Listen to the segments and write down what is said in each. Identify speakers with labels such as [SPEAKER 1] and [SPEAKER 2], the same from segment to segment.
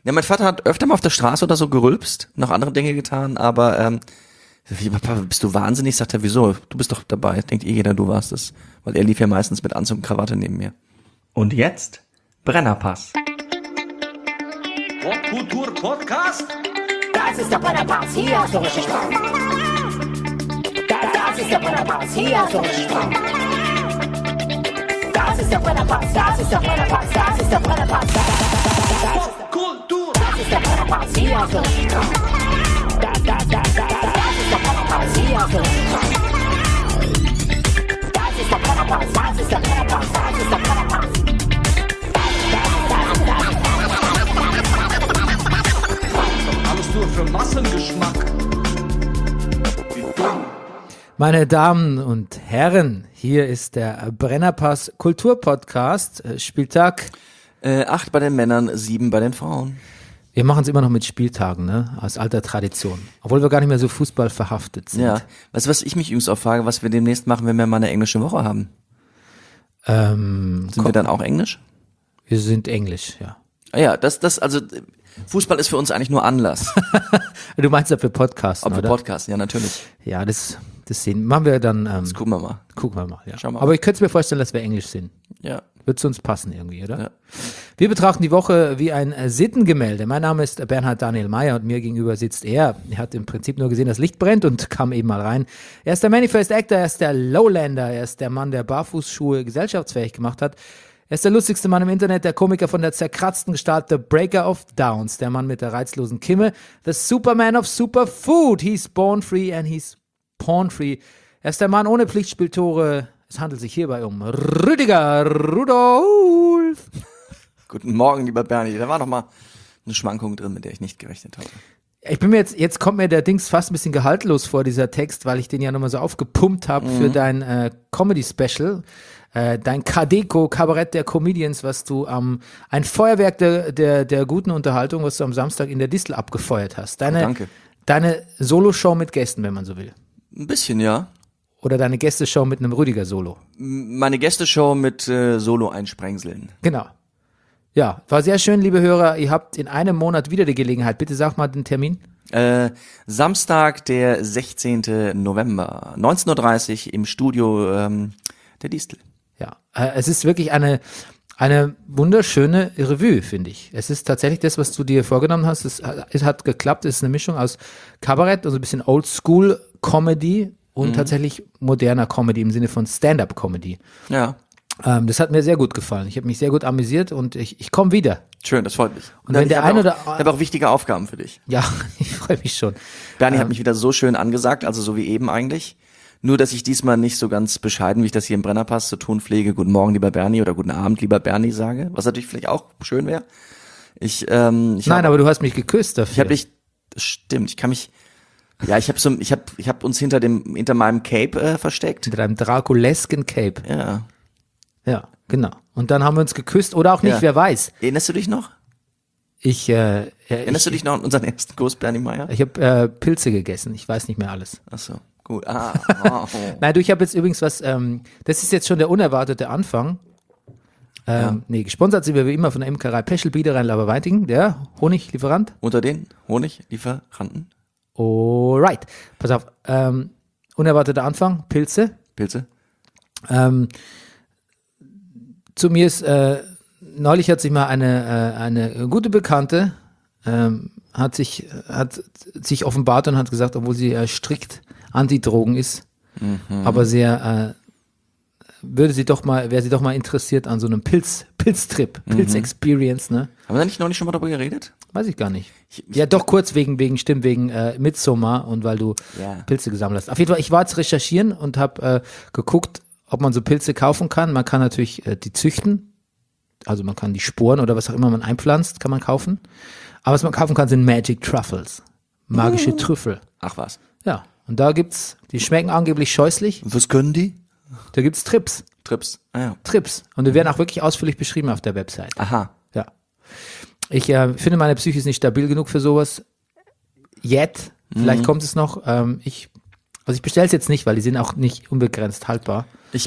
[SPEAKER 1] Ja, mein Vater hat öfter mal auf der Straße oder so gerülpst, noch andere Dinge getan, aber Papa, bist du wahnsinnig? Sagt er, wieso? Du bist doch dabei. Denkt jeder, du warst es. Weil er lief ja meistens mit Anzug und Krawatte neben mir.
[SPEAKER 2] Und jetzt Brennerpass.
[SPEAKER 3] Popkultur-Podcast?
[SPEAKER 4] Das ist der Brennerpass, hier hast du richtig Spaß. Das ist der Brennerpass, hier hast du richtig Spaß. Das ist der Brennerpass, das ist der Brennerpass, das ist der Brennerpass.
[SPEAKER 3] Popkultur!
[SPEAKER 4] Das ist der Brennerpass, hier hast du richtig Spaß. Das ist der Brennerpass, hier hast du richtig Spaß. Das ist der Brennerpass, das ist der Brennerpass, das ist der Brennerpass.
[SPEAKER 3] Alles nur für Massengeschmack. Wie dumm.
[SPEAKER 5] Meine Damen und Herren, hier ist der Brennerpass Kulturpodcast, Spieltag.
[SPEAKER 1] 8 bei den Männern, 7 bei den Frauen.
[SPEAKER 5] Wir machen es immer noch mit Spieltagen, ne? Aus alter Tradition. Obwohl wir gar nicht mehr so Fußball verhaftet sind.
[SPEAKER 1] Ja. Weißt du, was ich mich übrigens auch frage, was wir demnächst machen, wenn wir mal eine englische Woche haben? Sind wir dann auch Englisch?
[SPEAKER 5] Wir sind Englisch, ja.
[SPEAKER 1] Ah ja, also Fußball ist für uns eigentlich nur Anlass.
[SPEAKER 5] Du meinst, ob wir podcasten,
[SPEAKER 1] Ob wir
[SPEAKER 5] oder?
[SPEAKER 1] Podcasten, ja natürlich.
[SPEAKER 5] Ja, das machen wir dann.
[SPEAKER 1] Das gucken wir mal.
[SPEAKER 5] Gucken wir mal, ja.
[SPEAKER 1] Schauen wir mal.
[SPEAKER 5] Aber ich könnte mir vorstellen, dass wir Englisch sind.
[SPEAKER 1] Ja.
[SPEAKER 5] Wird zu uns passen irgendwie, oder?
[SPEAKER 1] Ja.
[SPEAKER 5] Wir betrachten die Woche wie ein Sittengemälde. Mein Name ist Bernhard Daniel Mayer und mir gegenüber sitzt er. Er hat im Prinzip nur gesehen, dass Licht brennt und kam eben mal rein. Er ist der Manifest Actor, er ist der Lowlander, er ist der Mann, der Barfußschuhe gesellschaftsfähig gemacht hat. Er ist der lustigste Mann im Internet, der Komiker von der zerkratzten Gestalt, the Breaker of Downs, der Mann mit der reizlosen Kimme, the Superman of Superfood. He's born free and he's porn free. Er ist der Mann ohne Pflichtspieltore. Es handelt sich hierbei um Rüdiger Rudolf.
[SPEAKER 1] Guten Morgen, lieber Bernie. Da war noch mal eine Schwankung drin, mit der ich nicht gerechnet habe.
[SPEAKER 5] Ich bin mir jetzt kommt mir der Dings fast ein bisschen gehaltlos vor, dieser Text, weil ich den ja nochmal so aufgepumpt habe für dein Comedy-Special. Dein Kadeko, Kabarett der Comedians, was du ein Feuerwerk der guten Unterhaltung, was du am Samstag in der Distel abgefeuert hast.
[SPEAKER 1] Danke.
[SPEAKER 5] Deine Solo-Show mit Gästen, wenn man so will.
[SPEAKER 1] Ein bisschen, ja.
[SPEAKER 5] Oder deine Gästeshow mit einem Rüdiger-Solo.
[SPEAKER 1] Meine Gästeshow mit Solo-Einsprengseln.
[SPEAKER 5] Genau. Ja, war sehr schön, liebe Hörer. Ihr habt in einem Monat wieder die Gelegenheit. Bitte sag mal den Termin.
[SPEAKER 1] Samstag, der 16. November, 19.30 Uhr im Studio der Distel.
[SPEAKER 5] Ja, es ist wirklich eine wunderschöne Revue, finde ich. Es ist tatsächlich das, was du dir vorgenommen hast. Es hat geklappt. Es ist eine Mischung aus Kabarett, also ein bisschen Oldschool-Comedy und tatsächlich moderner Comedy im Sinne von Stand-up-Comedy.
[SPEAKER 1] Ja,
[SPEAKER 5] Das hat mir sehr gut gefallen. Ich habe mich sehr gut amüsiert und ich komme wieder.
[SPEAKER 1] schön, das freut mich.
[SPEAKER 5] Und wenn der ein oder
[SPEAKER 1] ich habe auch wichtige Aufgaben für dich.
[SPEAKER 5] Ja, ich freue mich schon.
[SPEAKER 1] Bernie hat mich wieder so schön angesagt, also so wie eben eigentlich. Nur, dass ich diesmal nicht so ganz bescheiden, wie ich das hier im Brennerpass zu tun pflege, guten Morgen, lieber Bernie, oder guten Abend, lieber Bernie sage, was natürlich vielleicht auch schön wäre.
[SPEAKER 5] Nein, aber du hast mich geküsst dafür.
[SPEAKER 1] Ich habe dich, das stimmt, ich habe uns hinter meinem Cape versteckt.
[SPEAKER 5] Mit einem draculesken Cape.
[SPEAKER 1] Ja.
[SPEAKER 5] Ja, genau. Und dann haben wir uns geküsst oder auch nicht,
[SPEAKER 1] Ja.
[SPEAKER 5] wer weiß.
[SPEAKER 1] Erinnerst du dich noch?
[SPEAKER 5] Erinnerst
[SPEAKER 1] du dich noch an unseren ersten Kurs, Bernie Meyer?
[SPEAKER 5] Ich habe Pilze gegessen. Ich weiß nicht mehr alles.
[SPEAKER 1] Ach so, gut. Oh.
[SPEAKER 5] Nein, du, ich habe jetzt übrigens was, das ist jetzt schon der unerwartete Anfang. Nee, gesponsert sind wir wie immer von der Imkerei Peschel Biederein Laberweinting, der Honiglieferant.
[SPEAKER 1] Unter den Honiglieferanten?
[SPEAKER 5] Alright. Pass auf, unerwarteter Anfang, Pilze.
[SPEAKER 1] Pilze?
[SPEAKER 5] Zu mir ist, neulich hat sich mal eine gute Bekannte, hat sich offenbart und hat gesagt, obwohl sie strikt Antidrogen ist, aber sehr, wäre sie doch mal interessiert an so einem Pilztrip, Pilz-Experience, ne?
[SPEAKER 1] Haben wir da nicht noch nicht schon mal darüber geredet?
[SPEAKER 5] Weiß ich gar nicht. Ja, doch kurz wegen Midsommar und weil du
[SPEAKER 1] Ja.
[SPEAKER 5] Pilze gesammelt hast. Auf jeden Fall, ich war jetzt recherchieren und habe geguckt, ob man so Pilze kaufen kann. Man kann natürlich die züchten, also man kann die Sporen oder was auch immer man einpflanzt, kann man kaufen. Aber was man kaufen kann, sind Magic Truffles, magische Trüffel.
[SPEAKER 1] Ach was.
[SPEAKER 5] Ja, und da gibt's, die schmecken angeblich scheußlich.
[SPEAKER 1] Und was können die?
[SPEAKER 5] Da gibt's Trips.
[SPEAKER 1] Trips. Ah ja.
[SPEAKER 5] Trips. Und die werden auch wirklich ausführlich beschrieben auf der Website.
[SPEAKER 1] Aha.
[SPEAKER 5] Ja. Ich finde, meine Psyche ist nicht stabil genug für sowas. Yet. Vielleicht kommt es noch. Ich bestelle es jetzt nicht, weil die sind auch nicht unbegrenzt haltbar.
[SPEAKER 1] Ich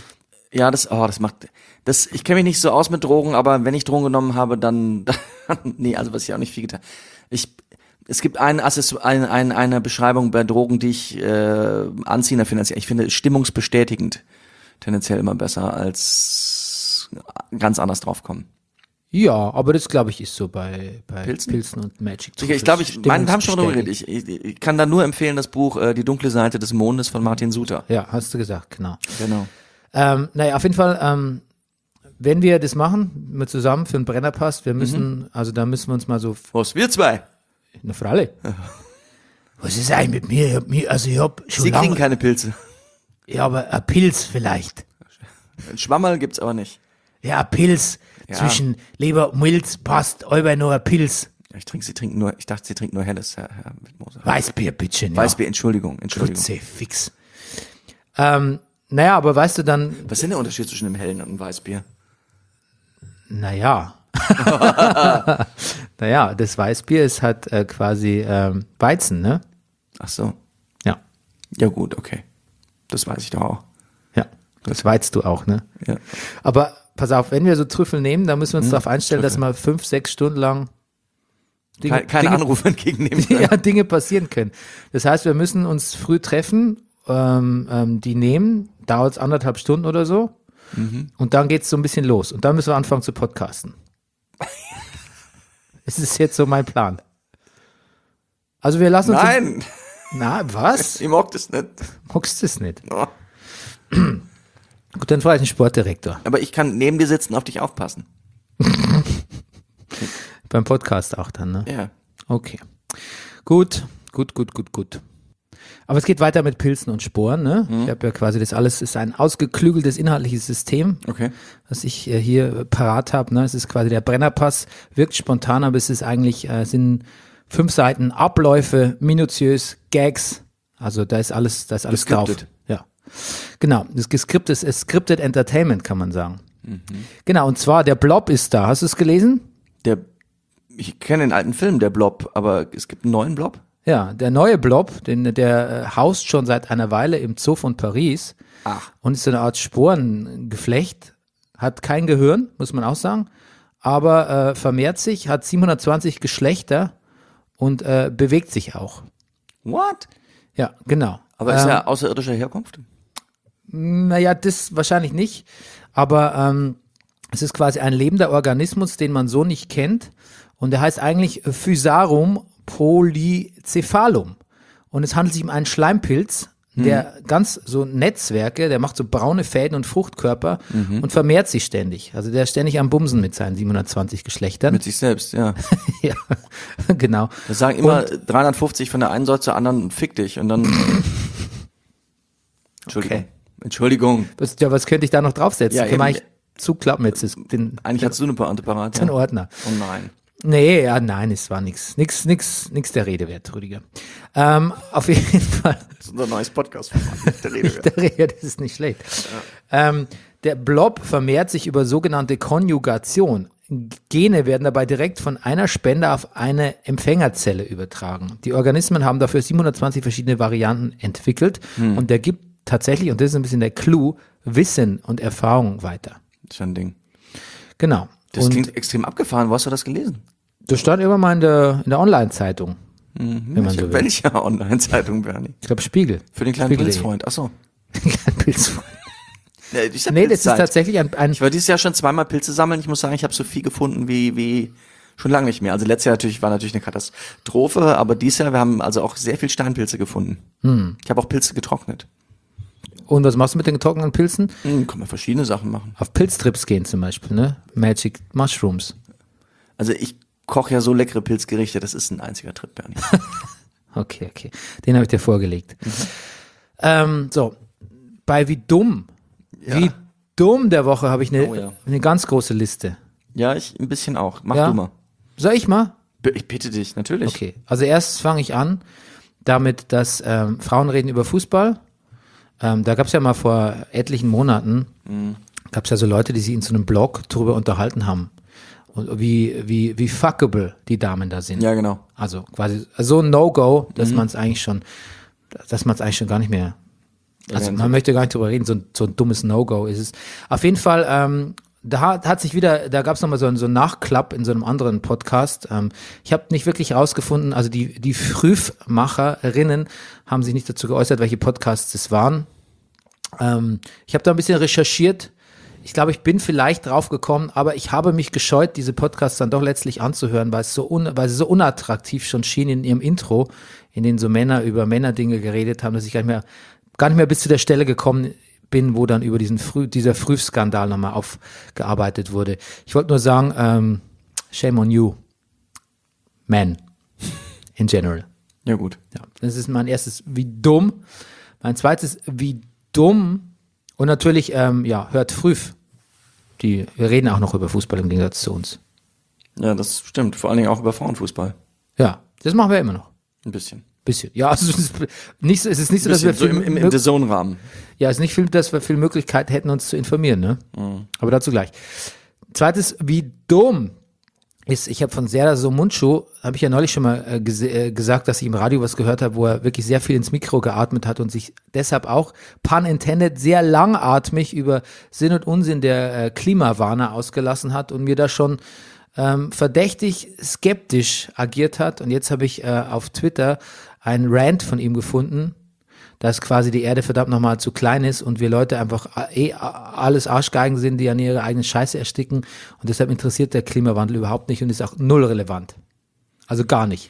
[SPEAKER 1] Ja, ich kenne mich nicht so aus mit Drogen, aber wenn ich Drogen genommen habe, dann, nee, also was ich auch nicht viel getan. Es gibt eine Beschreibung bei Drogen, die ich anziehender finde. Ich finde stimmungsbestätigend tendenziell immer besser als ganz anders draufkommen.
[SPEAKER 5] Ja, aber das glaube ich ist so bei
[SPEAKER 1] Pilzen?
[SPEAKER 5] Pilzen und Magic.
[SPEAKER 1] Ich glaube, wir haben schon drüber geredet. Ich kann da nur empfehlen das Buch Die dunkle Seite des Mondes von Martin Suter.
[SPEAKER 5] Ja, hast du gesagt, genau.
[SPEAKER 1] Genau.
[SPEAKER 5] Naja, auf jeden Fall, wenn wir das machen, wir zusammen für einen Brennerpass, wir müssen, also da müssen wir uns mal so,
[SPEAKER 1] Was, wir zwei?
[SPEAKER 5] na für alle. Was ist eigentlich mit mir? Ich hab schon
[SPEAKER 1] Sie kriegen
[SPEAKER 5] lange,
[SPEAKER 1] keine Pilze.
[SPEAKER 5] ja, aber ein Pilz vielleicht.
[SPEAKER 1] Ein Schwammerl gibt's aber nicht.
[SPEAKER 5] Ja, ein Pilz
[SPEAKER 1] Ja.
[SPEAKER 5] zwischen Leber und Milz passt, aber nur ein Pilz.
[SPEAKER 1] Ja, ich dachte, Sie trinken nur Helles, Herr Wittmoser.
[SPEAKER 5] Weißbier, bitte. Ja.
[SPEAKER 1] Weißbier, Entschuldigung.
[SPEAKER 5] Grütze, fix. Naja, aber weißt du dann,
[SPEAKER 1] Was ist denn der Unterschied zwischen einem Hellen und einem Weißbier?
[SPEAKER 5] naja. Naja, das Weißbier ist halt quasi Weizen, ne?
[SPEAKER 1] Ach so.
[SPEAKER 5] Ja.
[SPEAKER 1] Ja gut, okay. Das weiß ich doch auch.
[SPEAKER 5] Ja. Das weizt du auch, ne?
[SPEAKER 1] Ja.
[SPEAKER 5] Aber pass auf, wenn wir so Trüffel nehmen, dann müssen wir uns darauf einstellen, dass mal 5-6 Stunden lang
[SPEAKER 1] Keine Anrufe entgegennehmen.
[SPEAKER 5] ja, Dinge passieren können. Das heißt, wir müssen uns früh treffen, die nehmen, dauert es 1,5 Stunden oder so. Und dann geht's so ein bisschen los. Und dann müssen wir anfangen zu podcasten. Das ist jetzt so mein Plan. Also wir lassen uns...
[SPEAKER 1] Nein,
[SPEAKER 5] Na, was?
[SPEAKER 1] ich mag das nicht.
[SPEAKER 5] Magst du es nicht?
[SPEAKER 1] Oh.
[SPEAKER 5] Gut, dann frage ich den Sportdirektor.
[SPEAKER 1] Aber ich kann neben dir sitzen, auf dich aufpassen.
[SPEAKER 5] Beim Podcast auch dann, ne?
[SPEAKER 1] Ja.
[SPEAKER 5] Okay. Gut. Aber es geht weiter mit Pilzen und Sporen, ne? Ich habe ja quasi das alles, ist ein ausgeklügeltes inhaltliches System,
[SPEAKER 1] Okay.
[SPEAKER 5] was ich hier parat habe, ne? Es ist quasi der Brennerpass, wirkt spontan, aber es ist eigentlich, sind 5 Seiten Abläufe, minutiös, Gags, also da ist alles drauf.
[SPEAKER 1] Gescriptet.
[SPEAKER 5] Ja. Genau, das geskriptet ist Scripted Entertainment, kann man sagen. Genau, und zwar der Blob ist da. Hast du es gelesen?
[SPEAKER 1] Ich kenne den alten Film, der Blob, aber es gibt einen neuen Blob?
[SPEAKER 5] Ja, der neue Blob, der haust schon seit einer Weile im Zoo von Paris.
[SPEAKER 1] Ach.
[SPEAKER 5] Und ist so eine Art Sporengeflecht, hat kein Gehirn, muss man auch sagen, aber vermehrt sich, hat 720 Geschlechter und bewegt sich auch.
[SPEAKER 1] What?
[SPEAKER 5] Ja, genau.
[SPEAKER 1] Aber ist er außerirdischer Herkunft?
[SPEAKER 5] Naja, das wahrscheinlich nicht, aber es ist quasi ein lebender Organismus, den man so nicht kennt und der heißt eigentlich Physarum polycephalum und es handelt sich um einen Schleimpilz, der ganz so Netzwerke, der macht so braune Fäden und Fruchtkörper und vermehrt sich ständig. Also der ist ständig am Bumsen mit seinen 720 Geschlechtern.
[SPEAKER 1] Mit sich selbst, ja.
[SPEAKER 5] Ja, genau.
[SPEAKER 1] Das sagen immer 350 von der einen Sorte zur anderen, fick dich. Und dann. Entschuldigung.
[SPEAKER 5] Okay.
[SPEAKER 1] Entschuldigung.
[SPEAKER 5] Was könnte ich da noch draufsetzen?
[SPEAKER 1] Ja,
[SPEAKER 5] Können wir
[SPEAKER 1] eben.
[SPEAKER 5] eigentlich zuklappen jetzt
[SPEAKER 1] Eigentlich hast du eine Pointe parat.
[SPEAKER 5] den
[SPEAKER 1] Ja.
[SPEAKER 5] Ordner.
[SPEAKER 1] Oh nein.
[SPEAKER 5] Nee, ja, nein, es war nix der Rede wert, Rüdiger. Auf jeden Fall,
[SPEAKER 1] Das ist unser neues Podcast-Format. Der Rede.
[SPEAKER 5] der Rede, das ist nicht schlecht. Der Blob vermehrt sich über sogenannte Konjugation. Gene werden dabei direkt von einer Spender auf eine Empfängerzelle übertragen. Die Organismen haben dafür 720 verschiedene Varianten entwickelt und der gibt tatsächlich, und das ist ein bisschen der Clou, Wissen und Erfahrung weiter.
[SPEAKER 1] Das ist ein Ding.
[SPEAKER 5] Genau.
[SPEAKER 1] Das
[SPEAKER 5] und
[SPEAKER 1] klingt extrem abgefahren. Wo hast du das gelesen?
[SPEAKER 5] das stand immer mal in der Online-Zeitung, wenn man so will.
[SPEAKER 1] Welche Online-Zeitung, Bernie?
[SPEAKER 5] Ich glaube Spiegel.
[SPEAKER 1] Für den kleinen
[SPEAKER 5] Spiegel.de.
[SPEAKER 1] Pilzfreund. Achso.
[SPEAKER 5] Pilzfreund.
[SPEAKER 1] Nee,
[SPEAKER 5] Nee, das ist tatsächlich ein
[SPEAKER 1] Ich war dieses Jahr schon zweimal Pilze sammeln. Ich muss sagen, ich habe so viel gefunden wie schon lange nicht mehr. Also letztes Jahr war natürlich eine Katastrophe, aber dieses Jahr, wir haben also auch sehr viel Steinpilze gefunden. Ich habe auch Pilze getrocknet.
[SPEAKER 5] Und was machst du mit den getrockneten Pilzen?
[SPEAKER 1] Kann man verschiedene Sachen machen.
[SPEAKER 5] Auf Pilztrips gehen zum Beispiel, ne? Magic Mushrooms.
[SPEAKER 1] Also ich koche ja so leckere Pilzgerichte, das ist ein einziger Trip, Bernie.
[SPEAKER 5] Okay. Den habe ich dir vorgelegt. So, bei wie dumm der Woche habe ich
[SPEAKER 1] Oh ja.
[SPEAKER 5] eine ganz große Liste.
[SPEAKER 1] Ja, ich ein bisschen auch. Mach
[SPEAKER 5] Ja?
[SPEAKER 1] du mal.
[SPEAKER 5] Soll ich mal?
[SPEAKER 1] Ich bitte dich, natürlich.
[SPEAKER 5] Okay, also erst fange ich an damit, dass Frauen reden über Fußball. Da gab es ja mal vor etlichen Monaten, gab es ja so Leute, die sich in so einem Blog drüber unterhalten haben. Und wie fuckable die Damen da sind.
[SPEAKER 1] Ja, genau.
[SPEAKER 5] Also quasi so ein No-Go, dass man es eigentlich schon gar nicht mehr Also man möchte gar nicht drüber reden, so ein dummes No-Go ist es. Auf jeden Fall, da gab es nochmal so einen Nachklapp in so einem anderen Podcast. Ich habe nicht wirklich rausgefunden, also die Frühmacherinnen haben sich nicht dazu geäußert, welche Podcasts es waren. Ich habe da ein bisschen recherchiert. Ich glaube, ich bin vielleicht drauf gekommen, aber ich habe mich gescheut, diese Podcasts dann doch letztlich anzuhören, weil sie so unattraktiv schon schien in ihrem Intro, in denen so Männer über Männerdinge geredet haben, dass ich gar nicht mehr bis zu der Stelle gekommen bin, wo dann über dieser Frühskandal nochmal aufgearbeitet wurde. Ich wollte nur sagen, shame on you, men, in general.
[SPEAKER 1] Ja, gut.
[SPEAKER 5] Ja, das ist mein erstes, wie dumm. Mein zweites, wie dumm. Und natürlich, hört Früh. Wir reden auch noch über Fußball im Gegensatz zu uns.
[SPEAKER 1] Ja, das stimmt. Vor allen Dingen auch über Frauenfußball.
[SPEAKER 5] Ja, das machen wir immer noch.
[SPEAKER 1] Ein bisschen.
[SPEAKER 5] Ja, also es ist nicht so, dass wir
[SPEAKER 1] so im The Zone-Rahmen.
[SPEAKER 5] Ja, es ist nicht viel, dass wir viel Möglichkeit hätten, uns zu informieren, ne? Mhm. Aber dazu gleich. Zweites, wie dumm ist, ich habe von Serdar Somuncu, habe ich ja neulich schon mal gesagt, dass ich im Radio was gehört habe, wo er wirklich sehr viel ins Mikro geatmet hat und sich deshalb auch, pun intended, sehr langatmig über Sinn und Unsinn der Klimawarner ausgelassen hat und mir da schon verdächtig skeptisch agiert hat. Und jetzt habe ich auf Twitter einen Rant von ihm gefunden, dass quasi die Erde verdammt nochmal zu klein ist und wir Leute einfach alles Arschgeigen sind, die an ihre eigene Scheiße ersticken und deshalb interessiert der Klimawandel überhaupt nicht und ist auch null relevant. Also gar nicht.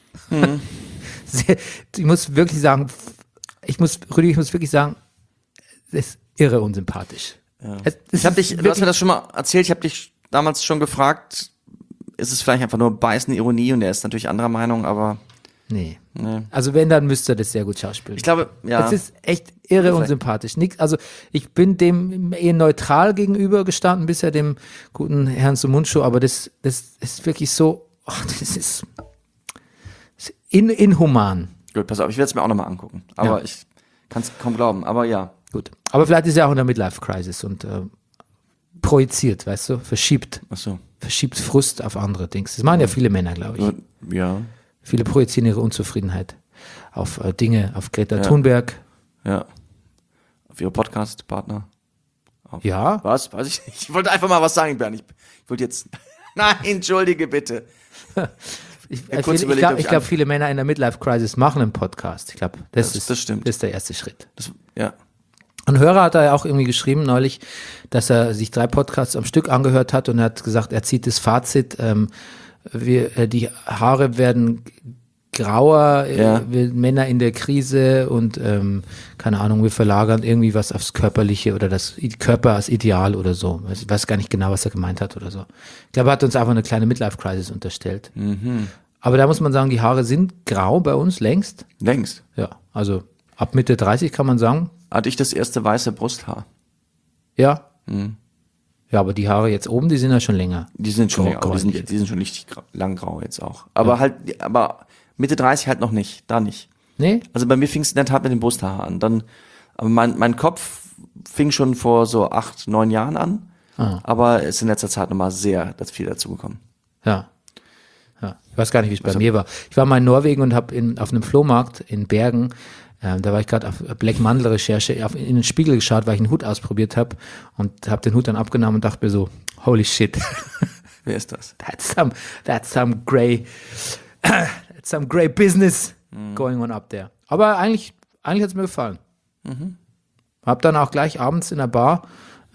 [SPEAKER 5] Ich muss wirklich sagen, Rüdi, ich muss wirklich sagen, das ist irre unsympathisch.
[SPEAKER 1] Ja. Du hast mir das schon mal erzählt, ich habe dich damals schon gefragt, ist es vielleicht einfach nur beißende Ironie und er ist natürlich anderer Meinung, aber
[SPEAKER 5] Nee. Also wenn, dann müsste er das sehr gut schauspielen.
[SPEAKER 1] Ich glaube, ja.
[SPEAKER 5] Es ist echt irre unsympathisch. Also ich bin dem eher neutral gegenüber gestanden, bisher dem guten Herrn Somuncu, aber das ist wirklich so, das ist inhuman.
[SPEAKER 1] Gut, pass auf, ich werde es mir auch nochmal angucken. Aber ich kann es kaum glauben, aber ja.
[SPEAKER 5] Gut. Aber vielleicht ist er auch in der Midlife-Crisis und projiziert, weißt du, verschiebt.
[SPEAKER 1] Ach so.
[SPEAKER 5] Verschiebt Frust auf andere Dings. Das machen ja viele Männer, glaube ich.
[SPEAKER 1] Ja.
[SPEAKER 5] Viele projizieren ihre Unzufriedenheit auf Dinge, auf Greta Thunberg.
[SPEAKER 1] Ja. Auf ihre Podcast-Partner.
[SPEAKER 5] Ja.
[SPEAKER 1] Was? Weiß ich nicht. Ich wollte einfach mal was sagen, Bernd. Ich wollte jetzt. Nein, entschuldige bitte.
[SPEAKER 5] Ich glaube, viele Männer in der Midlife-Crisis machen einen Podcast. Ich glaube, das
[SPEAKER 1] stimmt.
[SPEAKER 5] Das ist der erste Schritt.
[SPEAKER 1] Ja.
[SPEAKER 5] Ein Hörer hat da ja auch irgendwie geschrieben neulich, dass er sich 3 Podcasts am Stück angehört hat und er hat gesagt, er zieht das Fazit, die Haare werden grauer, wir Männer in der Krise und keine Ahnung, wir verlagern irgendwie was aufs Körperliche oder das Körper als Ideal oder so. Ich weiß gar nicht genau, was er gemeint hat oder so. Ich glaube, er hat uns einfach eine kleine Midlife-Crisis unterstellt.
[SPEAKER 1] Mhm.
[SPEAKER 5] Aber da muss man sagen, die Haare sind grau bei uns längst.
[SPEAKER 1] Längst?
[SPEAKER 5] Ja, also ab Mitte 30 kann man sagen.
[SPEAKER 1] Hatte ich das erste weiße Brusthaar.
[SPEAKER 5] Ja. Mhm. Ja, aber die Haare jetzt oben, die sind ja schon länger.
[SPEAKER 1] Die sind schon länger, die sind schon richtig lang grau jetzt auch. Aber aber Mitte 30 halt noch nicht, da nicht.
[SPEAKER 5] Nee?
[SPEAKER 1] Also bei mir fing es in der Tat mit dem Brusthaar an. Aber mein Kopf fing schon vor so 8, 9 Jahren an. Aber es ist in letzter Zeit nochmal sehr viel dazugekommen.
[SPEAKER 5] Ja. Ich weiß gar nicht, wie es bei mir war. Ich war mal in Norwegen und habe auf einem Flohmarkt in Bergen, da war ich gerade auf Black Mandel Recherche, in den Spiegel geschaut, weil ich einen Hut ausprobiert habe und habe den Hut dann abgenommen und dachte mir so, holy shit.
[SPEAKER 1] Wer ist das?
[SPEAKER 5] That's some grey business going on up there. Aber eigentlich hat es mir gefallen. Mhm. Hab dann auch gleich abends in der Bar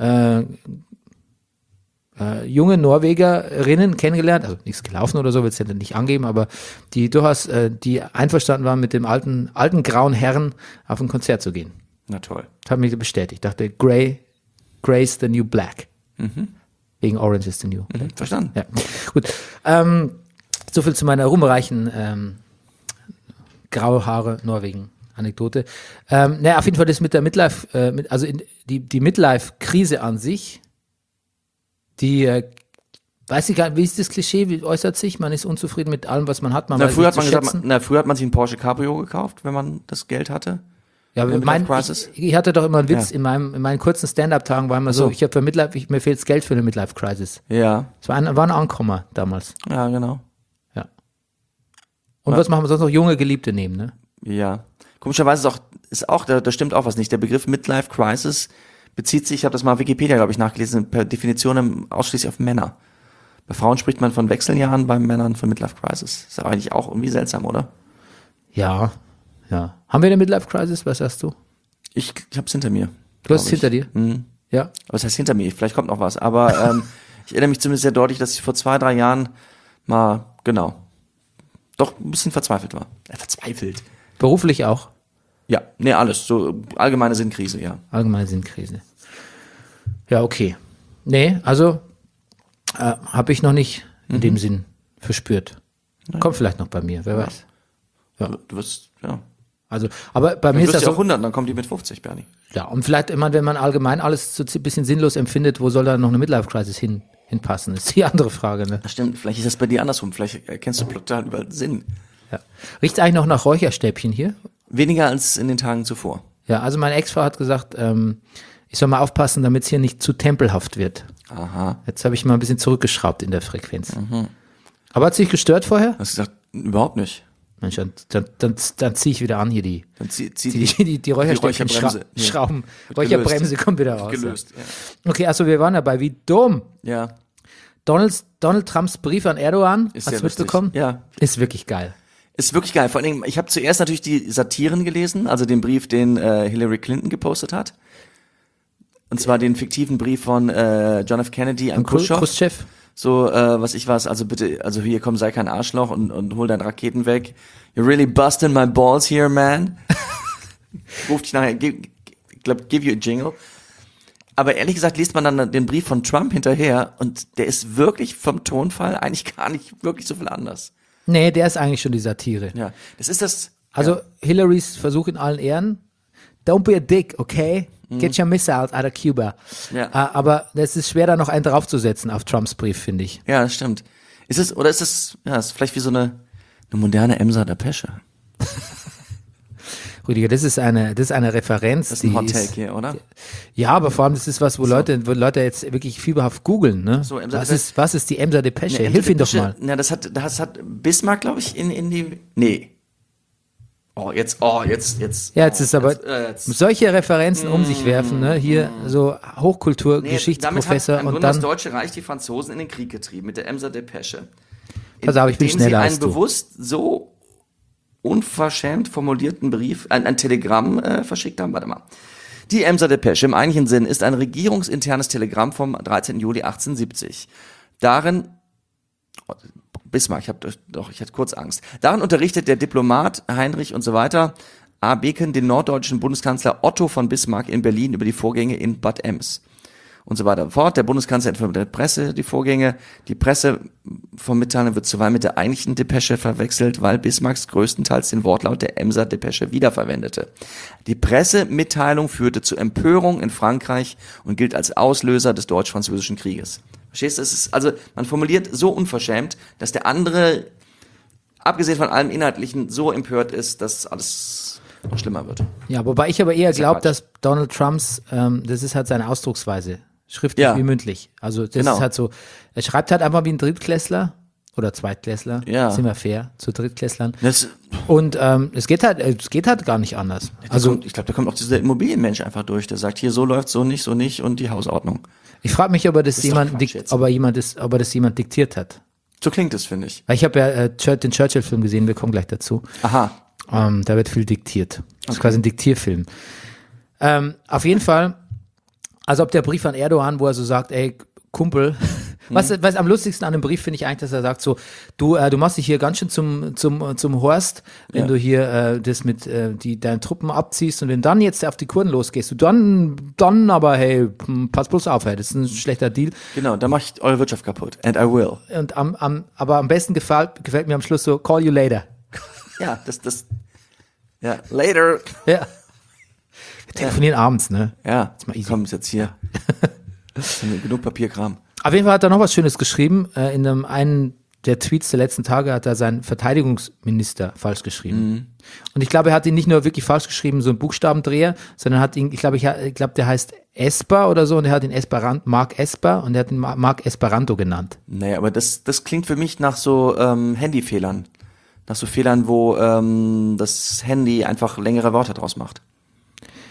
[SPEAKER 5] junge Norwegerinnen kennengelernt, also nichts gelaufen oder so, will es ja nicht angeben, aber die durchaus, die einverstanden waren, mit dem alten grauen Herrn auf ein Konzert zu gehen.
[SPEAKER 1] Na toll.
[SPEAKER 5] Das hat mich bestätigt. Ich dachte, Grey's the new black. Mhm. Wegen Orange is the new.
[SPEAKER 1] Mhm, verstanden.
[SPEAKER 5] Ja, gut. So viel zu meiner ruhmreichen graue Haare Norwegen-Anekdote. Auf jeden Fall das mit der Midlife, die Midlife-Krise an sich, die, weiß ich gar nicht, wie ist das Klischee, wie äußert sich? Man ist unzufrieden mit allem, was man hat.
[SPEAKER 1] Früher hat man sich ein Porsche Cabrio gekauft, wenn man das Geld hatte.
[SPEAKER 5] Ja, ich hatte doch immer einen Witz, in meinen kurzen Stand-Up-Tagen war immer so, ich habe für mir fehlt das Geld für eine Midlife-Crisis. Ja. Es war ein Ankommer damals.
[SPEAKER 1] Ja, genau.
[SPEAKER 5] Ja. Und was machen wir sonst noch? Junge Geliebte nehmen, ne?
[SPEAKER 1] Ja. Komischerweise ist auch ist auch, da stimmt auch was nicht. Der Begriff Midlife Crisis bezieht sich, ich habe das mal auf Wikipedia, glaube ich, nachgelesen, per Definition ausschließlich auf Männer. Bei Frauen spricht man von Wechseljahren, bei Männern von Midlife Crisis. Ist aber eigentlich auch irgendwie seltsam, oder?
[SPEAKER 5] Ja. Haben wir eine Midlife Crisis? Was sagst du?
[SPEAKER 1] Ich hab's hinter mir.
[SPEAKER 5] Du hast es hinter dir?
[SPEAKER 1] Mhm.
[SPEAKER 5] Ja.
[SPEAKER 1] Aber was heißt hinter mir? Vielleicht kommt noch was. Aber ich erinnere mich zumindest sehr deutlich, dass ich vor 2-3 Jahren mal, doch ein bisschen verzweifelt war. Verzweifelt.
[SPEAKER 5] Beruflich auch?
[SPEAKER 1] Ja, nee, alles. So allgemeine Sinnkrise, ja.
[SPEAKER 5] Allgemeine Sinnkrise. Ja, okay. Nee, also habe ich noch nicht in dem Sinn verspürt. Kommt vielleicht noch bei mir, wer weiß. Ja.
[SPEAKER 1] Du wirst, ja.
[SPEAKER 5] Also, aber bei mir
[SPEAKER 1] Du
[SPEAKER 5] ist
[SPEAKER 1] wirst
[SPEAKER 5] das
[SPEAKER 1] ja
[SPEAKER 5] so.
[SPEAKER 1] auch 100, dann kommt die mit 50, Bernie.
[SPEAKER 5] Ja, und vielleicht immer, wenn man allgemein alles so ein bisschen sinnlos empfindet, wo soll da noch eine Midlife-Crisis hinpassen? Das ist die andere Frage, ne?
[SPEAKER 1] Das stimmt, vielleicht ist das bei dir andersrum. Vielleicht erkennst du total überall Sinn.
[SPEAKER 5] Ja. Riecht eigentlich noch nach Räucherstäbchen hier?
[SPEAKER 1] Weniger als in den Tagen zuvor.
[SPEAKER 5] Ja, also meine Ex-Frau hat gesagt, ich soll mal aufpassen, damit es hier nicht zu tempelhaft wird.
[SPEAKER 1] Aha.
[SPEAKER 5] Jetzt habe ich mal ein bisschen zurückgeschraubt in der Frequenz. Aber hat sich gestört vorher?
[SPEAKER 1] Hast du gesagt, überhaupt nicht.
[SPEAKER 5] Mensch, dann ziehe ich wieder an hier die
[SPEAKER 1] Dann zieh
[SPEAKER 5] die Räucherstäbchen
[SPEAKER 1] Räucherbremse. Ja.
[SPEAKER 5] Schrauben.
[SPEAKER 1] Wird
[SPEAKER 5] Räucherbremse
[SPEAKER 1] gelöst.
[SPEAKER 5] kommt wieder raus.
[SPEAKER 1] gelöst.
[SPEAKER 5] Ja. Okay, also wir waren dabei. Wie dumm.
[SPEAKER 1] Ja.
[SPEAKER 5] Donald Trumps Brief an Erdogan,
[SPEAKER 1] Ist
[SPEAKER 5] hast
[SPEAKER 1] sehr
[SPEAKER 5] du mitbekommen?
[SPEAKER 1] lustig. Ja.
[SPEAKER 5] Ist wirklich geil.
[SPEAKER 1] Ist wirklich geil. Vor allen Dingen, ich habe zuerst natürlich die Satiren gelesen, also den Brief, den Hillary Clinton gepostet hat. Und zwar den fiktiven Brief von John F. Kennedy an Khrushchev.
[SPEAKER 5] Khrushchev.
[SPEAKER 1] So, was ich was, also bitte, also hier komm, sei kein Arschloch und hol deine Raketen weg. You're really busting my balls here, man. Ruft dich nachher, ich glaube, give you a jingle. Aber ehrlich gesagt liest man dann den Brief von Trump hinterher und der ist wirklich vom Tonfall eigentlich gar nicht wirklich so viel anders.
[SPEAKER 5] Nee, der ist eigentlich schon die Satire.
[SPEAKER 1] Ja, das ist das.
[SPEAKER 5] Also Hillarys Versuch in allen Ehren. Don't be a dick, okay? Get your missiles out of Cuba.
[SPEAKER 1] Ja.
[SPEAKER 5] Aber es ist schwer, da noch einen draufzusetzen auf Trumps Brief, finde ich.
[SPEAKER 1] Ja, das stimmt. Ist es, oder ist es, ja, ist vielleicht wie so eine moderne Emser Depesche.
[SPEAKER 5] Rüdiger, das ist eine Referenz.
[SPEAKER 1] Das ist ein
[SPEAKER 5] die
[SPEAKER 1] Hot Take hier, oder?
[SPEAKER 5] Ja, aber vor allem, das ist was, wo Leute jetzt wirklich fieberhaft googeln, ne?
[SPEAKER 1] So, Emser
[SPEAKER 5] was ist die Emser Depesche?
[SPEAKER 1] Nee,
[SPEAKER 5] Hilf ihm doch
[SPEAKER 1] Depesche,
[SPEAKER 5] mal.
[SPEAKER 1] Ja, das hat Bismarck, glaube ich, in die, nee. Jetzt.
[SPEAKER 5] Ja, jetzt ist aber solche Referenzen um sich werfen, ne? Hier so Hochkultur, Geschichtsprofessor
[SPEAKER 1] damit hat
[SPEAKER 5] und
[SPEAKER 1] das
[SPEAKER 5] dann.
[SPEAKER 1] Deutsche Reich die Franzosen in den Krieg getrieben mit der Emser Depesche.
[SPEAKER 5] Pass auf, ich bin
[SPEAKER 1] indem sie
[SPEAKER 5] schneller
[SPEAKER 1] einen
[SPEAKER 5] als du.
[SPEAKER 1] bewusst so unverschämt formulierten Brief, ein Telegramm verschickt haben. Warte mal. Die Emser Depesche im eigentlichen Sinn ist ein regierungsinternes Telegramm vom 13. Juli 1870. Darin Bismarck, ich hatte kurz Angst. Darin unterrichtet der Diplomat Heinrich und so weiter A. Beken den norddeutschen Bundeskanzler Otto von Bismarck in Berlin über die Vorgänge in Bad Ems und so weiter und fort. Der Bundeskanzler informiert der Presse die Vorgänge. Die Presse vom Mitteilung wird zuweilen mit der eigentlichen Depesche verwechselt, weil Bismarcks größtenteils den Wortlaut der Emser Depesche wiederverwendete. Die Pressemitteilung führte zu Empörung in Frankreich und gilt als Auslöser des Deutsch-Französischen Krieges. Verstehst du? Es ist, also, man formuliert so unverschämt, dass der andere, abgesehen von allem Inhaltlichen, so empört ist, dass alles noch schlimmer wird.
[SPEAKER 5] Ja, wobei ich aber eher
[SPEAKER 1] ja
[SPEAKER 5] glaube,
[SPEAKER 1] Quatsch.
[SPEAKER 5] dass Donald Trumps, das ist halt seine Ausdrucksweise. Schriftlich
[SPEAKER 1] Ja.
[SPEAKER 5] wie mündlich. Also das
[SPEAKER 1] Genau.
[SPEAKER 5] ist halt so, er schreibt halt einfach wie ein Drittklässler oder Zweitklässler.
[SPEAKER 1] Ja.
[SPEAKER 5] Sind wir fair zu Drittklässlern.
[SPEAKER 1] Das,
[SPEAKER 5] Und es geht halt gar nicht anders. Also
[SPEAKER 1] ich glaube, da kommt auch dieser Immobilienmensch einfach durch, der sagt, hier so läuft so nicht und die Hausordnung.
[SPEAKER 5] ich frage mich, ob er das
[SPEAKER 1] ist doch Quatsch jetzt.
[SPEAKER 5] ob er das jemand diktiert hat.
[SPEAKER 1] So klingt es, finde ich.
[SPEAKER 5] Weil ich habe ja den Churchill-Film gesehen, wir kommen gleich dazu.
[SPEAKER 1] Aha.
[SPEAKER 5] Da wird viel diktiert. Das ist quasi ein Diktierfilm. Auf jeden Fall, also ob der Brief an Erdogan, wo er so sagt, ey, Kumpel, was am lustigsten an dem Brief finde ich eigentlich, dass er sagt so, du machst dich hier ganz schön zum Horst, wenn
[SPEAKER 1] Ja.
[SPEAKER 5] du hier das mit deine Truppen abziehst und wenn dann jetzt auf die Kurden losgehst, du dann aber hey, pass bloß auf, hey, das ist ein schlechter Deal.
[SPEAKER 1] Genau, da mache ich eure Wirtschaft kaputt. And I will.
[SPEAKER 5] Und aber am besten gefällt mir am Schluss so, call you later.
[SPEAKER 1] Ja, ja, later.
[SPEAKER 5] Ja. Wir telefonieren abends, ne?
[SPEAKER 1] Ja,
[SPEAKER 5] mal easy.
[SPEAKER 1] komm, ist jetzt hier. Genug Papierkram.
[SPEAKER 5] Auf jeden Fall hat er noch was Schönes geschrieben. In einem der Tweets der letzten Tage hat er seinen Verteidigungsminister falsch geschrieben. Und ich glaube, er hat ihn nicht nur wirklich falsch geschrieben, so ein Buchstabendreher, sondern hat ihn, ich glaube, der heißt Esper oder so und er hat ihn Mark Esper und er hat ihn Mark Esperanto genannt.
[SPEAKER 1] Naja, aber das klingt für mich nach so Handyfehlern. Nach so Fehlern, wo das Handy einfach längere Worte draus macht.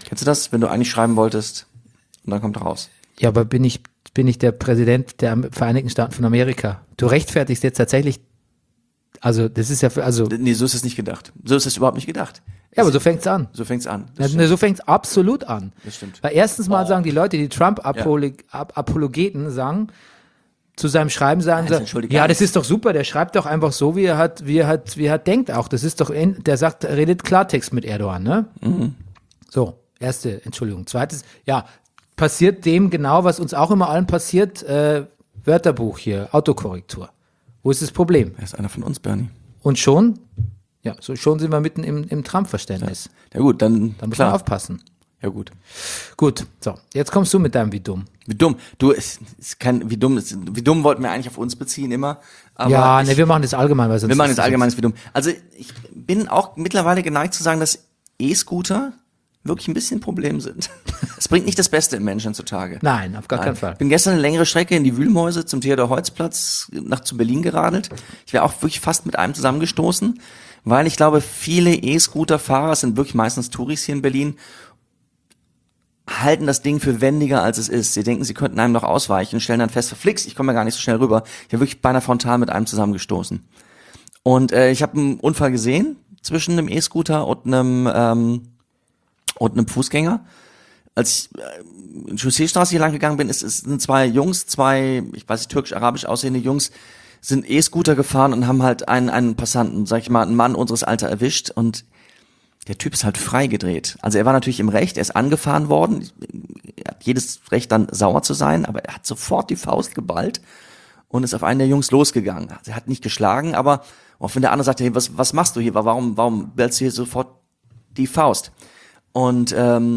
[SPEAKER 1] Kennst du das, wenn du eigentlich schreiben wolltest und dann kommt raus?
[SPEAKER 5] Ja, aber bin ich der Präsident der Vereinigten Staaten von Amerika? Du rechtfertigst jetzt tatsächlich, also das ist ja
[SPEAKER 1] Nee, so ist es nicht gedacht. So ist es überhaupt nicht gedacht.
[SPEAKER 5] ja, aber so fängt's an.
[SPEAKER 1] So fängt's an.
[SPEAKER 5] Ja,
[SPEAKER 1] Das stimmt.
[SPEAKER 5] so fängt's absolut an.
[SPEAKER 1] Das stimmt.
[SPEAKER 5] Weil erstens mal sagen die Leute, die Trump-Apologeten sagen, zu seinem Schreiben sagen sie,
[SPEAKER 1] entschuldige
[SPEAKER 5] ja,
[SPEAKER 1] gar
[SPEAKER 5] das
[SPEAKER 1] nichts.
[SPEAKER 5] ist doch super, der schreibt doch einfach so, wie er denkt auch. Das ist doch, der sagt, er redet Klartext mit Erdogan, ne? So, erste Entschuldigung. Zweites, ja, passiert dem genau, was uns auch immer allen passiert, Wörterbuch hier, Autokorrektur. Wo ist das Problem?
[SPEAKER 1] Er ist einer von uns, Bernie.
[SPEAKER 5] Und schon, schon sind wir mitten im Trump-Verständnis.
[SPEAKER 1] Ja gut, dann
[SPEAKER 5] Da muss
[SPEAKER 1] klar.
[SPEAKER 5] man aufpassen.
[SPEAKER 1] Ja gut.
[SPEAKER 5] Gut, so, jetzt kommst du mit deinem Wie dumm.
[SPEAKER 1] Wie dumm. Du, wie dumm wollten wir eigentlich auf uns beziehen immer. Aber
[SPEAKER 5] Ja,
[SPEAKER 1] ich,
[SPEAKER 5] ne, wir machen das allgemein, weil sonst
[SPEAKER 1] wir machen
[SPEAKER 5] ist
[SPEAKER 1] jetzt allgemeines wie dumm. Also ich bin auch mittlerweile geneigt zu sagen, dass E-Scooter wirklich ein bisschen ein Problem sind. Es bringt nicht das Beste im Menschen zutage.
[SPEAKER 5] Nein, auf gar keinen Fall.
[SPEAKER 1] Ich bin gestern eine längere Strecke in die Wühlmäuse zum Theodor-Holz-Platz zu Berlin geradelt. Ich wäre auch wirklich fast mit einem zusammengestoßen, weil ich glaube, viele E-Scooter-Fahrer, es sind wirklich meistens Touris hier in Berlin, halten das Ding für wendiger, als es ist. Sie denken, sie könnten einem noch ausweichen, stellen dann fest, verflixt, ich komme ja gar nicht so schnell rüber. Ich bin wirklich beinahe frontal mit einem zusammengestoßen. Und ich habe einen Unfall gesehen zwischen einem E-Scooter und einem Fußgänger. Als ich in Chausseestraße hier lang gegangen bin, sind zwei Jungs, ich weiß nicht, türkisch-arabisch aussehende Jungs, sind E-Scooter gefahren und haben halt einen Passanten, sag ich mal, einen Mann unseres Alters erwischt und der Typ ist halt freigedreht. Also er war natürlich im Recht, er ist angefahren worden, er hat jedes Recht dann sauer zu sein, aber er hat sofort die Faust geballt und ist auf einen der Jungs losgegangen. Also er hat nicht geschlagen, aber auch wenn der andere sagte, hey, was machst du hier, warum bellst du hier sofort die Faust? Und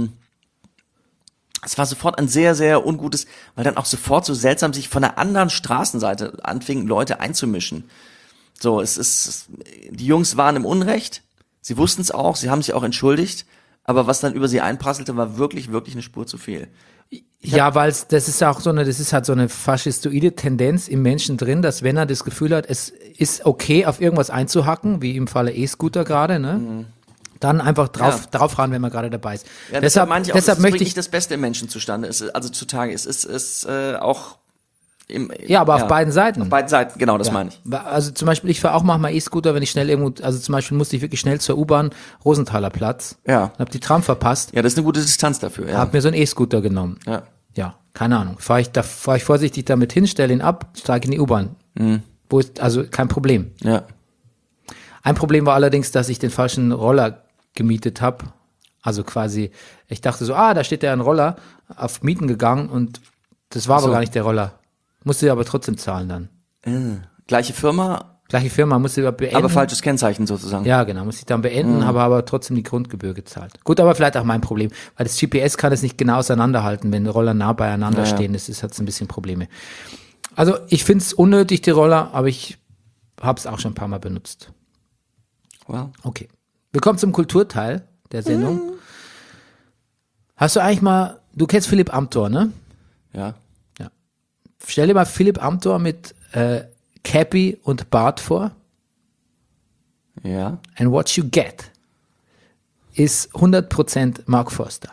[SPEAKER 1] es war sofort ein sehr, sehr ungutes, weil dann auch sofort so seltsam sich von der anderen Straßenseite anfingen, Leute einzumischen. So, die Jungs waren im Unrecht, sie wussten es auch, sie haben sich auch entschuldigt, aber was dann über sie einprasselte, war wirklich, wirklich eine Spur zu viel.
[SPEAKER 5] Ja, weil das ist halt so eine faschistoide Tendenz im Menschen drin, dass wenn er das Gefühl hat, es ist okay, auf irgendwas einzuhacken, wie im Falle E-Scooter gerade, ne? Dann einfach drauf fahren, wenn man gerade dabei ist.
[SPEAKER 1] Ja,
[SPEAKER 5] deshalb
[SPEAKER 1] meine ich auch,
[SPEAKER 5] deshalb
[SPEAKER 1] es
[SPEAKER 5] möchte
[SPEAKER 1] bringt
[SPEAKER 5] ich
[SPEAKER 1] nicht das Beste im Menschen zustande, also zutage, es ist auch
[SPEAKER 5] ja, aber auf beiden Seiten.
[SPEAKER 1] Auf beiden Seiten, genau, das meine ich.
[SPEAKER 5] Also zum Beispiel, ich fahre auch manchmal E-Scooter, wenn ich schnell irgendwo, also zum Beispiel musste ich wirklich schnell zur U-Bahn, Rosenthaler Platz.
[SPEAKER 1] Ja.
[SPEAKER 5] Und hab die Tram verpasst,
[SPEAKER 1] Ja, das ist eine gute Distanz dafür, ja.
[SPEAKER 5] hab mir so einen E-Scooter genommen.
[SPEAKER 1] Ja.
[SPEAKER 5] Ja, keine Ahnung. Fahr ich vorsichtig damit hin, stell ihn ab, steige in die U-Bahn. Wo ist, also kein Problem.
[SPEAKER 1] Ja.
[SPEAKER 5] Ein Problem war allerdings, dass ich den falschen Roller gemietet habe. Also quasi, ich dachte so, da steht ja ein Roller, auf Mieten gegangen und das war aber gar nicht der Roller. Musste aber trotzdem zahlen dann.
[SPEAKER 1] Gleiche Firma,
[SPEAKER 5] Gleiche Firma, musste aber beenden.
[SPEAKER 1] aber falsches Kennzeichen sozusagen.
[SPEAKER 5] Ja, genau, musste ich dann beenden, habe aber trotzdem die Grundgebühr gezahlt. Gut, aber vielleicht auch mein Problem, weil das GPS kann es nicht genau auseinanderhalten, wenn Roller nah beieinander stehen, das hat ein bisschen Probleme. Also ich finde es unnötig, die Roller, aber ich habe es auch schon ein paar Mal benutzt.
[SPEAKER 1] Wow.
[SPEAKER 5] Okay. Wir kommen zum Kulturteil der Sendung. Hast du eigentlich mal, du kennst Philipp Amthor, ne?
[SPEAKER 1] Ja.
[SPEAKER 5] Stell dir mal Philipp Amthor mit Cappy und Bart vor.
[SPEAKER 1] Ja.
[SPEAKER 5] And what you get ist 100% Mark Forster.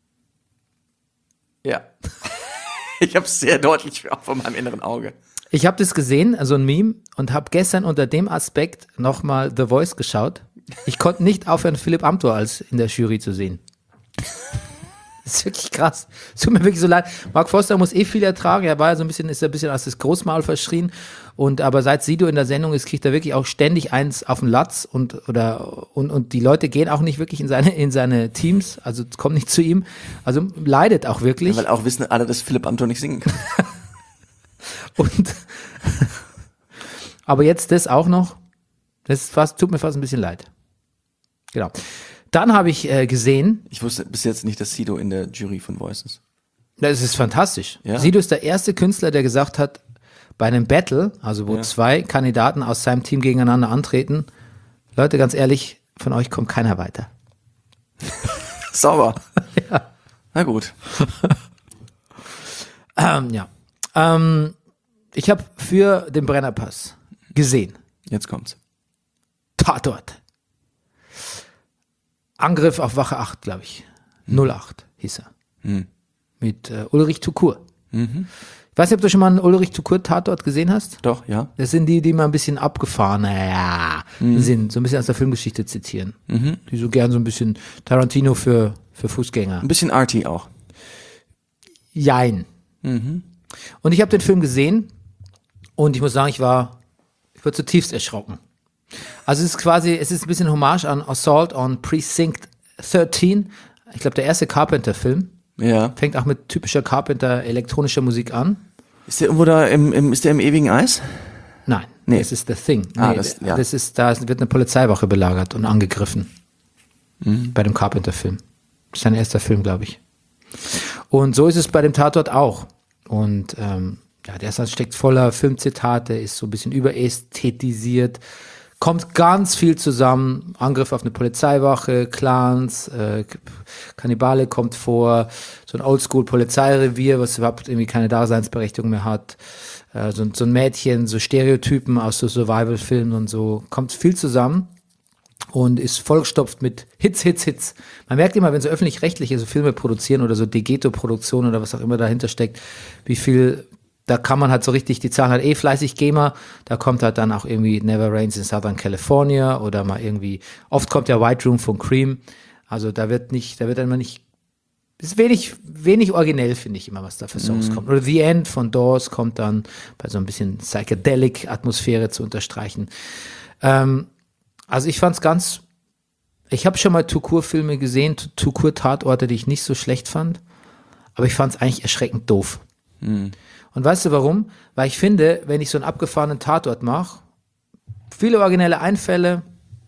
[SPEAKER 1] Ja. Ich habe es sehr deutlich auch vor meinem inneren Auge.
[SPEAKER 5] Ich habe das gesehen, also ein Meme, und habe gestern unter dem Aspekt nochmal The Voice geschaut. Ich konnte nicht aufhören, Philipp Amthor als in der Jury zu sehen. Das ist wirklich krass. Es tut mir wirklich so leid. Mark Forster muss viel ertragen. Er war ja ist ein bisschen als das Großmaul verschrien. Aber seit Sido in der Sendung ist, kriegt er wirklich auch ständig eins auf den Latz und die Leute gehen auch nicht wirklich in seine Teams, also kommen nicht zu ihm. Also leidet auch wirklich.
[SPEAKER 1] Ja, weil auch wissen alle, dass Philipp Amthor nicht singen kann.
[SPEAKER 5] Aber jetzt das auch noch. Tut mir fast ein bisschen leid. Genau. Dann habe ich gesehen,
[SPEAKER 1] Ich wusste bis jetzt nicht, dass Sido in der Jury von Voice ist.
[SPEAKER 5] das ist fantastisch.
[SPEAKER 1] Ja.
[SPEAKER 5] Sido ist der erste Künstler, der gesagt hat, bei einem Battle, also wo zwei Kandidaten aus seinem Team gegeneinander antreten, Leute, ganz ehrlich, von euch kommt keiner weiter.
[SPEAKER 1] Sauber.
[SPEAKER 5] Ja.
[SPEAKER 1] Na gut.
[SPEAKER 5] Ich habe für den Brennerpass gesehen,
[SPEAKER 1] Jetzt kommt's.
[SPEAKER 5] Tatort. Angriff auf Wache 8, glaube ich. 08 hieß er. Mit Ulrich Tukur. Ich weiß nicht, ob du schon mal einen Ulrich Tukur-Tatort gesehen hast.
[SPEAKER 1] Doch, ja.
[SPEAKER 5] Das sind die mal ein bisschen abgefahren sind, so ein bisschen aus der Filmgeschichte zitieren. Die so gern so ein bisschen Tarantino für Fußgänger.
[SPEAKER 1] Ein bisschen arty auch.
[SPEAKER 5] Jein. Und ich habe den Film gesehen und ich muss sagen, ich war zutiefst erschrocken. Also es ist ein bisschen Hommage an Assault on Precinct 13. Ich glaube, der erste Carpenter-Film.
[SPEAKER 1] Ja.
[SPEAKER 5] Fängt auch mit typischer Carpenter elektronischer Musik an.
[SPEAKER 1] Ist der irgendwo da ist der im ewigen Eis?
[SPEAKER 5] Nein,
[SPEAKER 1] Nee.
[SPEAKER 5] das ist The Thing.
[SPEAKER 1] Ah,
[SPEAKER 5] Nee,
[SPEAKER 1] da
[SPEAKER 5] wird eine Polizeiwache belagert und angegriffen. Bei dem Carpenter-Film. Das ist sein erster Film, glaube ich. Und so ist es bei dem Tatort auch. Und der steckt voller Filmzitate, ist so ein bisschen überästhetisiert, kommt ganz viel zusammen. Angriff auf eine Polizeiwache, Clans, Kannibale kommt vor, so ein Oldschool-Polizeirevier, was überhaupt irgendwie keine Daseinsberechtigung mehr hat. So ein Mädchen, so Stereotypen aus so Survival-Filmen und so. Kommt viel zusammen und ist vollgestopft mit Hits. Man merkt immer, wenn so öffentlich-rechtliche so Filme produzieren oder so Degeto-Produktionen oder was auch immer dahinter steckt, wie viel, da kann man halt so richtig, die zahlen halt fleißig GEMA, da kommt halt dann auch irgendwie Never Rains in Southern California oder mal irgendwie, oft kommt ja White Room von Cream, also da wird immer nicht, ist wenig originell, finde ich immer, was da für Songs kommt. Oder The End von Doors kommt dann bei so ein bisschen Psychedelic-Atmosphäre zu unterstreichen. Also ich fand's ich habe schon mal Tukur-Filme gesehen, Tukur-Tatorte, die ich nicht so schlecht fand, aber ich fand's eigentlich erschreckend doof. Und weißt du warum? Weil ich finde, wenn ich so einen abgefahrenen Tatort mache, viele originelle Einfälle,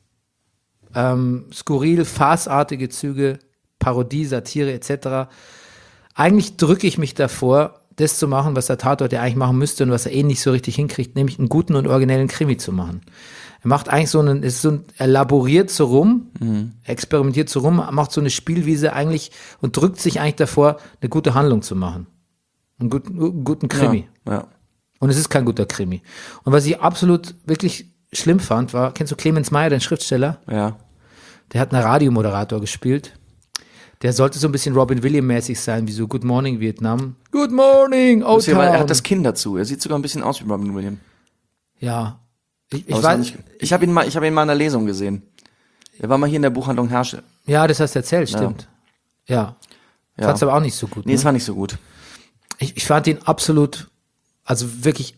[SPEAKER 5] skurril, farceartige Züge, Parodie, Satire etc. Eigentlich drücke ich mich davor, das zu machen, was der Tatort ja eigentlich machen müsste und was er nicht so richtig hinkriegt, nämlich einen guten und originellen Krimi zu machen. Er macht eigentlich er laboriert so rum, experimentiert so rum, macht so eine Spielwiese eigentlich und drückt sich eigentlich davor, eine gute Handlung zu machen. Einen guten Krimi.
[SPEAKER 1] Ja.
[SPEAKER 5] Und es ist kein guter Krimi. Und was ich absolut wirklich schlimm fand, kennst du Clemens Meyer, den Schriftsteller?
[SPEAKER 1] Ja.
[SPEAKER 5] Der hat einen Radiomoderator gespielt. Der sollte so ein bisschen Robin Williams-mäßig sein, wie so Good Morning Vietnam. Good Morning,
[SPEAKER 1] Er
[SPEAKER 5] O-Town.
[SPEAKER 1] hat das Kinn dazu. Er sieht sogar ein bisschen aus wie Robin Williams.
[SPEAKER 5] Ja. Ich
[SPEAKER 1] Aber
[SPEAKER 5] weiß,
[SPEAKER 1] ich habe ihn mal in einer Lesung gesehen. Er war mal hier in der Buchhandlung Herrsche.
[SPEAKER 5] ja, das hast du erzählt, stimmt. Ja.
[SPEAKER 1] Ja.
[SPEAKER 5] Fand's aber auch nicht so gut.
[SPEAKER 1] Nee, es war nicht so gut.
[SPEAKER 5] Ich fand ihn absolut, also wirklich,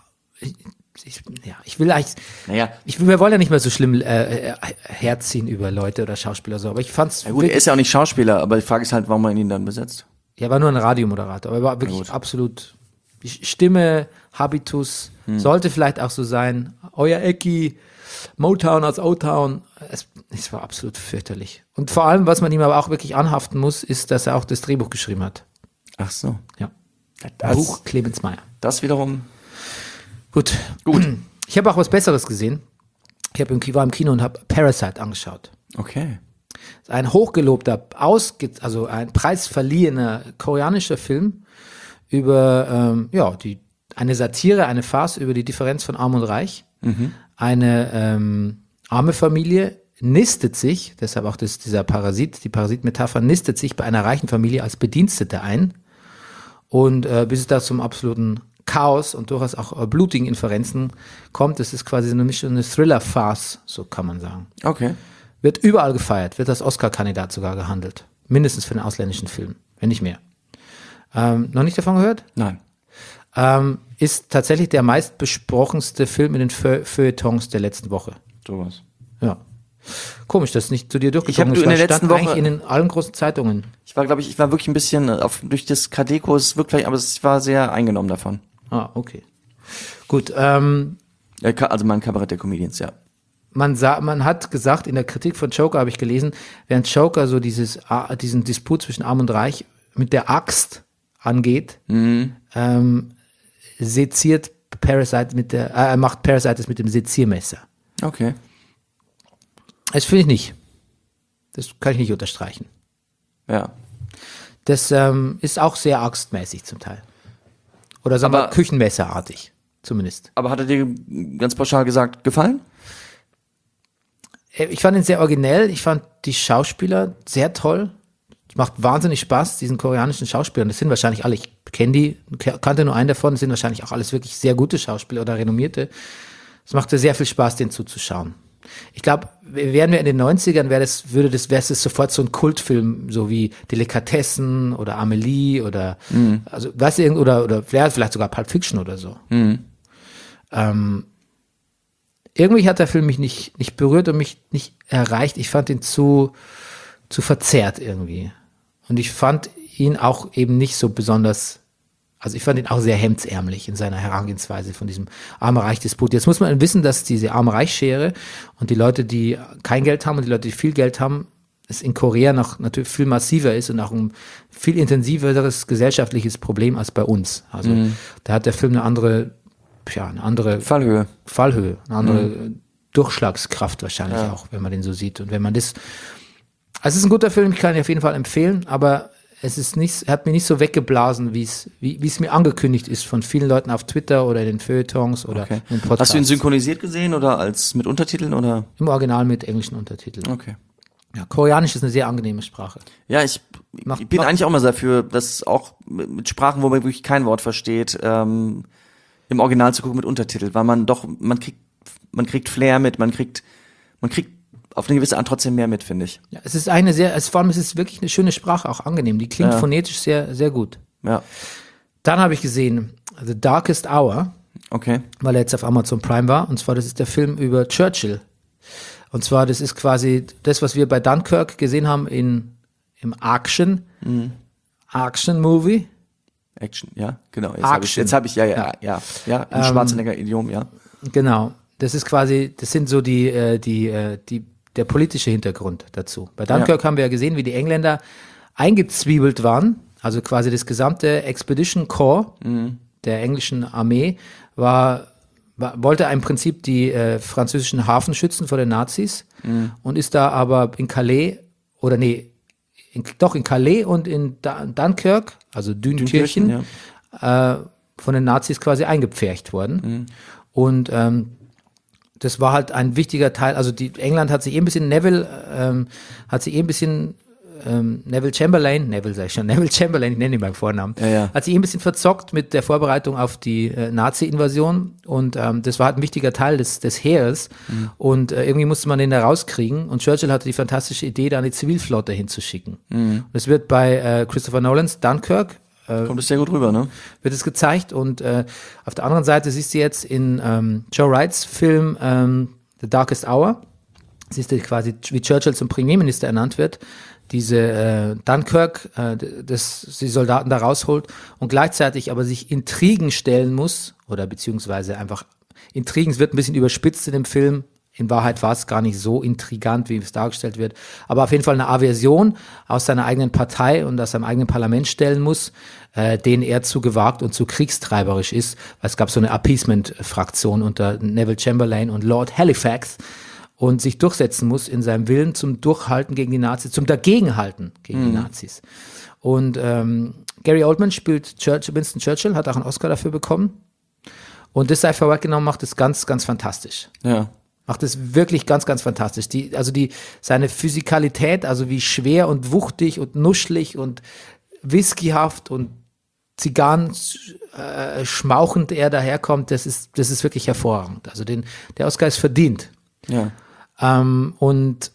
[SPEAKER 5] ich will eigentlich,
[SPEAKER 1] Naja,
[SPEAKER 5] wir wollen ja nicht mehr so schlimm herziehen über Leute oder Schauspieler so, aber ich fand's
[SPEAKER 1] ja gut, er ist ja auch nicht Schauspieler, aber die Frage ist halt, warum man ihn dann besetzt.
[SPEAKER 5] ja, war nur ein Radiomoderator, aber er war wirklich
[SPEAKER 1] gut.
[SPEAKER 5] absolut, die Stimme, Habitus, sollte vielleicht auch so sein, euer Ecki, Motown als O-Town, es war absolut fürchterlich. Und vor allem, was man ihm aber auch wirklich anhaften muss, ist, dass er auch das Drehbuch geschrieben hat.
[SPEAKER 1] Ach so.
[SPEAKER 5] Ja.
[SPEAKER 1] Das,
[SPEAKER 5] Buch Clemens Meyer.
[SPEAKER 1] das wiederum.
[SPEAKER 5] Gut. Ich habe auch was Besseres gesehen. War im Kino und habe Parasite angeschaut.
[SPEAKER 1] Okay.
[SPEAKER 5] Das ist ein hochgelobter, also ein preisverliehener koreanischer Film über eine Satire, eine Farce über die Differenz von Arm und Reich. Eine arme Familie nistet sich, deshalb auch die Parasitmetapher, nistet sich bei einer reichen Familie als Bedienstete ein. Und bis es da zum absoluten Chaos und durchaus auch blutigen Inferenzen kommt, das ist quasi so eine Mischung, eine Thriller-Farce, so kann man sagen.
[SPEAKER 1] Okay.
[SPEAKER 5] Wird überall gefeiert, wird als Oscar-Kandidat sogar gehandelt. Mindestens für einen ausländischen Film, wenn nicht mehr. Noch nicht davon gehört?
[SPEAKER 1] Nein.
[SPEAKER 5] Ist tatsächlich der meistbesprochenste Film in den Feuilletons der letzten Woche.
[SPEAKER 1] Sowas.
[SPEAKER 5] Ja. Komisch, dass es nicht zu dir durchgekommen
[SPEAKER 1] Ich hab
[SPEAKER 5] ist.
[SPEAKER 1] in der
[SPEAKER 5] weil
[SPEAKER 1] letzten
[SPEAKER 5] stand
[SPEAKER 1] Woche-
[SPEAKER 5] eigentlich in allen großen Zeitungen.
[SPEAKER 1] Ich war wirklich ein bisschen durch das Kadeko, es wirkt vielleicht, aber ich war sehr eingenommen davon.
[SPEAKER 5] Ah, okay. Gut,
[SPEAKER 1] Also mein Kabarett der Comedians, ja.
[SPEAKER 5] man hat gesagt, in der Kritik von Joker habe ich gelesen, während Joker so diesen Disput zwischen Arm und Reich mit der Axt angeht, seziert Parasite macht Parasite es mit dem Seziermesser.
[SPEAKER 1] Okay.
[SPEAKER 5] Das finde ich nicht. Das kann ich nicht unterstreichen.
[SPEAKER 1] Ja.
[SPEAKER 5] Das ist auch sehr axtmäßig zum Teil. Oder sagen wir
[SPEAKER 1] Aber-
[SPEAKER 5] Küchenmesserartig, zumindest.
[SPEAKER 1] Aber hat er dir ganz pauschal gesagt, gefallen?
[SPEAKER 5] Ich fand ihn sehr originell. Ich fand die Schauspieler sehr toll. Es macht wahnsinnig Spaß, diesen koreanischen Schauspielern. Das sind wahrscheinlich alle, ich kenne die, kannte nur einen davon, das sind wahrscheinlich auch alles wirklich sehr gute Schauspieler oder renommierte. Es machte sehr viel Spaß, denen zuzuschauen. Ich glaube, wären wir in den 90ern, wäre es sofort so ein Kultfilm, so wie Delikatessen oder Amelie oder, also, weißt du, oder vielleicht sogar Pulp Fiction oder so. Irgendwie hat der Film mich nicht berührt und mich nicht erreicht. Ich fand ihn zu verzerrt irgendwie. Und ich fand ihn auch eben nicht so besonders, also ich fand ihn auch sehr hemdsärmlich in seiner Herangehensweise von diesem Arm-Reich-Disput. Jetzt muss man wissen, dass diese Arm-Reich-Schere und die Leute, die kein Geld haben und die Leute, die viel Geld haben, es in Korea noch natürlich viel massiver ist und auch ein viel intensiveres gesellschaftliches Problem als bei uns. Also da hat der Film eine andere
[SPEAKER 1] Fallhöhe.
[SPEAKER 5] Eine andere Durchschlagskraft wahrscheinlich auch, wenn man den so sieht. Und wenn man das, also es ist ein guter Film, ich kann ihn auf jeden Fall empfehlen, aber es ist nicht, hat mir nicht so weggeblasen, wie es mir angekündigt ist von vielen Leuten auf Twitter oder in den Feuilletons oder in den Podcasts.
[SPEAKER 1] Hast du ihn synchronisiert gesehen oder mit Untertiteln oder?
[SPEAKER 5] Im Original mit englischen Untertiteln.
[SPEAKER 1] Okay.
[SPEAKER 5] Ja, Koreanisch ist eine sehr angenehme Sprache.
[SPEAKER 1] Ja, ich bin eigentlich auch mal dafür, dass auch mit Sprachen, wo man wirklich kein Wort versteht, im Original zu gucken mit Untertitel, weil man kriegt Flair mit, man kriegt auf eine gewisse Art trotzdem mehr mit, finde ich.
[SPEAKER 5] Ja, es ist vor allem es ist wirklich eine schöne Sprache, auch angenehm. Die klingt phonetisch sehr, sehr gut.
[SPEAKER 1] Ja.
[SPEAKER 5] Dann habe ich gesehen The Darkest Hour,
[SPEAKER 1] Okay.
[SPEAKER 5] weil er jetzt auf Amazon Prime war. Und zwar, das ist der Film über Churchill. Und zwar, das ist quasi das, was wir bei Dunkirk gesehen haben im Action-Movie.
[SPEAKER 1] Action, ja, genau.
[SPEAKER 5] Action.
[SPEAKER 1] Jetzt habe ich, im Schwarzenegger-Idiom, ja.
[SPEAKER 5] Genau. Das ist quasi, das sind so der politische Hintergrund dazu. Bei Dunkirk haben wir ja gesehen, wie die Engländer eingezwiebelt waren. Also quasi das gesamte Expedition Corps der englischen Armee wollte im Prinzip die französischen Hafen schützen vor den Nazis und ist da aber in Calais in Calais und in Dunkirk, also Dünkirchen, von den Nazis quasi eingepfercht worden. Und das war halt ein wichtiger Teil, also England hat sich ein bisschen Neville Chamberlain, ich nenne ihn beim Vornamen, hat sich ein bisschen verzockt mit der Vorbereitung auf die Nazi-Invasion und das war halt ein wichtiger Teil des Heeres und irgendwie musste man den da rauskriegen und Churchill hatte die fantastische Idee, da eine Zivilflotte hinzuschicken. Und es wird bei Christopher Nolans Dunkirk
[SPEAKER 1] kommt es sehr gut rüber, ne?
[SPEAKER 5] Wird es gezeigt und auf der anderen Seite siehst du jetzt in Joe Wrights Film The Darkest Hour, siehst du quasi, wie Churchill zum Premierminister ernannt wird, diese Dunkirk, die Soldaten da rausholt und gleichzeitig aber sich Intrigen stellen muss oder beziehungsweise einfach Intrigen, es wird ein bisschen überspitzt in dem Film. In Wahrheit war es gar nicht so intrigant, wie es dargestellt wird. Aber auf jeden Fall eine Aversion aus seiner eigenen Partei und aus seinem eigenen Parlament stellen muss, den er zu gewagt und zu kriegstreiberisch ist. Weil es gab so eine Appeasement-Fraktion unter Neville Chamberlain und Lord Halifax und sich durchsetzen muss in seinem Willen zum Durchhalten gegen die Nazis, zum Dagegenhalten gegen die Nazis. Und Gary Oldman spielt Winston Churchill, hat auch einen Oscar dafür bekommen. Und das sei vorweggenommen, macht es ganz, ganz fantastisch.
[SPEAKER 1] Ja.
[SPEAKER 5] Macht es wirklich ganz, ganz fantastisch. Seine Physikalität, also wie schwer und wuchtig und nuschelig und whiskyhaft und Zigarren schmauchend er daherkommt, das ist wirklich hervorragend. Also der Oscar ist verdient.
[SPEAKER 1] Ja.
[SPEAKER 5] Und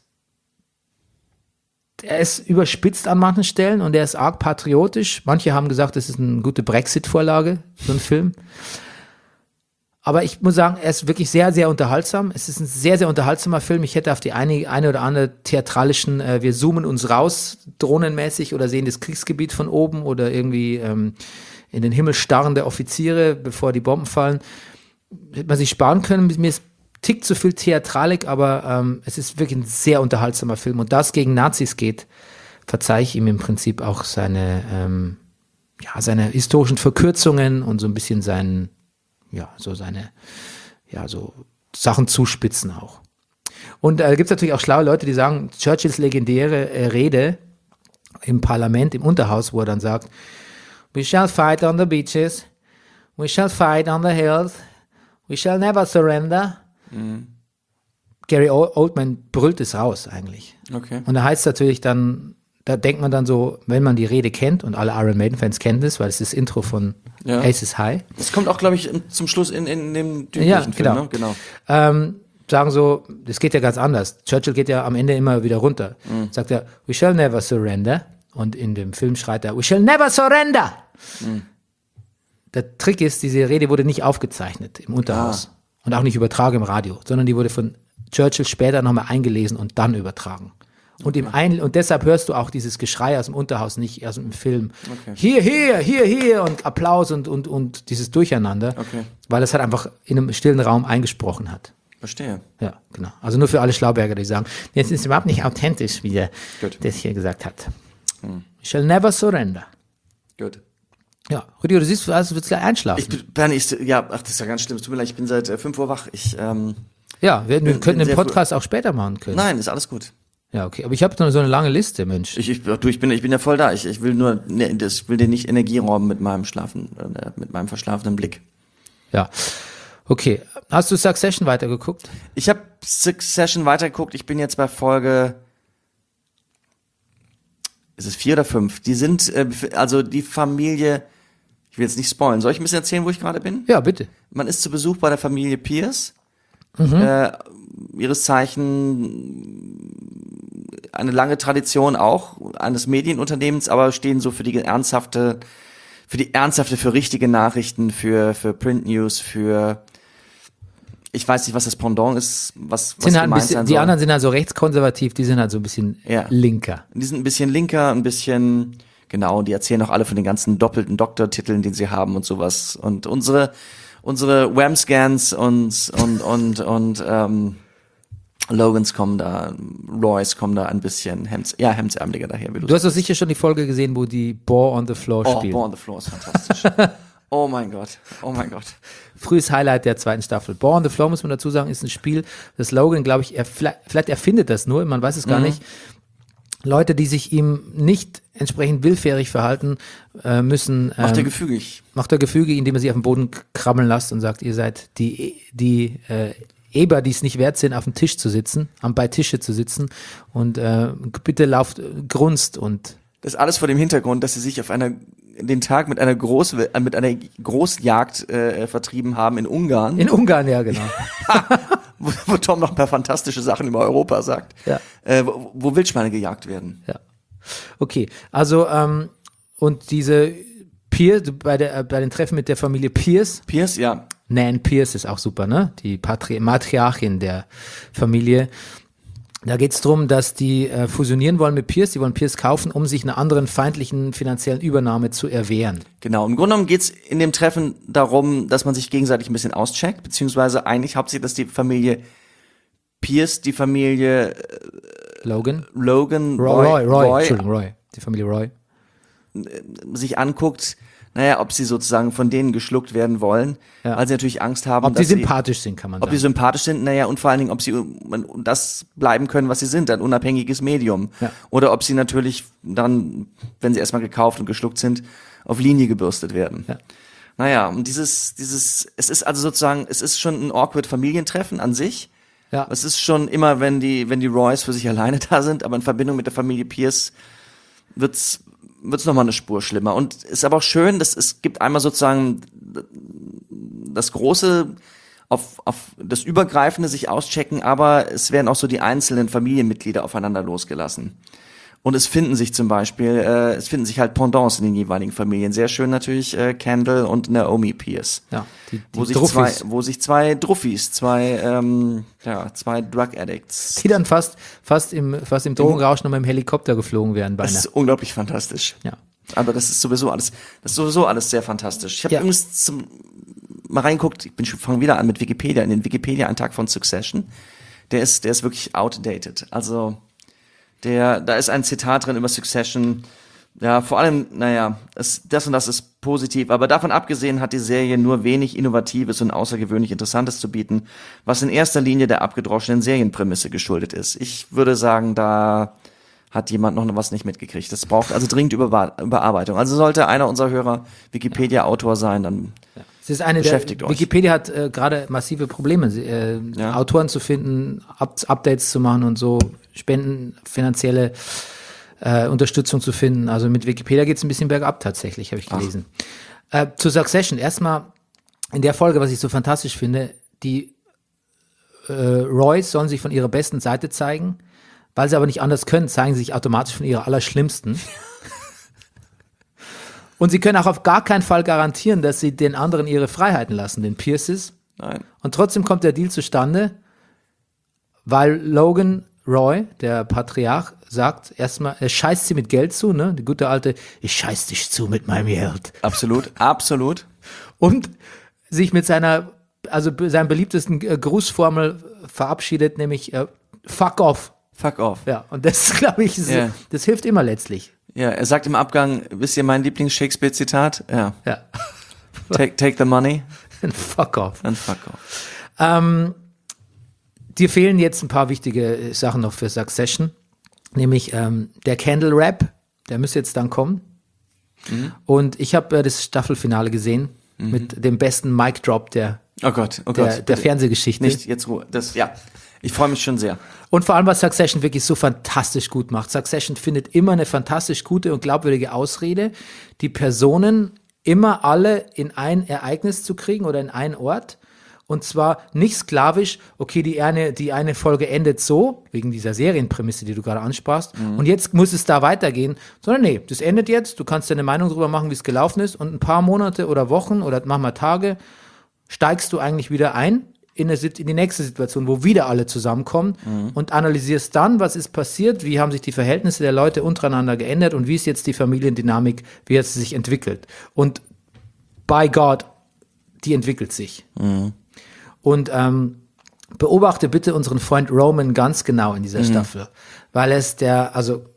[SPEAKER 5] er ist überspitzt an manchen Stellen und er ist arg patriotisch. Manche haben gesagt, das ist eine gute Brexit-Vorlage, so ein Film. Aber ich muss sagen, er ist wirklich sehr, sehr unterhaltsam. Es ist ein sehr, sehr unterhaltsamer Film. Ich hätte auf die eine oder andere theatralischen, wir zoomen uns raus, drohnenmäßig oder sehen das Kriegsgebiet von oben oder irgendwie in den Himmel starren der Offiziere, bevor die Bomben fallen. Hätte man sich sparen können. Mir ist tickt zu viel Theatralik, aber es ist wirklich ein sehr unterhaltsamer Film. Und da es gegen Nazis geht, verzeihe ich ihm im Prinzip auch seine historischen Verkürzungen und so ein bisschen so Sachen zuspitzen auch. Und gibt es natürlich auch schlaue Leute, die sagen, Churchills legendäre Rede im Parlament, im Unterhaus, wo er dann sagt, we shall fight on the beaches, we shall fight on the hills, we shall never surrender. Gary Oldman brüllt es raus eigentlich.
[SPEAKER 1] Okay.
[SPEAKER 5] Und da heißt es natürlich dann, da denkt man dann so, wenn man die Rede kennt, und alle Iron Maiden-Fans kennen das, weil es ist das Intro von
[SPEAKER 1] Ja.
[SPEAKER 5] Aces High.
[SPEAKER 1] Das kommt auch, glaube ich, zum Schluss in dem
[SPEAKER 5] Ja,
[SPEAKER 1] Film,
[SPEAKER 5] genau.
[SPEAKER 1] ne? Genau.
[SPEAKER 5] Sagen so, das geht ja ganz anders. Churchill geht ja am Ende immer wieder runter. Sagt er, we shall never surrender. Und in dem Film schreit er, we shall never surrender. Der Trick ist, diese Rede wurde nicht aufgezeichnet im Unterhaus. Und auch nicht übertragen im Radio, sondern die wurde von Churchill später nochmal eingelesen und dann übertragen. Und, und deshalb hörst du auch dieses Geschrei aus dem Unterhaus nicht aus dem Film.
[SPEAKER 1] Okay.
[SPEAKER 5] Hier und Applaus und dieses Durcheinander,
[SPEAKER 1] Okay.
[SPEAKER 5] weil es halt einfach in einem stillen Raum eingesprochen hat.
[SPEAKER 1] Verstehe.
[SPEAKER 5] Ja, genau. Also nur für alle Schlauberger, die sagen, jetzt ist überhaupt nicht authentisch, wie der
[SPEAKER 1] Gut.
[SPEAKER 5] das hier gesagt hat. We shall never surrender.
[SPEAKER 1] Gut.
[SPEAKER 5] Ja, Rüdiger, du siehst, also willst gleich einschlafen.
[SPEAKER 1] Bernie, das ist ja ganz schlimm. Es tut mir leid, ich bin seit 5 Uhr wach.
[SPEAKER 5] Ja, wir könnten
[SPEAKER 1] bin
[SPEAKER 5] den
[SPEAKER 1] sehr
[SPEAKER 5] Podcast auch später machen können.
[SPEAKER 1] Nein, ist alles gut.
[SPEAKER 5] Ja, okay. Aber ich habe noch so eine lange Liste, Mensch.
[SPEAKER 1] Ich bin ja voll da. Ich will nur, ich will dir nicht Energie rauben mit meinem mit meinem verschlafenen Blick.
[SPEAKER 5] Ja. Okay. Hast du Succession weitergeguckt?
[SPEAKER 1] Ich habe Succession weitergeguckt. Ich bin jetzt bei Folge, ist es 4 oder 5? Die sind, also die Familie, ich will jetzt nicht spoilen. Soll ich ein bisschen erzählen, wo ich gerade bin?
[SPEAKER 5] Ja, bitte.
[SPEAKER 1] Man ist zu Besuch bei der Familie Pierce. Ihres Zeichen eine lange Tradition auch eines Medienunternehmens, aber stehen so für die ernsthafte, für richtige Nachrichten, für Print News, für, ich weiß nicht, was das Pendant ist, was
[SPEAKER 5] Sind halt ein
[SPEAKER 1] gemeint
[SPEAKER 5] bisschen,
[SPEAKER 1] sein
[SPEAKER 5] die
[SPEAKER 1] soll.
[SPEAKER 5] anderen sind halt so rechtskonservativ, die sind halt so ein bisschen
[SPEAKER 1] Ja.
[SPEAKER 5] linker.
[SPEAKER 1] Die sind ein bisschen linker, ein bisschen, genau, die erzählen auch alle von den ganzen doppelten Doktortiteln, die sie haben und sowas. Und unsere Wham-Scans und Logans kommen da, Royce kommen da ein bisschen hemdsärmeliger daher. Wie
[SPEAKER 5] Du hast doch sicher schon die Folge gesehen, wo die Bore on the Floor spielen.
[SPEAKER 1] Born on the Floor ist fantastisch. Oh mein Gott.
[SPEAKER 5] Frühes Highlight der zweiten Staffel. Bore on the Floor, muss man dazu sagen, ist ein Spiel, das Logan, glaube ich, vielleicht erfindet das nur, man weiß es gar nicht. Leute, die sich ihm nicht entsprechend willfährig verhalten, müssen...
[SPEAKER 1] Macht er gefügig.
[SPEAKER 5] Macht er Gefüge, indem er sie auf den Boden krabbeln lässt und sagt, ihr seid die Eber, die es nicht wert sind, auf dem Tisch zu sitzen, bei Tische zu sitzen und bitte lauft, grunzt und
[SPEAKER 1] Das alles vor dem Hintergrund, dass sie sich auf den Tag mit einer Großjagd vertrieben haben in Ungarn.
[SPEAKER 5] in Ungarn, ja genau.
[SPEAKER 1] Wo Tom noch ein paar fantastische Sachen über Europa sagt.
[SPEAKER 5] Ja.
[SPEAKER 1] Wo Wildschweine gejagt werden.
[SPEAKER 5] Ja. Okay, also und diese Pierce, bei den Treffen mit der Familie Pierce,
[SPEAKER 1] Pierce, ja.
[SPEAKER 5] Nan Pierce ist auch super, ne? Die Matriarchin der Familie. Da geht's drum, dass die fusionieren wollen mit Pierce, die wollen Pierce kaufen, um sich einer anderen feindlichen finanziellen Übernahme zu erwehren.
[SPEAKER 1] Genau. Im Grunde genommen geht's in dem Treffen darum, dass man sich gegenseitig ein bisschen auscheckt, beziehungsweise eigentlich hauptsächlich, dass die Familie Pierce, die Familie
[SPEAKER 5] Logan?
[SPEAKER 1] Roy
[SPEAKER 5] Entschuldigung, Roy. Die Familie Roy.
[SPEAKER 1] sich anguckt, naja, ob sie sozusagen von denen geschluckt werden wollen,
[SPEAKER 5] Ja.
[SPEAKER 1] weil sie natürlich Angst haben,
[SPEAKER 5] Ob die
[SPEAKER 1] dass sie
[SPEAKER 5] sympathisch sind, kann man
[SPEAKER 1] ob die
[SPEAKER 5] sagen.
[SPEAKER 1] sympathisch sind, naja, und vor allen Dingen, ob sie das bleiben können, was sie sind, ein unabhängiges Medium.
[SPEAKER 5] Ja.
[SPEAKER 1] Oder ob sie natürlich dann, wenn sie erstmal gekauft und geschluckt sind, auf Linie gebürstet werden.
[SPEAKER 5] Ja.
[SPEAKER 1] Naja, und es ist also sozusagen, es ist schon ein awkward Familientreffen an sich.
[SPEAKER 5] Ja.
[SPEAKER 1] Es ist schon immer, wenn die Roys für sich alleine da sind, aber in Verbindung mit der Familie Pierce wird's noch mal eine Spur schlimmer. Und ist aber auch schön, dass es gibt einmal sozusagen das große auf das Übergreifende sich auschecken, aber es werden auch so die einzelnen Familienmitglieder aufeinander losgelassen. Und es finden sich zum Beispiel, halt Pendants in den jeweiligen Familien. Sehr schön natürlich Kendall und Naomi Pierce.
[SPEAKER 5] Ja, die
[SPEAKER 1] Wo sich
[SPEAKER 5] Druffis.
[SPEAKER 1] zwei Druffis, zwei Drug Addicts.
[SPEAKER 5] Die dann fast im Drogenrausch noch mal im Helikopter geflogen werden
[SPEAKER 1] Das
[SPEAKER 5] beinahe.
[SPEAKER 1] ist unglaublich fantastisch.
[SPEAKER 5] Ja.
[SPEAKER 1] Aber das ist sowieso alles sehr fantastisch. Ich habe
[SPEAKER 5] Ja.
[SPEAKER 1] übrigens mal reingeguckt, fange wieder an mit Wikipedia, in den Wikipedia-Eintrag von Succession. Der ist wirklich outdated. Also, da ist ein Zitat drin über Succession. Ja, vor allem, das und das ist positiv, aber davon abgesehen hat die Serie nur wenig Innovatives und außergewöhnlich Interessantes zu bieten, was in erster Linie der abgedroschenen Serienprämisse geschuldet ist. Ich würde sagen, da hat jemand noch was nicht mitgekriegt. Das braucht also dringend Überarbeitung. Also sollte einer unserer Hörer Wikipedia-Autor sein, dann
[SPEAKER 5] Es ist eine
[SPEAKER 1] beschäftigt euch.
[SPEAKER 5] Wikipedia hat gerade massive Probleme,
[SPEAKER 1] Ja.
[SPEAKER 5] Autoren zu finden, Updates zu machen und so, Spenden, finanzielle Unterstützung zu finden. Also mit Wikipedia geht es ein bisschen bergab tatsächlich, habe ich gelesen. Zu Succession. Erstmal in der Folge, was ich so fantastisch finde, die Roys sollen sich von ihrer besten Seite zeigen, weil sie aber nicht anders können, zeigen sie sich automatisch von ihrer allerschlimmsten. Und sie können auch auf gar keinen Fall garantieren, dass sie den anderen ihre Freiheiten lassen, den Pierces.
[SPEAKER 1] Nein.
[SPEAKER 5] Und trotzdem kommt der Deal zustande, weil Logan Roy, der Patriarch, sagt erstmal, er scheißt sie mit Geld zu, ne? Die gute alte, ich scheiß dich zu mit meinem Geld.
[SPEAKER 1] Absolut, absolut.
[SPEAKER 5] Und sich mit seiner beliebtesten Grußformel verabschiedet, nämlich fuck off.
[SPEAKER 1] Fuck off.
[SPEAKER 5] Ja, und das, glaube ich,
[SPEAKER 1] Ja.
[SPEAKER 5] das hilft immer letztlich.
[SPEAKER 1] Ja, er sagt im Abgang, wisst ihr mein Lieblings-Shakespeare-Zitat? Ja.
[SPEAKER 5] Ja,
[SPEAKER 1] Take the money
[SPEAKER 5] fuck off.
[SPEAKER 1] and fuck off.
[SPEAKER 5] Dir fehlen jetzt ein paar wichtige Sachen noch für Succession, nämlich der Candle Rap, der müsste jetzt dann kommen. Und ich habe das Staffelfinale gesehen mit dem besten Mic Drop der
[SPEAKER 1] Oh Gott,
[SPEAKER 5] der
[SPEAKER 1] bitte.
[SPEAKER 5] Fernsehgeschichte.
[SPEAKER 1] Nicht, jetzt Ruhe. Ich freue mich schon sehr.
[SPEAKER 5] Und vor allem, was Succession wirklich so fantastisch gut macht. Succession findet immer eine fantastisch gute und glaubwürdige Ausrede, die Personen immer alle in ein Ereignis zu kriegen oder in einen Ort. Und zwar nicht sklavisch, okay, die eine Folge endet so, wegen dieser Serienprämisse, die du gerade ansprachst, und jetzt muss es da weitergehen, sondern nee, das endet jetzt, du kannst deine Meinung darüber machen, wie es gelaufen ist, und ein paar Monate oder Wochen oder manchmal Tage steigst du eigentlich wieder ein in die nächste Situation, wo wieder alle zusammenkommen und analysierst dann, was ist passiert, wie haben sich die Verhältnisse der Leute untereinander geändert und wie ist jetzt die Familiendynamik, wie hat sie sich entwickelt. Und by God, die entwickelt sich. Und beobachte bitte unseren Freund Roman ganz genau in dieser Staffel, weil er ist der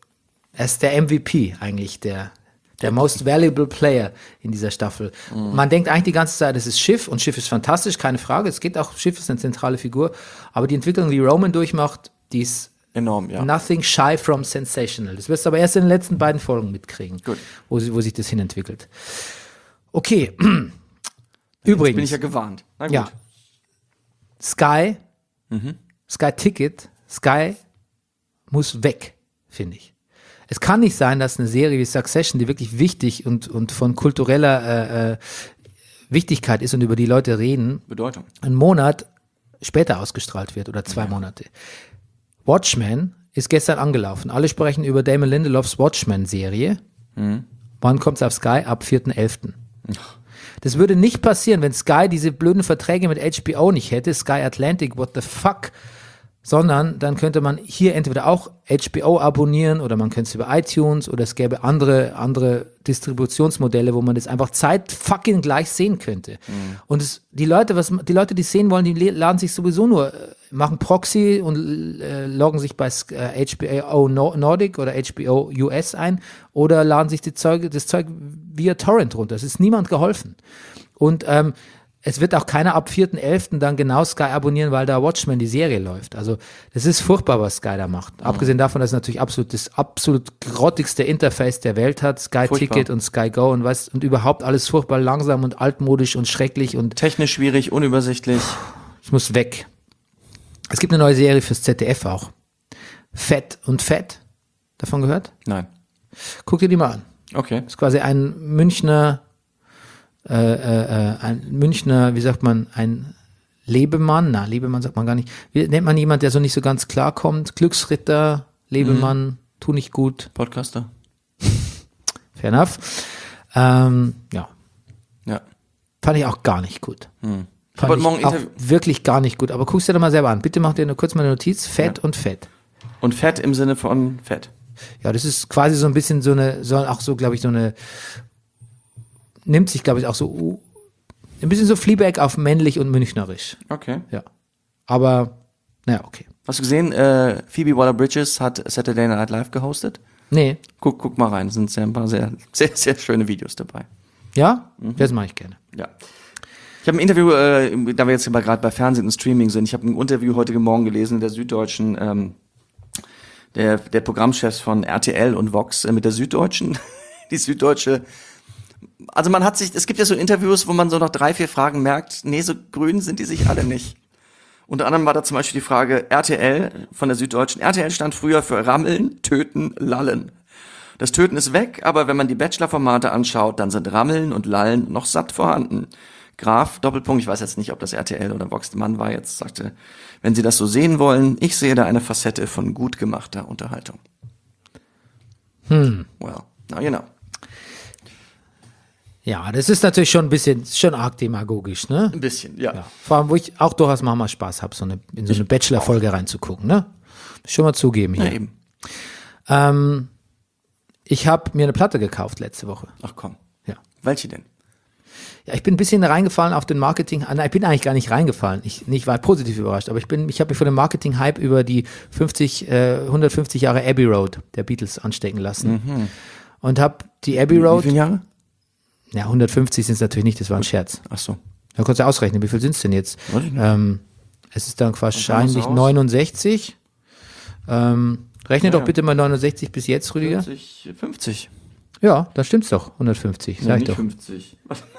[SPEAKER 5] MVP eigentlich, der most valuable player in dieser Staffel. Man denkt eigentlich die ganze Zeit, es ist Schiff und Schiff ist fantastisch, keine Frage. Es geht auch, Schiff ist eine zentrale Figur, aber die Entwicklung, die Roman durchmacht, die ist
[SPEAKER 1] Enorm, ja.
[SPEAKER 5] nothing shy from sensational. Das wirst du aber erst in den letzten beiden Folgen mitkriegen,
[SPEAKER 1] Gut.
[SPEAKER 5] wo sich das hinentwickelt. Okay.
[SPEAKER 1] Jetzt
[SPEAKER 5] Übrigens.
[SPEAKER 1] bin ich ja gewarnt. Na gut.
[SPEAKER 5] Ja. Sky, Sky Ticket, Sky muss weg, finde ich. Es kann nicht sein, dass eine Serie wie Succession, die wirklich wichtig und von kultureller Wichtigkeit ist und über die Leute reden,
[SPEAKER 1] Bedeutung.
[SPEAKER 5] einen Monat später ausgestrahlt wird oder 2 Monate. Watchmen ist gestern angelaufen. Alle sprechen über Damon Lindelofs Watchmen-Serie. Wann kommt's auf Sky? Ab 4.11. Das würde nicht passieren, wenn Sky diese blöden Verträge mit HBO nicht hätte, Sky Atlantic, what the fuck, sondern dann könnte man hier entweder auch HBO abonnieren oder man könnte es über iTunes oder es gäbe andere Distributionsmodelle, wo man das einfach fucking gleich sehen könnte. Und die Leute, die es sehen wollen, die laden sich sowieso nur, machen Proxy und loggen sich bei HBO Nordic oder HBO US ein oder laden sich das Zeug via Torrent runter. Es ist niemand geholfen. Und es wird auch keiner ab 4.11. dann genau Sky abonnieren, weil da Watchmen die Serie läuft. Also das ist furchtbar, was Sky da macht. Abgesehen davon, dass es natürlich das absolut grottigste Interface der Welt hat, Sky
[SPEAKER 1] Furchtbar.
[SPEAKER 5] Ticket und Sky Go und überhaupt alles furchtbar langsam und altmodisch und schrecklich und
[SPEAKER 1] Technisch schwierig, unübersichtlich.
[SPEAKER 5] es muss weg. Es gibt eine neue Serie fürs ZDF auch. Fett und Fett. Davon gehört?
[SPEAKER 1] Nein.
[SPEAKER 5] Guck dir die mal an.
[SPEAKER 1] Okay.
[SPEAKER 5] Das ist quasi ein Münchner, wie sagt man, ein Lebemann? Na, Lebemann sagt man gar nicht. Wie nennt man jemand, der so nicht so ganz klarkommt? Glücksritter, Lebemann, tu nicht gut.
[SPEAKER 1] Podcaster.
[SPEAKER 5] Fair enough. Ja,
[SPEAKER 1] Ja.
[SPEAKER 5] fand ich auch gar nicht gut.
[SPEAKER 1] Ich habe heute Morgen ein
[SPEAKER 5] Auch
[SPEAKER 1] Interview.
[SPEAKER 5] wirklich gar nicht gut. Aber guck's dir doch mal selber an. Bitte mach dir nur kurz mal eine Notiz. Fett und Fett.
[SPEAKER 1] Und Fett im Sinne von Fett.
[SPEAKER 5] Ja, das ist quasi so ein bisschen nimmt sich, glaube ich, auch so ein bisschen so Fleabag auf männlich und münchnerisch.
[SPEAKER 1] Okay.
[SPEAKER 5] Ja. Aber, naja, okay.
[SPEAKER 1] Hast du gesehen, Phoebe Waller-Bridges hat Saturday Night Live gehostet?
[SPEAKER 5] Nee.
[SPEAKER 1] Guck mal rein, es sind ein paar sehr, sehr, sehr schöne Videos dabei.
[SPEAKER 5] Ja? Das mache ich gerne.
[SPEAKER 1] Ja. Ich habe ein Interview, da wir jetzt gerade bei Fernsehen und Streaming sind, ich habe ein Interview heute Morgen gelesen in der Süddeutschen, der Programmchefs von RTL und Vox mit der Süddeutschen. Die Süddeutsche, also es gibt ja so Interviews, wo man so nach 3, 4 Fragen merkt, nee, so grün sind die sich alle nicht. Unter anderem war da zum Beispiel die Frage RTL von der Süddeutschen. RTL stand früher für Rammeln, Töten, Lallen. Das Töten ist weg, aber wenn man die Bachelor-Formate anschaut, dann sind Rammeln und Lallen noch satt vorhanden. Graf, Doppelpunkt, ich weiß jetzt nicht, ob das RTL oder Vox der Mann war, jetzt sagte, wenn Sie das so sehen wollen, ich sehe da eine Facette von gut gemachter Unterhaltung. Well, now you know.
[SPEAKER 5] Ja, das ist natürlich schon ein bisschen, schon arg demagogisch, ne?
[SPEAKER 1] Ein bisschen, ja.
[SPEAKER 5] Vor allem, wo ich auch durchaus manchmal Spaß habe, in so eine Bachelor-Folge reinzugucken, ne? Schon mal zugeben hier.
[SPEAKER 1] Ja, eben.
[SPEAKER 5] Ich habe mir eine Platte gekauft letzte Woche.
[SPEAKER 1] Ach komm.
[SPEAKER 5] Ja.
[SPEAKER 1] Welche denn?
[SPEAKER 5] Ja, ich bin ein bisschen reingefallen auf den Marketing. Nein, ich bin eigentlich gar nicht reingefallen. Ich war positiv überrascht, aber ich habe mich von dem Marketing-Hype über die 150 Jahre Abbey Road der Beatles anstecken lassen. Und habe die Abbey
[SPEAKER 1] Wie
[SPEAKER 5] Road,
[SPEAKER 1] viele Jahre?
[SPEAKER 5] ja, 150 sind es natürlich nicht, das war ein Scherz.
[SPEAKER 1] Ach so.
[SPEAKER 5] Da kannst du ausrechnen, wie viel sind es denn jetzt?
[SPEAKER 1] Weiß ich nicht.
[SPEAKER 5] Es ist dann wahrscheinlich
[SPEAKER 1] aus?
[SPEAKER 5] 69. Rechne doch
[SPEAKER 1] Ja.
[SPEAKER 5] bitte mal 69 bis jetzt, Rüdiger.
[SPEAKER 1] 50.
[SPEAKER 5] Ja, da stimmt's doch. 150, sag ich doch.
[SPEAKER 1] 50.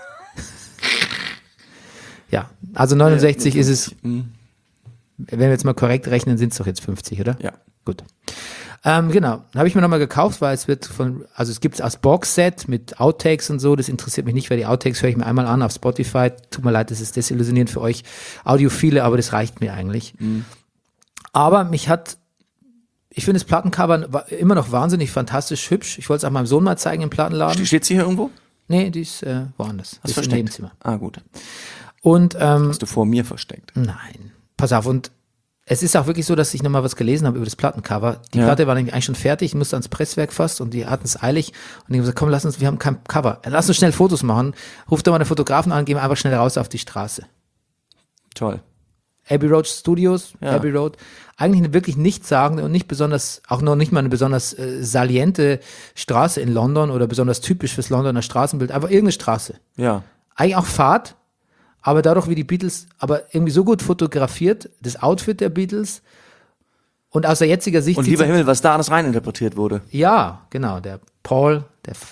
[SPEAKER 5] Ja, also 69 ist es,
[SPEAKER 1] Mhm.
[SPEAKER 5] wenn wir jetzt mal korrekt rechnen, sind es doch jetzt 50, oder?
[SPEAKER 1] Ja.
[SPEAKER 5] Gut. Genau, habe ich mir nochmal gekauft, weil es gibt es als Boxset mit Outtakes und so, das interessiert mich nicht, weil die Outtakes höre ich mir einmal an auf Spotify. Tut mir leid, das ist desillusionierend für euch Audiophile, aber das reicht mir eigentlich. Aber ich finde das Plattencover immer noch wahnsinnig fantastisch hübsch. Ich wollte es auch meinem Sohn mal zeigen im Plattenladen.
[SPEAKER 1] Steht sie hier irgendwo?
[SPEAKER 5] Nee, die ist woanders. Die
[SPEAKER 1] Hast
[SPEAKER 5] ist
[SPEAKER 1] du
[SPEAKER 5] im
[SPEAKER 1] versteckt?
[SPEAKER 5] Nebenzimmer.
[SPEAKER 1] Ah, gut.
[SPEAKER 5] Und
[SPEAKER 1] Hast du vor mir versteckt.
[SPEAKER 5] nein, pass auf, und es ist auch wirklich so, dass ich nochmal was gelesen habe über das Plattencover. Die
[SPEAKER 1] Ja.
[SPEAKER 5] Platte war nämlich eigentlich schon fertig, ich musste ans Presswerk fast und die hatten es eilig. Und die haben gesagt, komm, wir haben kein Cover. Lass uns schnell Fotos machen. Ruf doch mal den Fotografen an, gehen wir einfach schnell raus auf die Straße.
[SPEAKER 1] Toll.
[SPEAKER 5] Abbey Road Studios,
[SPEAKER 1] Ja.
[SPEAKER 5] Abbey Road. Eigentlich eine wirklich nichtssagende und auch noch nicht mal eine besonders saliente Straße in London oder besonders typisch fürs Londoner Straßenbild. Einfach irgendeine Straße.
[SPEAKER 1] Ja.
[SPEAKER 5] Eigentlich auch Fahrt, aber dadurch, wie die Beatles, aber irgendwie so gut fotografiert, das Outfit der Beatles und aus der jetziger Sicht
[SPEAKER 1] Und
[SPEAKER 5] sieht's-
[SPEAKER 1] lieber Himmel, was da alles reininterpretiert wurde.
[SPEAKER 5] ja, genau, der Paul,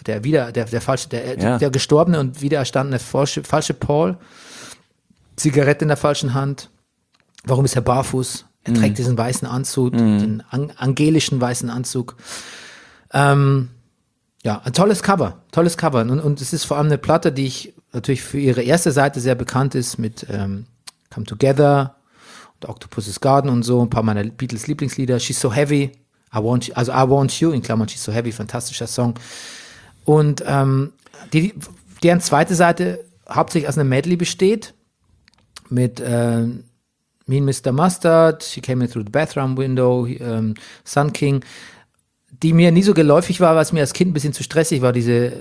[SPEAKER 5] der gestorbene und wiedererstandene falsche Paul, Zigarette in der falschen Hand. Warum ist er barfuß? Er trägt diesen weißen Anzug, den angelischen weißen Anzug. Ja, ein tolles Cover. Und es ist vor allem eine Platte, die ich natürlich für ihre erste Seite sehr bekannt ist mit Come Together und Octopus's Garden und so, ein paar meiner Beatles Lieblingslieder. She's So Heavy, I Want You, in Klammern She's So Heavy, fantastischer Song. Und deren zweite Seite hauptsächlich aus einem Medley besteht mit Me and Mr. Mustard, She Came In Through the Bathroom Window, Sun King, die mir nie so geläufig war, was mir als Kind ein bisschen zu stressig war, dieses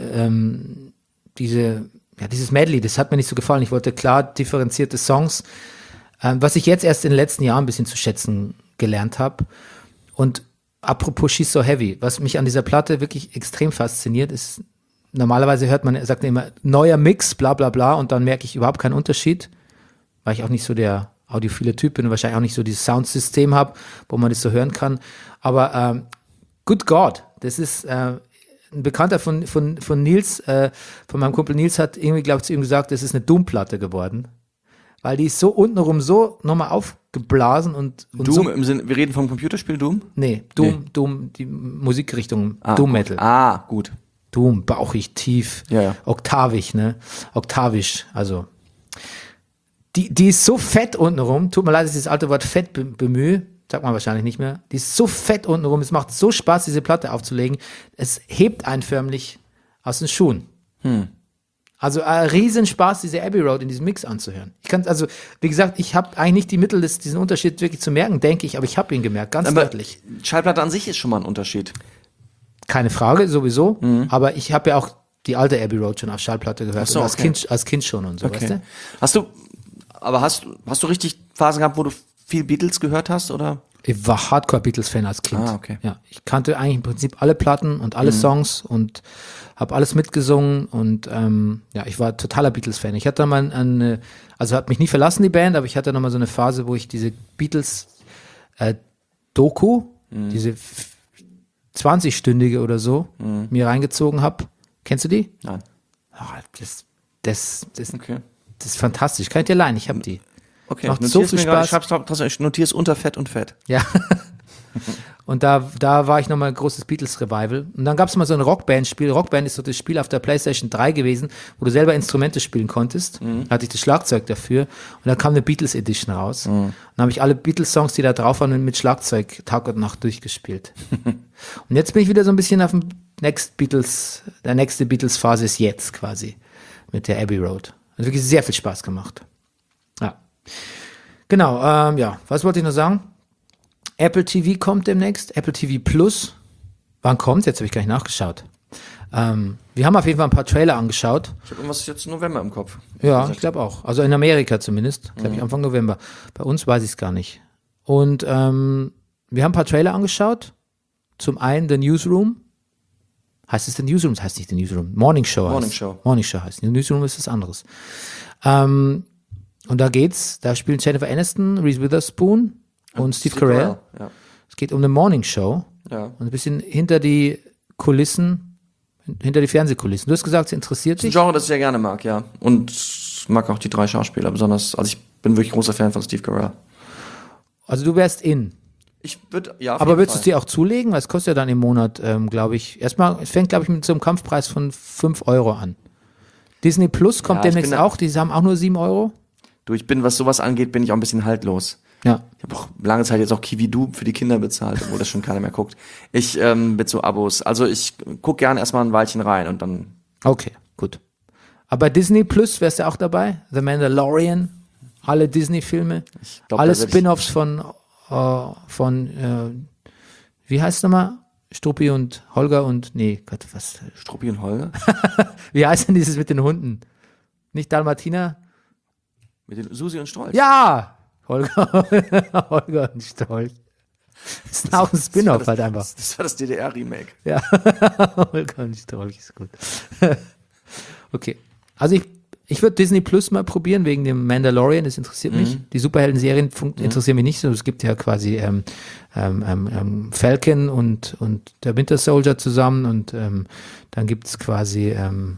[SPEAKER 5] Medley, das hat mir nicht so gefallen. Ich wollte klar differenzierte Songs, was ich jetzt erst in den letzten Jahren ein bisschen zu schätzen gelernt habe. Und apropos She's So Heavy, was mich an dieser Platte wirklich extrem fasziniert, ist, normalerweise sagt man immer, neuer Mix, bla bla bla, und dann merke ich überhaupt keinen Unterschied, weil ich auch nicht so der audiophile Typ bin und wahrscheinlich auch nicht so dieses Soundsystem habe, wo man das so hören kann. Aber Good God, das ist ein Bekannter von Nils, von meinem Kumpel Nils hat irgendwie, glaube ich, zu ihm gesagt, das ist eine Doom-Platte geworden. Weil die ist so untenrum so nochmal aufgeblasen und
[SPEAKER 1] Doom
[SPEAKER 5] so,
[SPEAKER 1] im Sinne, wir reden vom Computerspiel Doom?
[SPEAKER 5] nee, Doom, die Musikrichtung, Doom
[SPEAKER 1] gut.
[SPEAKER 5] Metal.
[SPEAKER 1] Gut.
[SPEAKER 5] Doom, bauchig, tief,
[SPEAKER 1] Ja.
[SPEAKER 5] oktavig, ne? Oktavisch, also. Die ist so fett untenrum, tut mir leid, dass ich das alte Wort fett bemühe, sagt man wahrscheinlich nicht mehr. Die ist so fett untenrum, es macht so Spaß, diese Platte aufzulegen. Es hebt einen förmlich aus den Schuhen. Also ein Riesenspaß, diese Abbey Road in diesem Mix anzuhören. Wie gesagt, ich habe eigentlich nicht die Mittel, diesen Unterschied wirklich zu merken, denke ich, aber ich habe ihn gemerkt, ganz
[SPEAKER 1] Aber
[SPEAKER 5] deutlich.
[SPEAKER 1] Schallplatte an sich ist schon mal ein Unterschied.
[SPEAKER 5] Keine Frage, sowieso. Aber ich habe ja auch die alte Abbey Road schon auf Schallplatte gehört.
[SPEAKER 1] Ach so,
[SPEAKER 5] und
[SPEAKER 1] okay.
[SPEAKER 5] als Kind schon und so, weißt du?
[SPEAKER 1] Hast du richtig Phasen gehabt, wo du viel Beatles gehört hast, oder?
[SPEAKER 5] Ich war Hardcore-Beatles-Fan als Kind.
[SPEAKER 1] Ah, okay.
[SPEAKER 5] Ja, ich kannte eigentlich im Prinzip alle Platten und alle Songs und habe alles mitgesungen und ja, ich war totaler Beatles-Fan. Ich hatte mal hat mich nie verlassen, die Band, aber ich hatte noch mal so eine Phase, wo ich diese Beatles-Doku, diese 20-stündige oder so, mir reingezogen habe. Kennst du die?
[SPEAKER 1] Nein.
[SPEAKER 5] Das
[SPEAKER 1] Okay.
[SPEAKER 5] ist fantastisch. Kann ich dir leihen, ich habe die.
[SPEAKER 1] Okay,
[SPEAKER 5] Macht
[SPEAKER 1] notier's
[SPEAKER 5] so viel
[SPEAKER 1] mir gerade.
[SPEAKER 5] Spaß.
[SPEAKER 1] Ich notiere es unter Fett und Fett.
[SPEAKER 5] Ja. Und da war ich nochmal ein großes Beatles-Revival. Und dann gab es mal so ein Rockband-Spiel. Rockband ist so das Spiel auf der PlayStation 3 gewesen, wo du selber Instrumente spielen konntest. Da hatte ich das Schlagzeug dafür. Und dann kam eine Beatles Edition raus. Und dann habe ich alle Beatles-Songs, die da drauf waren, mit Schlagzeug Tag und Nacht durchgespielt. Und jetzt bin ich wieder so ein bisschen auf dem der nächste Beatles-Phase ist jetzt quasi. Mit der Abbey Road. Hat wirklich sehr viel Spaß gemacht. Ja. Genau, ja. Was wollte ich noch sagen? Apple TV kommt demnächst. Apple TV Plus. Wann kommt's? Jetzt habe ich gar nicht nachgeschaut. Wir haben auf jeden Fall ein paar Trailer angeschaut.
[SPEAKER 1] Ich habe irgendwas jetzt November im Kopf.
[SPEAKER 5] Ja, ich glaube auch. Also in Amerika zumindest. Glaube ich Anfang November. Bei uns weiß ich es gar nicht. Und wir haben ein paar Trailer angeschaut. Zum einen The Newsroom. Heißt es The Newsroom? Das heißt nicht The Newsroom. Morning Show heißt. The Newsroom ist was anderes. Und da spielen Jennifer Aniston, Reese Witherspoon und Steve Carell.
[SPEAKER 1] Ja.
[SPEAKER 5] Es geht um eine Morning Show.
[SPEAKER 1] Ja.
[SPEAKER 5] Und ein bisschen hinter die Kulissen, hinter die Fernsehkulissen. Du hast gesagt, es interessiert
[SPEAKER 1] Das ist
[SPEAKER 5] dich.
[SPEAKER 1] ein Genre, das ich sehr gerne mag, ja. Und mag auch die 3 Schauspieler besonders. Also ich bin wirklich großer Fan von Steve Carell.
[SPEAKER 5] Also du wärst in.
[SPEAKER 1] Ich würde, ja, auf
[SPEAKER 5] Aber
[SPEAKER 1] jeden
[SPEAKER 5] würdest du es
[SPEAKER 1] Fall.
[SPEAKER 5] dir auch zulegen? Weil es kostet ja dann im Monat, glaube ich, erstmal, es fängt, glaube ich, mit so einem Kampfpreis von 5 Euro an. Disney Plus kommt
[SPEAKER 1] Ja, ich
[SPEAKER 5] demnächst
[SPEAKER 1] bin da-
[SPEAKER 5] auch, die haben auch nur 7 Euro.
[SPEAKER 1] Du, ich bin, was sowas angeht, bin ich auch ein bisschen haltlos.
[SPEAKER 5] Ja.
[SPEAKER 1] Ich habe auch lange Zeit jetzt auch Kiwidu für die Kinder bezahlt, obwohl das schon keiner mehr guckt. Ich mit so Abos. Also ich guck gerne erstmal ein Weilchen rein und dann.
[SPEAKER 5] Okay, gut. Aber bei Disney Plus wärst du auch dabei? The Mandalorian, alle Disney-Filme,
[SPEAKER 1] glaub,
[SPEAKER 5] alle
[SPEAKER 1] da werd ich-
[SPEAKER 5] Spin-Offs von wie heißt es nochmal? Struppi und Holger und, nee, Gott, was?
[SPEAKER 1] Struppi und Holger?
[SPEAKER 5] Wie heißt denn dieses mit den Hunden? Nicht Dalmatiner?
[SPEAKER 1] Mit den Susi und Strolch.
[SPEAKER 5] Ja! Holger, Holger und Stolz. Das ist auch ein Spin-Off halt einfach.
[SPEAKER 1] Das war das DDR-Remake.
[SPEAKER 5] Ja, Holger und Stolz ist gut. Okay, also ich würde Disney Plus mal probieren wegen dem Mandalorian, das interessiert mich. Die Superhelden-Serien interessieren mich nicht so. Es gibt ja quasi Falcon und der Winter Soldier zusammen und dann gibt es quasi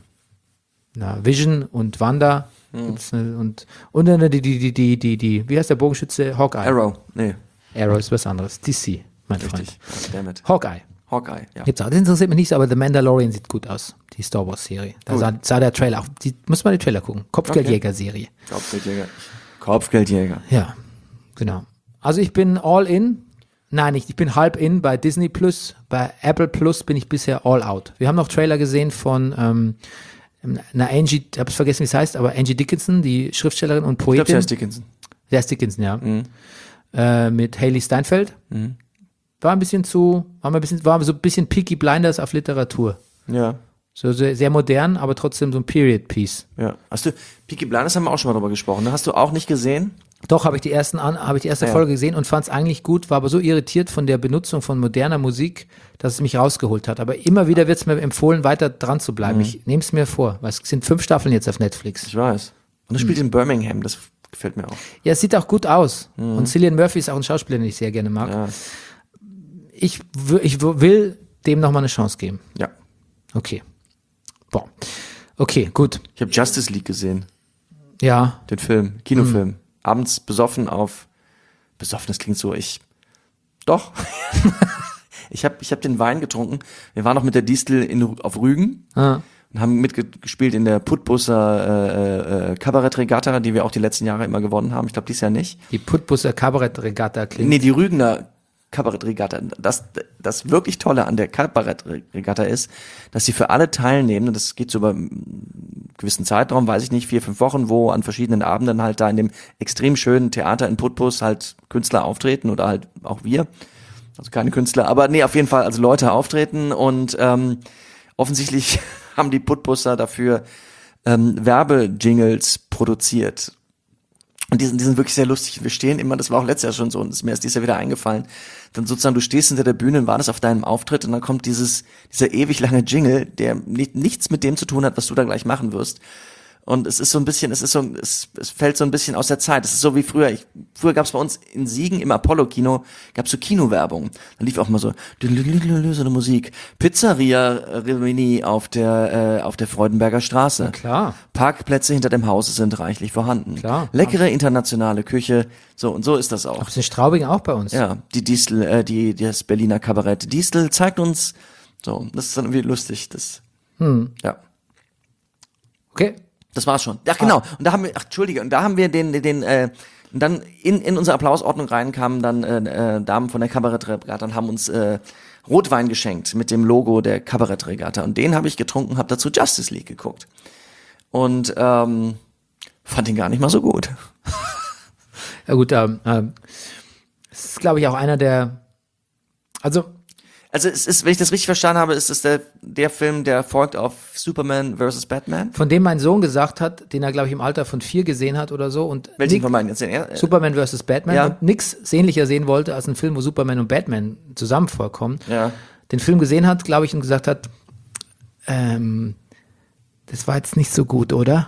[SPEAKER 5] Vision und Wanda. Gibt's und dann die, wie heißt der Bogenschütze? Hawkeye.
[SPEAKER 1] Arrow. Nee,
[SPEAKER 5] Arrow ist was anderes. DC, mein
[SPEAKER 1] richtig.
[SPEAKER 5] Freund.
[SPEAKER 1] Damn it.
[SPEAKER 5] Hawkeye.
[SPEAKER 1] Hawkeye, ja.
[SPEAKER 5] Gibt's auch. Das interessiert mich nicht so, aber The Mandalorian sieht gut aus. Die Star Wars Serie. Da sah der Trailer auch. Muss man den Trailer gucken. Kopfgeldjäger-Serie.
[SPEAKER 1] Kopfgeldjäger. Kopfgeldjäger.
[SPEAKER 5] Ja, genau. Also ich bin all in. Nein, ich bin halb in bei Disney Plus. Bei Apple Plus bin ich bisher all out. Wir haben noch Trailer gesehen von einer Angie, ich habe es vergessen, wie es heißt, aber Angie Dickinson, die Schriftstellerin und
[SPEAKER 1] Ich glaube,
[SPEAKER 5] Poetin.
[SPEAKER 1] sie heißt Dickinson.
[SPEAKER 5] Der ist Dickinson, ja. Mit Hailey Steinfeld. War so ein bisschen Peaky Blinders auf Literatur.
[SPEAKER 1] Ja.
[SPEAKER 5] So sehr, sehr modern, aber trotzdem so ein Period Piece.
[SPEAKER 1] Ja. Hast du, Peaky Blinders haben wir auch schon mal drüber gesprochen, ne? Hast du auch nicht gesehen?
[SPEAKER 5] Doch, habe ich die erste Folge gesehen und fand es eigentlich gut, war aber so irritiert von der Benutzung von moderner Musik, dass es mich rausgeholt hat. Aber immer wieder wird es mir empfohlen, weiter dran zu bleiben. Ich nehme es mir vor, weil es sind 5 Staffeln jetzt auf Netflix.
[SPEAKER 1] Ich weiß. Und er spielt in Birmingham, das gefällt mir auch.
[SPEAKER 5] Ja, es sieht auch gut aus. Und Cillian Murphy ist auch ein Schauspieler, den ich sehr gerne mag.
[SPEAKER 1] Ja.
[SPEAKER 5] Ich will dem nochmal eine Chance geben.
[SPEAKER 1] Ja.
[SPEAKER 5] Okay. Boah. Okay, gut.
[SPEAKER 1] Ich habe Justice League gesehen,
[SPEAKER 5] Ja,
[SPEAKER 1] den Film, Kinofilm. Abends besoffen, das klingt so, doch. Ich hab den Wein getrunken. Wir waren noch mit der Distel auf Rügen und haben mitgespielt in der Putbusser Kabarettregatta, die wir auch die letzten Jahre immer gewonnen haben. Ich glaube, dieses Jahr nicht.
[SPEAKER 5] die Putbusser Kabarettregatta klingt.
[SPEAKER 1] Nee, die Rügener Kabarettregatta. Das wirklich Tolle an der Kabarettregatta ist, dass sie für alle Teilnehmenden, das geht so über einen gewissen Zeitraum, weiß ich nicht, 4-5 Wochen, wo an verschiedenen Abenden halt da in dem extrem schönen Theater in Putbus halt Künstler auftreten oder halt auch wir. Also keine Künstler, aber nee, auf jeden Fall also Leute auftreten und offensichtlich haben die Putbusser dafür Werbejingles produziert. Und die sind wirklich sehr lustig. Wir stehen immer, das war auch letztes Jahr schon so und das ist mir erst dieses Jahr wieder eingefallen. Dann sozusagen, du stehst hinter der Bühne und wartest auf deinen Auftritt und dann kommt dieser ewig lange Jingle, der nichts mit dem zu tun hat, was du da gleich machen wirst. Und es ist so ein bisschen, es fällt so ein bisschen aus der Zeit. Es ist so wie früher. Früher gab es bei uns in Siegen im Apollo-Kino, gab es so Kinowerbung. Da lief auch mal so eine Musik. Pizzeria Rimini auf der Freudenberger Straße.
[SPEAKER 5] Klar.
[SPEAKER 1] Parkplätze hinter dem Haus sind reichlich vorhanden.
[SPEAKER 5] Klar.
[SPEAKER 1] Leckere internationale Küche. So, und so ist das auch.
[SPEAKER 5] Auch in Straubing auch bei uns.
[SPEAKER 1] Ja, die Distel, das Berliner Kabarett Distel zeigt uns, so, das ist dann irgendwie lustig, ja.
[SPEAKER 5] Okay.
[SPEAKER 1] Das war's schon. Ach genau. Und da haben wir, und da haben wir dann in unsere Applausordnung rein kamen dann Damen von der Kabarettregatta und haben uns Rotwein geschenkt mit dem Logo der Kabarettregatta. Und den habe ich getrunken, habe dazu Justice League geguckt. Und fand ihn gar nicht mal so gut.
[SPEAKER 5] Ja gut, es ist, glaube ich, auch einer der, also
[SPEAKER 1] es ist, wenn ich das richtig verstanden habe, ist es der Film, der folgt auf Superman vs. Batman.
[SPEAKER 5] von dem mein Sohn gesagt hat, den er, glaube ich, im Alter von 4 gesehen hat oder so. Und
[SPEAKER 1] Welchen von meinen jetzt?
[SPEAKER 5] Superman vs. Batman
[SPEAKER 1] Ja.
[SPEAKER 5] und nichts sehnlicher sehen wollte als einen Film, wo Superman und Batman zusammen vorkommen.
[SPEAKER 1] Ja.
[SPEAKER 5] Den Film gesehen hat, glaube ich, und gesagt hat, das war jetzt nicht so gut, oder?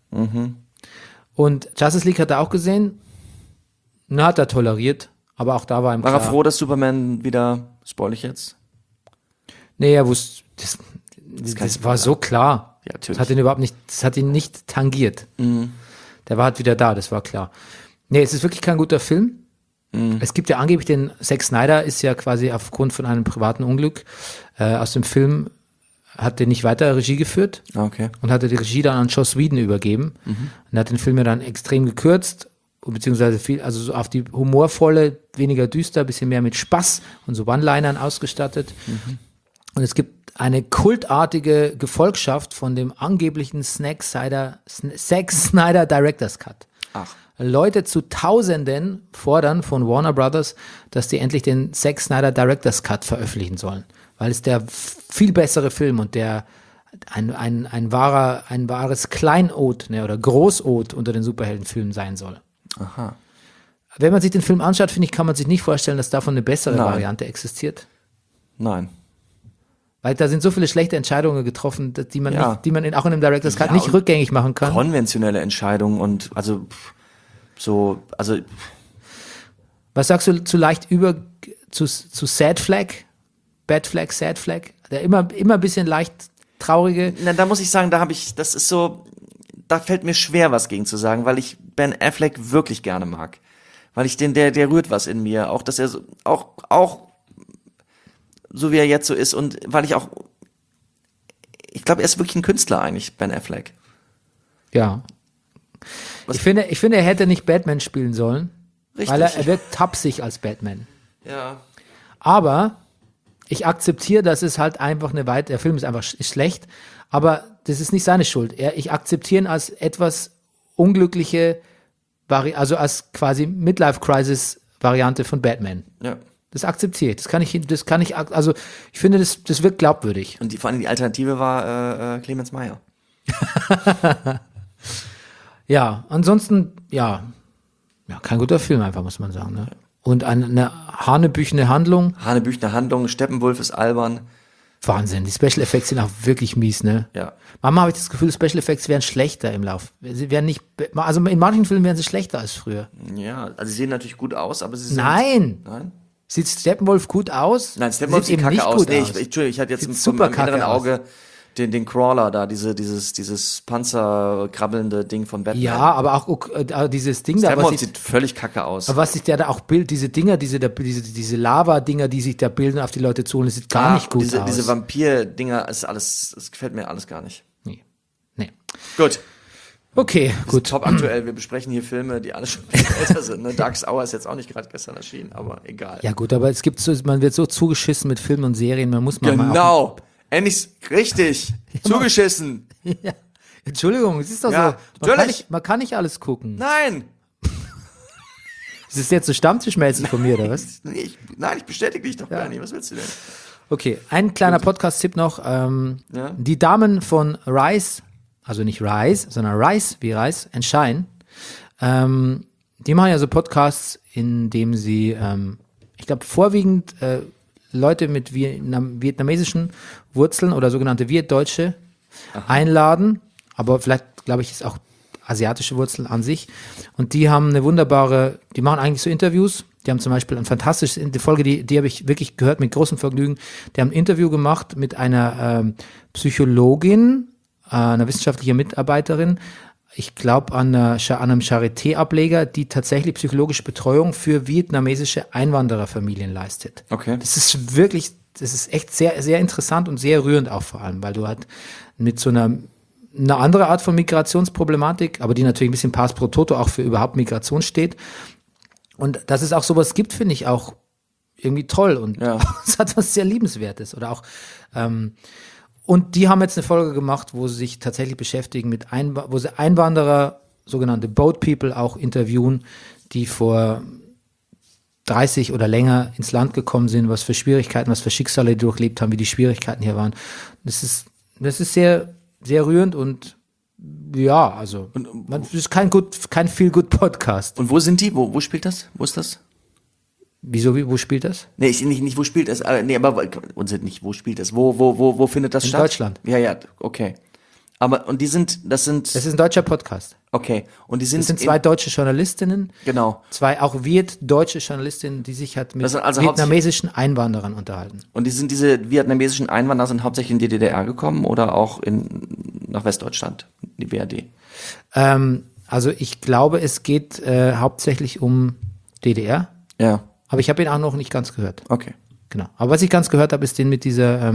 [SPEAKER 5] Und Justice League hat er auch gesehen. Na, hat er toleriert. Aber auch da war ihm
[SPEAKER 1] War
[SPEAKER 5] klar.
[SPEAKER 1] er froh, dass Superman wieder, spoil ich jetzt?
[SPEAKER 5] Nee, er wusste, das war so klar.
[SPEAKER 1] Ja, natürlich.
[SPEAKER 5] Das hat ihn nicht tangiert. Der war halt wieder da, das war klar. Nee, es ist wirklich kein guter Film. Es gibt ja angeblich Zack Snyder ist ja quasi aufgrund von einem privaten Unglück aus dem Film, hat den nicht weiter Regie geführt
[SPEAKER 1] Okay.
[SPEAKER 5] und hatte die Regie dann an Joss Whedon übergeben und hat den Film ja dann extrem gekürzt, beziehungsweise viel, also so auf die humorvolle, weniger düster, bisschen mehr mit Spaß und so One-Linern ausgestattet. Und es gibt eine kultartige Gefolgschaft von dem angeblichen Zack Snyder Director's Cut.
[SPEAKER 1] Ach.
[SPEAKER 5] Leute zu Tausenden fordern von Warner Brothers, dass die endlich den Zack Snyder Director's Cut veröffentlichen sollen, weil es der viel bessere Film und der ein wahres Kleinod, ne, oder Großod unter den Superheldenfilmen sein soll.
[SPEAKER 1] Aha.
[SPEAKER 5] Wenn man sich den Film anschaut, finde ich, kann man sich nicht vorstellen, dass davon eine bessere
[SPEAKER 1] Nein.
[SPEAKER 5] Variante existiert.
[SPEAKER 1] Nein.
[SPEAKER 5] Weil da sind so viele schlechte Entscheidungen getroffen, die man
[SPEAKER 1] Ja.
[SPEAKER 5] nicht, die man auch in einem Director's Cut
[SPEAKER 1] Ja,
[SPEAKER 5] nicht
[SPEAKER 1] und
[SPEAKER 5] rückgängig machen kann.
[SPEAKER 1] Konventionelle Entscheidungen und also
[SPEAKER 5] Was sagst du zu leicht zu Sad Flag? Bad Flag, Sad Flag? Der immer ein bisschen leicht traurige.
[SPEAKER 1] na, da muss ich sagen, das ist so, da fällt mir schwer, was gegen zu sagen, weil ich Ben Affleck wirklich gerne mag. Weil ich der rührt was in mir. Auch, dass er so, auch so wie er jetzt so ist und weil ich glaube, er ist wirklich ein Künstler eigentlich, Ben Affleck.
[SPEAKER 5] Ja. Ich finde, er hätte nicht Batman spielen sollen.
[SPEAKER 1] Richtig.
[SPEAKER 5] Weil er wirkt tapsig als Batman.
[SPEAKER 1] Ja.
[SPEAKER 5] Aber ich akzeptiere, dass es halt einfach der Film ist einfach schlecht, aber das ist nicht seine Schuld. Ich akzeptiere ihn als etwas unglückliche, also als quasi Midlife-Crisis-Variante von Batman.
[SPEAKER 1] Ja.
[SPEAKER 5] Das akzeptiere ich. Also ich finde, das wirkt glaubwürdig.
[SPEAKER 1] Und vor allem die Alternative war Clemens Meyer.
[SPEAKER 5] Ja, ansonsten, ja, kein guter Film einfach, muss man sagen. Ne? Und eine hanebüchene Handlung.
[SPEAKER 1] Hanebüchner Handlung, Steppenwolf ist albern.
[SPEAKER 5] Wahnsinn, die Special Effects sind auch wirklich mies, ne?
[SPEAKER 1] Ja.
[SPEAKER 5] Manchmal habe ich das Gefühl, Special Effects wären schlechter im Lauf. Sie wären nicht, also in manchen Filmen wären sie schlechter als früher.
[SPEAKER 1] Ja, also sie sehen natürlich gut aus, aber sie sind...
[SPEAKER 5] Nein!
[SPEAKER 1] Nein?
[SPEAKER 5] Sieht Steppenwolf gut aus?
[SPEAKER 1] Nein, Steppenwolf sieht
[SPEAKER 5] eben
[SPEAKER 1] kacke
[SPEAKER 5] nicht
[SPEAKER 1] aus.
[SPEAKER 5] gut
[SPEAKER 1] Nee,
[SPEAKER 5] aus.
[SPEAKER 1] Entschuldigung, ich hatte jetzt
[SPEAKER 5] Sieht
[SPEAKER 1] im
[SPEAKER 5] super
[SPEAKER 1] inneren
[SPEAKER 5] kacke
[SPEAKER 1] Auge den Crawler da, dieses panzerkrabbelnde Ding von Batman.
[SPEAKER 5] Ja, aber auch dieses Ding da,
[SPEAKER 1] Steppenwolf sieht völlig kacke aus.
[SPEAKER 5] aber was sich der da auch bildet, diese Dinger, diese Lava-Dinger, die sich da bilden, auf die Leute zu holen, das sieht gar nicht gut aus.
[SPEAKER 1] Diese Vampir-Dinger, ist alles, das gefällt mir alles gar nicht.
[SPEAKER 5] Nee.
[SPEAKER 1] Gut.
[SPEAKER 5] Okay, gut.
[SPEAKER 1] Top aktuell. Wir besprechen hier Filme, die alle schon älter sind. Ne? Darkest Hour ist jetzt auch nicht gerade gestern erschienen, aber egal.
[SPEAKER 5] Ja gut, aber man wird so zugeschissen mit Filmen und Serien, man muss mal
[SPEAKER 1] Genau. Endlich richtig. Zugeschissen.
[SPEAKER 5] Ja. Entschuldigung, es ist doch
[SPEAKER 1] Ja,
[SPEAKER 5] so.
[SPEAKER 1] natürlich.
[SPEAKER 5] Man kann nicht alles gucken.
[SPEAKER 1] Nein.
[SPEAKER 5] Ist das jetzt so stammtischmäßig von mir, oder was?
[SPEAKER 1] Nein, ich bestätige dich doch gar nicht. Was willst du denn?
[SPEAKER 5] Okay, ein kleiner Podcast-Tipp noch. Die Damen von Rise, also nicht Rise, sondern Rise wie Reis and Shine, die machen ja so Podcasts, in dem sie, ich glaube, vorwiegend Leute mit vietnamesischen Wurzeln oder sogenannte Vietdeutsche einladen, aber vielleicht glaube ich, ist auch asiatische Wurzeln an sich. Und die haben die machen eigentlich so Interviews. Die haben zum Beispiel ein fantastisches, die Folge, die habe ich wirklich gehört mit großem Vergnügen. Die haben ein Interview gemacht mit einer Psychologin, einer wissenschaftlichen Mitarbeiterin, ich glaube an einem Charité-Ableger, die tatsächlich psychologische Betreuung für vietnamesische Einwandererfamilien leistet.
[SPEAKER 1] Okay.
[SPEAKER 5] Das ist echt sehr, sehr interessant und sehr rührend auch vor allem, weil du halt mit so eine andere Art von Migrationsproblematik, aber die natürlich ein bisschen Pass pro Toto auch für überhaupt Migration steht. Und dass es auch sowas gibt, finde ich auch irgendwie toll und es hat was sehr Liebenswertes oder auch und die haben jetzt eine Folge gemacht, wo sie sich tatsächlich beschäftigen wo sie Einwanderer, sogenannte Boat People auch interviewen, die vor 30 oder länger ins Land gekommen sind, was für Schwierigkeiten, was für Schicksale die durchlebt haben, wie die Schwierigkeiten hier waren. Das ist sehr, sehr rührend und ja, also es ist kein Feel-Good-Podcast.
[SPEAKER 1] Und wo sind die? Wo spielt das? Wo ist das?
[SPEAKER 5] Wieso, wo spielt das?
[SPEAKER 1] Nee, nicht wo spielt das? Aber nicht, wo spielt das? Wo findet das statt?
[SPEAKER 5] In Deutschland.
[SPEAKER 1] Ja, okay. Und das ist
[SPEAKER 5] ein deutscher Podcast.
[SPEAKER 1] Okay. Und
[SPEAKER 5] Das sind zwei deutsche Journalistinnen.
[SPEAKER 1] Genau.
[SPEAKER 5] Zwei auch deutsche Journalistinnen, die sich halt mit
[SPEAKER 1] Das sind also
[SPEAKER 5] vietnamesischen diese unterhalten.
[SPEAKER 1] Und diese vietnamesischen Einwanderer sind hauptsächlich in die DDR gekommen oder auch nach Westdeutschland, die BRD?
[SPEAKER 5] Also ich glaube, es geht hauptsächlich um DDR.
[SPEAKER 1] Ja.
[SPEAKER 5] Aber ich habe ihn auch noch nicht ganz gehört.
[SPEAKER 1] Okay.
[SPEAKER 5] Genau. Aber was ich ganz gehört habe, ist den mit dieser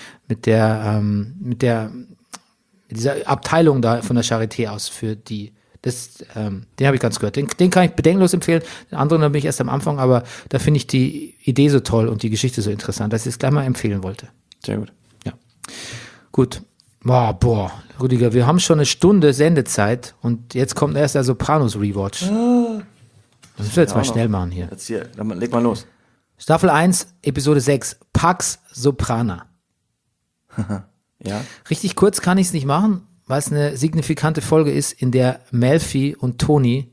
[SPEAKER 5] Abteilung da von der Charité aus für die. Den habe ich ganz gehört. Den kann ich bedenkenlos empfehlen. Den anderen bin ich erst am Anfang, aber da finde ich die Idee so toll und die Geschichte so interessant, dass ich es gleich mal empfehlen wollte.
[SPEAKER 1] Sehr gut.
[SPEAKER 5] Ja. Gut. Boah, Rüdiger, wir haben schon eine Stunde Sendezeit und jetzt kommt erst der Sopranos Rewatch. Das müssen wir jetzt mal schnell machen hier.
[SPEAKER 1] Jetzt hier, dann leg mal los.
[SPEAKER 5] Staffel 1, Episode 6, Pax Soprana.
[SPEAKER 1] Ja.
[SPEAKER 5] Richtig kurz kann ich es nicht machen, weil es eine signifikante Folge ist, in der Melfi und Toni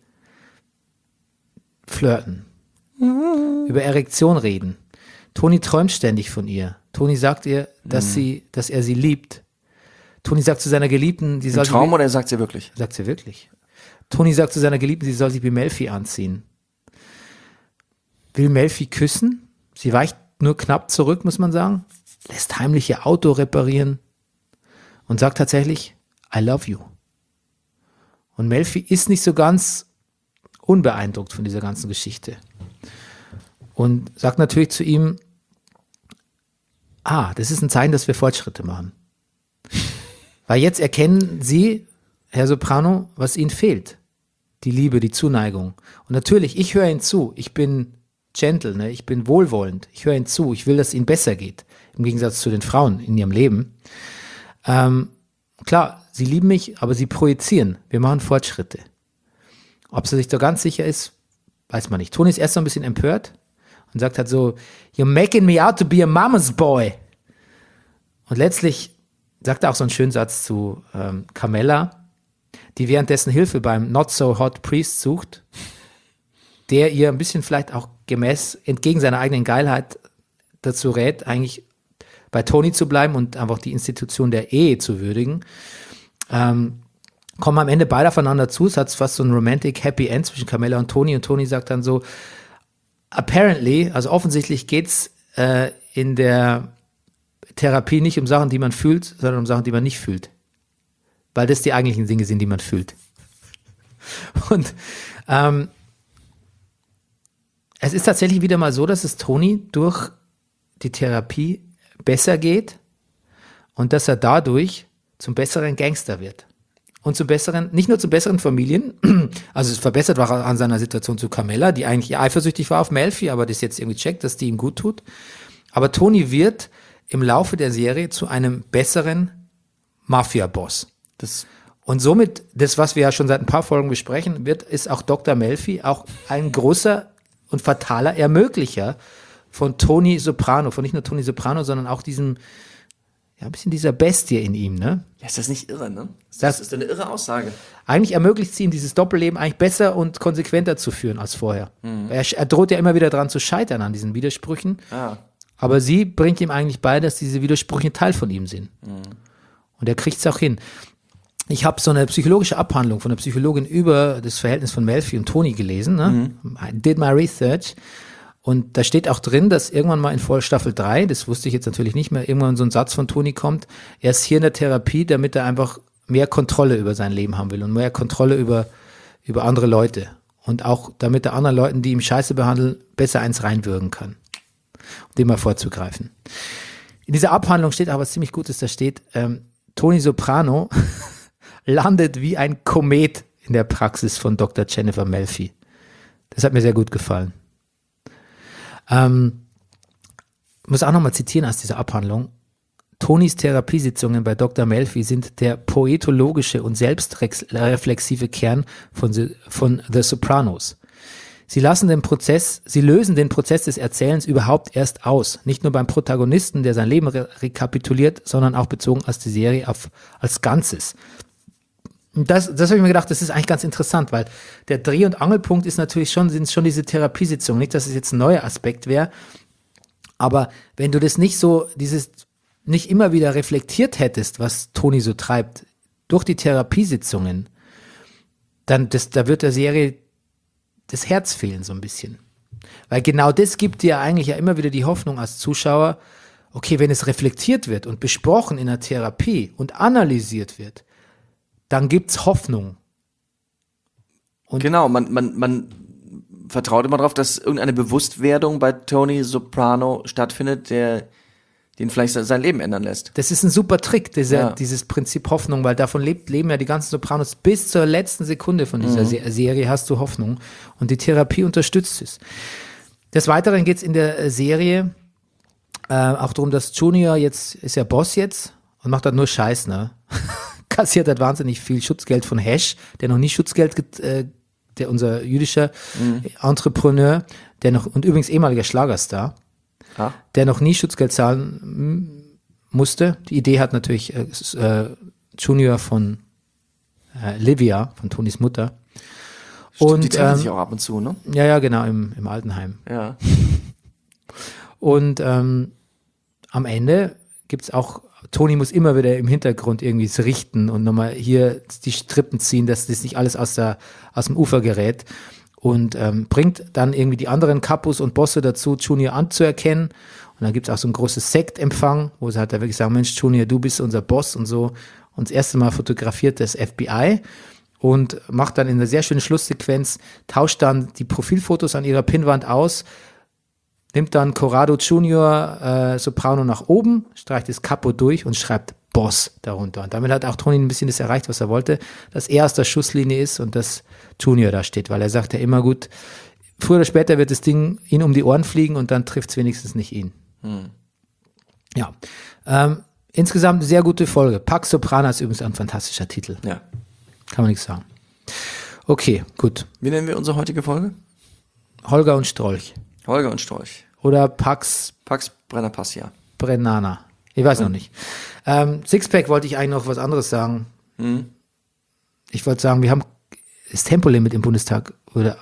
[SPEAKER 5] flirten. Über Erektion reden. Toni träumt ständig von ihr. Toni sagt ihr, dass er sie liebt. Toni sagt zu seiner Geliebten, sie soll
[SPEAKER 1] Traum oder sagt sie wirklich?
[SPEAKER 5] Sagt sie wirklich. Toni sagt zu seiner Geliebten, sie soll sich wie Melfi anziehen. Will Melfi küssen? Sie weicht nur knapp zurück, muss man sagen. Lässt heimlich ihr Auto reparieren und sagt tatsächlich, I love you. Und Melfi ist nicht so ganz unbeeindruckt von dieser ganzen Geschichte. Und sagt natürlich zu ihm, das ist ein Zeichen, dass wir Fortschritte machen. Weil jetzt erkennen Sie, Herr Soprano, was Ihnen fehlt. Die Liebe, die Zuneigung. Und natürlich, ich höre Ihnen zu. Ich bin gentle, ne? Ich bin wohlwollend. Ich höre Ihnen zu. Ich will, dass es Ihnen besser geht. Im Gegensatz zu den Frauen in ihrem Leben. Klar, Sie lieben mich, aber Sie projizieren. Wir machen Fortschritte. Ob sie sich da ganz sicher ist, weiß man nicht. Toni ist erst so ein bisschen empört und sagt halt so, you're making me out to be a mama's boy. Und letztlich sagt er auch so einen schönen Satz zu Carmella, die währenddessen Hilfe beim Not So Hot Priest sucht, der ihr ein bisschen vielleicht auch entgegen seiner eigenen Geilheit dazu rät, eigentlich bei Toni zu bleiben und einfach die Institution der Ehe zu würdigen. Kommen am Ende beide aufeinander zu, es hat fast so ein romantic Happy End zwischen Carmella und Toni sagt dann so, apparently, also offensichtlich geht's in der Therapie nicht um Sachen, die man fühlt, sondern um Sachen, die man nicht fühlt. Weil das die eigentlichen Dinge sind, die man fühlt. Und es ist tatsächlich wieder mal so, dass es Toni durch die Therapie besser geht und dass er dadurch zum besseren Gangster wird. Und nicht nur zu besseren Familien, also es verbessert war an seiner Situation zu Carmella, die eigentlich eifersüchtig war auf Melfi, aber das jetzt irgendwie checkt, dass die ihm gut tut. Aber Toni wird im Laufe der Serie zu einem besseren Mafia-Boss. Und somit, das, was wir ja schon seit ein paar Folgen besprechen, ist auch Dr. Melfi auch ein großer und fataler Ermöglicher von Toni Soprano, von nicht nur Toni Soprano, sondern auch diesem, ja, ein bisschen dieser Bestie in ihm, ne?
[SPEAKER 1] Ja, ist das nicht irre, ne? Das ist eine irre Aussage.
[SPEAKER 5] Eigentlich ermöglicht sie ihm dieses Doppelleben eigentlich besser und konsequenter zu führen als vorher. Er droht ja immer wieder dran zu scheitern an diesen Widersprüchen. Aber sie bringt ihm eigentlich bei, dass diese Widersprüche Teil von ihm sind. Und er kriegt es auch hin. ich habe so eine psychologische Abhandlung von einer Psychologin über das Verhältnis von Melfi und Tony gelesen. Ne? I did my research. Und da steht auch drin, dass irgendwann mal in Staffel 3, das wusste ich jetzt natürlich nicht mehr, irgendwann so ein Satz von Tony kommt, er ist hier in der Therapie, damit er einfach mehr Kontrolle über sein Leben haben will und mehr Kontrolle über andere Leute. Und auch damit er anderen Leuten, die ihm Scheiße behandeln, besser eins reinwürgen kann. Um dem mal vorzugreifen. In dieser Abhandlung steht auch was ziemlich Gutes, da steht, Tony Soprano landet wie ein Komet in der Praxis von Dr. Jennifer Melfi. Das hat mir sehr gut gefallen. Muss auch nochmal zitieren aus dieser Abhandlung. Tonys Therapiesitzungen bei Dr. Melfi sind der poetologische und selbstreflexive Kern von The Sopranos. Sie lösen den Prozess des Erzählens überhaupt erst aus. Nicht nur beim Protagonisten, der sein Leben rekapituliert, sondern auch bezogen auf die Serie als Ganzes. Und das habe ich mir gedacht, das ist eigentlich ganz interessant, weil der Dreh- und Angelpunkt ist natürlich sind schon diese Therapiesitzungen. Nicht, dass es jetzt ein neuer Aspekt wäre, aber wenn du das nicht immer wieder reflektiert hättest, was Tony so treibt, durch die Therapiesitzungen, dann da wird der Serie das Herz fehlen so ein bisschen. Weil genau das gibt dir eigentlich ja immer wieder die Hoffnung als Zuschauer, okay, wenn es reflektiert wird und besprochen in der Therapie und analysiert wird, dann gibt's Hoffnung. Und
[SPEAKER 1] Genau, man vertraut immer darauf, dass irgendeine Bewusstwerdung bei Tony Soprano stattfindet, den vielleicht sein Leben ändern lässt.
[SPEAKER 5] das ist ein super Trick, dieses Prinzip Hoffnung, weil davon leben ja die ganzen Sopranos. Bis zur letzten Sekunde von dieser Serie hast du Hoffnung und die Therapie unterstützt es. Des Weiteren geht's in der Serie auch darum, dass Junior ist ja Boss jetzt und macht halt nur Scheiß, ne? Kassiert hat wahnsinnig viel Schutzgeld von Hesh, der noch nie Schutzgeld, der unser jüdischer Entrepreneur, und übrigens ehemaliger Schlagerstar, der noch nie Schutzgeld zahlen musste. Die Idee hat natürlich Junior von Livia, von Tonys Mutter.
[SPEAKER 1] Stimmt, die treffen sich auch ab und zu, ne?
[SPEAKER 5] Ja, genau, im Altenheim.
[SPEAKER 1] Ja.
[SPEAKER 5] Und am Ende gibt's auch, Tony muss immer wieder im Hintergrund irgendwie es richten und nochmal hier die Strippen ziehen, dass das nicht alles aus dem Ufer gerät. Und bringt dann irgendwie die anderen Kapus und Bosse dazu, Junior anzuerkennen. Und dann gibt's auch so ein großes Sektempfang, wo sie halt da wirklich sagen, Mensch, Junior, du bist unser Boss und so. Und das erste Mal fotografiert das FBI und macht dann in einer sehr schönen Schlusssequenz, tauscht dann die Profilfotos an ihrer Pinnwand aus, nimmt dann Corrado Junior Soprano nach oben, streicht das Capo durch und schreibt Boss darunter. Und damit hat auch Tony ein bisschen das erreicht, was er wollte, dass er aus der Schusslinie ist und dass Junior da steht, weil er sagt ja immer, gut, früher oder später wird das Ding ihn um die Ohren fliegen und dann trifft es wenigstens nicht ihn. Ja, insgesamt eine sehr gute Folge. Pax Soprana ist übrigens ein fantastischer Titel.
[SPEAKER 1] Ja.
[SPEAKER 5] Kann man nichts sagen. Okay, gut.
[SPEAKER 1] Wie nennen wir unsere heutige Folge?
[SPEAKER 5] Holger und Strolch.
[SPEAKER 1] Holger und Storch.
[SPEAKER 5] Oder Pax
[SPEAKER 1] Brennerpass, ja.
[SPEAKER 5] Brennana. Ich weiß noch nicht. Sixpack wollte ich eigentlich noch was anderes sagen. Ich wollte sagen, wir haben das Tempolimit im Bundestag wurde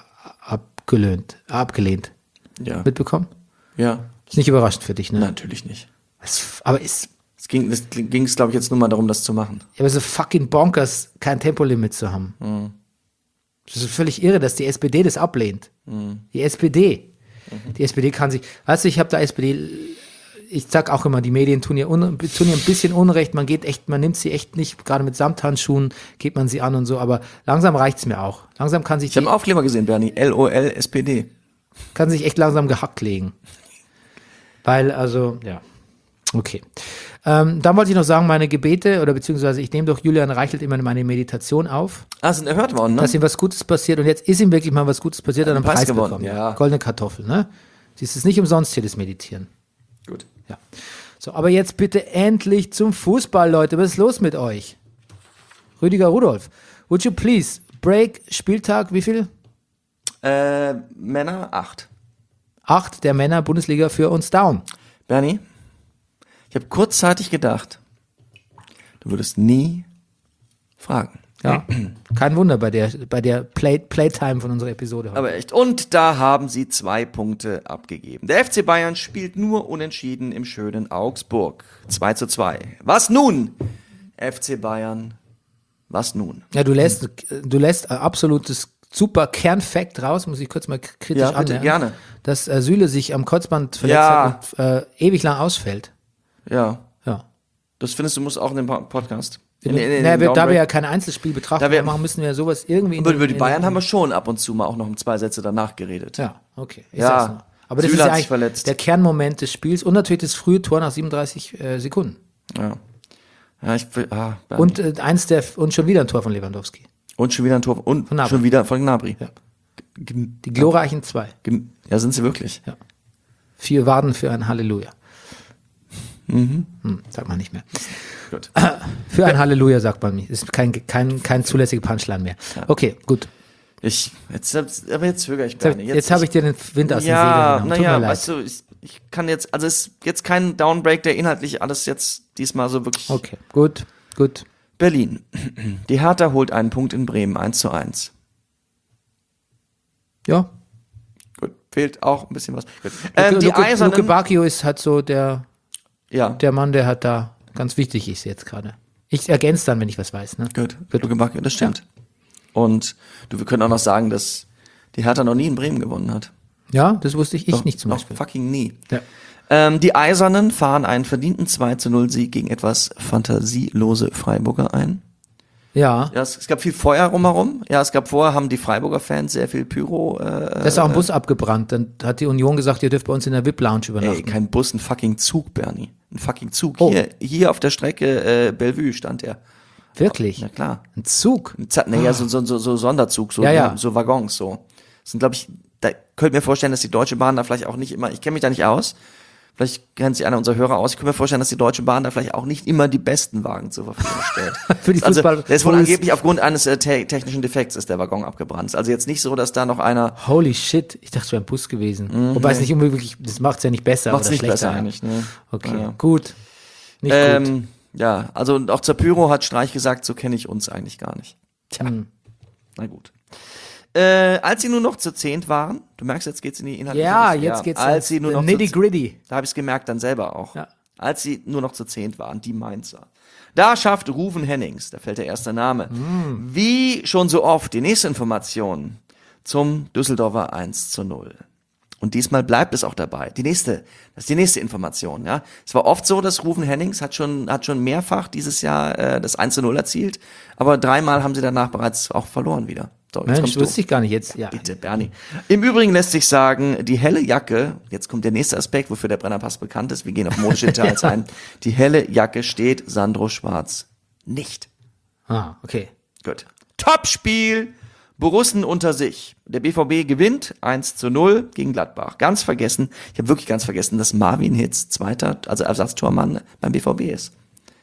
[SPEAKER 5] abgelehnt.
[SPEAKER 1] Ja.
[SPEAKER 5] Mitbekommen?
[SPEAKER 1] Ja.
[SPEAKER 5] Ist nicht überraschend für dich, ne?
[SPEAKER 1] Natürlich nicht.
[SPEAKER 5] Aber es
[SPEAKER 1] ging glaube ich, jetzt nur mal darum, das zu machen.
[SPEAKER 5] aber so fucking bonkers, kein Tempolimit zu haben. Das ist völlig irre, dass die SPD das ablehnt. Die SPD. Die SPD kann sich, weißt du, ich habe da SPD, ich sag auch immer, die Medien tun ihr ein bisschen Unrecht, man nimmt sie echt nicht, gerade mit Samthandschuhen geht man sie an und so, aber langsam reicht's mir auch. Langsam kann sich
[SPEAKER 1] Ich habe einen Aufkleber gesehen, Bernie, LOL SPD.
[SPEAKER 5] kann sich echt langsam gehackt legen. Weil, also, ja. Okay. Dann wollte ich noch sagen, meine Gebete, oder beziehungsweise ich nehme doch Julian Reichelt immer meine Meditation auf,
[SPEAKER 1] Sind erhört worden, ne?
[SPEAKER 5] dass ihm was Gutes passiert und jetzt ist ihm wirklich mal was Gutes passiert, er hat einen Preis
[SPEAKER 1] gewonnen,
[SPEAKER 5] bekommen.
[SPEAKER 1] ja.
[SPEAKER 5] Goldene Kartoffel, ne? Siehst du, es ist nicht umsonst hier das Meditieren.
[SPEAKER 1] Gut.
[SPEAKER 5] Ja. So, aber jetzt bitte endlich zum Fußball, Leute. Was ist los mit euch? Rüdiger Rudolph, would you please break Spieltag, wie viel?
[SPEAKER 1] Männer 8.
[SPEAKER 5] 8 der Männer Bundesliga für uns down.
[SPEAKER 1] Bernie, ich habe kurzzeitig gedacht, du würdest nie fragen.
[SPEAKER 5] Ja, kein Wunder bei der Playtime von unserer Episode heute.
[SPEAKER 1] Aber echt. Und da haben sie 2 Punkte abgegeben. Der FC Bayern spielt nur unentschieden im schönen Augsburg. 2:2. Was nun? FC Bayern Was nun?
[SPEAKER 5] Ja, du lässt absolutes super Kernfact raus, muss ich kurz mal kritisch
[SPEAKER 1] Ja, bitte,
[SPEAKER 5] anmerken.
[SPEAKER 1] gerne.
[SPEAKER 5] Dass Süle sich am Kreuzband verletzt
[SPEAKER 1] Ja.
[SPEAKER 5] hat und ewig lang ausfällt.
[SPEAKER 1] Ja.
[SPEAKER 5] Ja.
[SPEAKER 1] Das findest du muss auch in dem Podcast.
[SPEAKER 5] Da wir ja kein Einzelspiel betrachten machen, müssen wir sowas irgendwie
[SPEAKER 1] Und über die Bayern haben wir schon ab und zu mal auch noch 2 Sätze danach geredet.
[SPEAKER 5] Ja, okay. Ist
[SPEAKER 1] Ja.
[SPEAKER 5] das so. Aber das
[SPEAKER 1] Süle
[SPEAKER 5] ist ja
[SPEAKER 1] hat sich
[SPEAKER 5] eigentlich
[SPEAKER 1] verletzt.
[SPEAKER 5] der Kernmoment des Spiels und natürlich das frühe Tor nach 37 Sekunden.
[SPEAKER 1] Ja. Ja, ich will, Bernie.
[SPEAKER 5] Und schon wieder ein Tor von Lewandowski.
[SPEAKER 1] Und schon wieder ein Tor und
[SPEAKER 5] Von Gnabry.
[SPEAKER 1] schon wieder von Gnabry.
[SPEAKER 5] Ja. Die glorreichen 2.
[SPEAKER 1] Ja, sind sie wirklich.
[SPEAKER 5] 4 Waden für ein Halleluja. Sagt man nicht mehr.
[SPEAKER 1] Gut.
[SPEAKER 5] Für ein Halleluja sagt man nicht. Ist kein zulässiger Punchline mehr. Okay, gut.
[SPEAKER 1] Aber jetzt zögere ich, Bernie.
[SPEAKER 5] Jetzt habe ich dir den Wind aus den
[SPEAKER 1] Ja,
[SPEAKER 5] Segeln genommen. Tut mir
[SPEAKER 1] naja,
[SPEAKER 5] leid.
[SPEAKER 1] weißt du, ich kann jetzt, also es ist jetzt kein Downbreak, der inhaltlich alles jetzt diesmal so wirklich.
[SPEAKER 5] Okay, gut.
[SPEAKER 1] Berlin. Die Hertha holt einen Punkt in Bremen, 1:1.
[SPEAKER 5] Ja.
[SPEAKER 1] Gut, fehlt auch ein bisschen was. Gut. Die
[SPEAKER 5] Luke
[SPEAKER 1] Eisernen.
[SPEAKER 5] Bacchio ist halt so der Mann, der halt da ganz wichtig ist jetzt gerade. Ich ergänze dann, wenn ich was weiß. Ne?
[SPEAKER 1] Gut, Luke Bacchio, das stimmt. Und wir können auch noch sagen, dass die Hertha noch nie in Bremen gewonnen hat.
[SPEAKER 5] Ja, das wusste ich nicht zum
[SPEAKER 1] Noch
[SPEAKER 5] Beispiel.
[SPEAKER 1] fucking nie.
[SPEAKER 5] Ja.
[SPEAKER 1] Die Eisernen fahren einen verdienten 2:0-Sieg gegen etwas fantasielose Freiburger ein.
[SPEAKER 5] Ja,
[SPEAKER 1] Ja, es gab viel Feuer rumherum. Ja, es gab vorher, haben die Freiburger Fans sehr viel Pyro.
[SPEAKER 5] da ist auch ein Bus abgebrannt. Dann hat die Union gesagt, ihr dürft bei uns in der VIP-Lounge übernachten.
[SPEAKER 1] Ey, kein Bus, ein fucking Zug, Bernie. Ein fucking Zug.
[SPEAKER 5] Oh.
[SPEAKER 1] Hier auf der Strecke Bellevue stand er.
[SPEAKER 5] Wirklich?
[SPEAKER 1] Na klar.
[SPEAKER 5] Ein Zug?
[SPEAKER 1] Naja, so Sonderzug, so,
[SPEAKER 5] Ja.
[SPEAKER 1] so Waggons, so. Das sind, glaube ich, da könnt mir vorstellen, dass die Deutsche Bahn da vielleicht auch nicht immer, ich kenne mich da nicht aus, vielleicht kennt sich einer unserer Hörer aus, ich könnte mir vorstellen, dass die Deutsche Bahn da vielleicht auch nicht immer die besten Wagen zur Verfügung stellt.
[SPEAKER 5] Für die
[SPEAKER 1] Also,
[SPEAKER 5] Fußball-
[SPEAKER 1] der ist wohl angeblich aufgrund eines technischen Defekts ist der Waggon abgebrannt. Also jetzt nicht so, dass da noch einer,
[SPEAKER 5] Holy shit, ich dachte, es wäre ein Bus gewesen. Wobei es nicht unmöglich, das macht es ja nicht besser
[SPEAKER 1] macht's
[SPEAKER 5] oder
[SPEAKER 1] nicht
[SPEAKER 5] schlechter.
[SPEAKER 1] besser eigentlich, ne?
[SPEAKER 5] Okay,
[SPEAKER 1] Ja.
[SPEAKER 5] gut. Nicht gut.
[SPEAKER 1] Ja, also und auch zur Pyro hat Streich gesagt, so kenne ich uns eigentlich gar nicht. Tja, na gut. Als sie nur noch zu 10 waren, du merkst, jetzt geht's in die inhaltliche
[SPEAKER 5] Ja,
[SPEAKER 1] Richtung.
[SPEAKER 5] jetzt geht's
[SPEAKER 1] als sie nur noch
[SPEAKER 5] nitty-gritty.
[SPEAKER 1] Da habe ich es gemerkt dann selber auch.
[SPEAKER 5] Ja.
[SPEAKER 1] Als sie nur noch zu 10 waren, die Mainzer. Da schafft Ruven Hennings, da fällt der erste Name, wie schon so oft, die nächste Information zum Düsseldorfer 1:0. Und diesmal bleibt es auch dabei. Das ist die nächste Information, ja. Es war oft so, dass Ruven Hennings hat schon mehrfach dieses Jahr das 1:0 erzielt, aber 3-mal haben sie danach bereits auch verloren wieder. So, jetzt
[SPEAKER 5] Mensch,
[SPEAKER 1] kommst du.
[SPEAKER 5] wusste ich gar nicht jetzt. Ja.
[SPEAKER 1] Bitte, Bernie. Im Übrigen lässt sich sagen, die helle Jacke, jetzt kommt der nächste Aspekt, wofür der Brennerpass bekannt ist, wir gehen auf modische Details ein. Die helle Jacke steht Sandro Schwarz nicht.
[SPEAKER 5] Ah, okay.
[SPEAKER 1] Gut. Topspiel! Borussen unter sich. Der BVB gewinnt 1:0 gegen Gladbach. Ganz vergessen, ich habe wirklich ganz vergessen, dass Marvin Hitz also Ersatztormann beim BVB ist.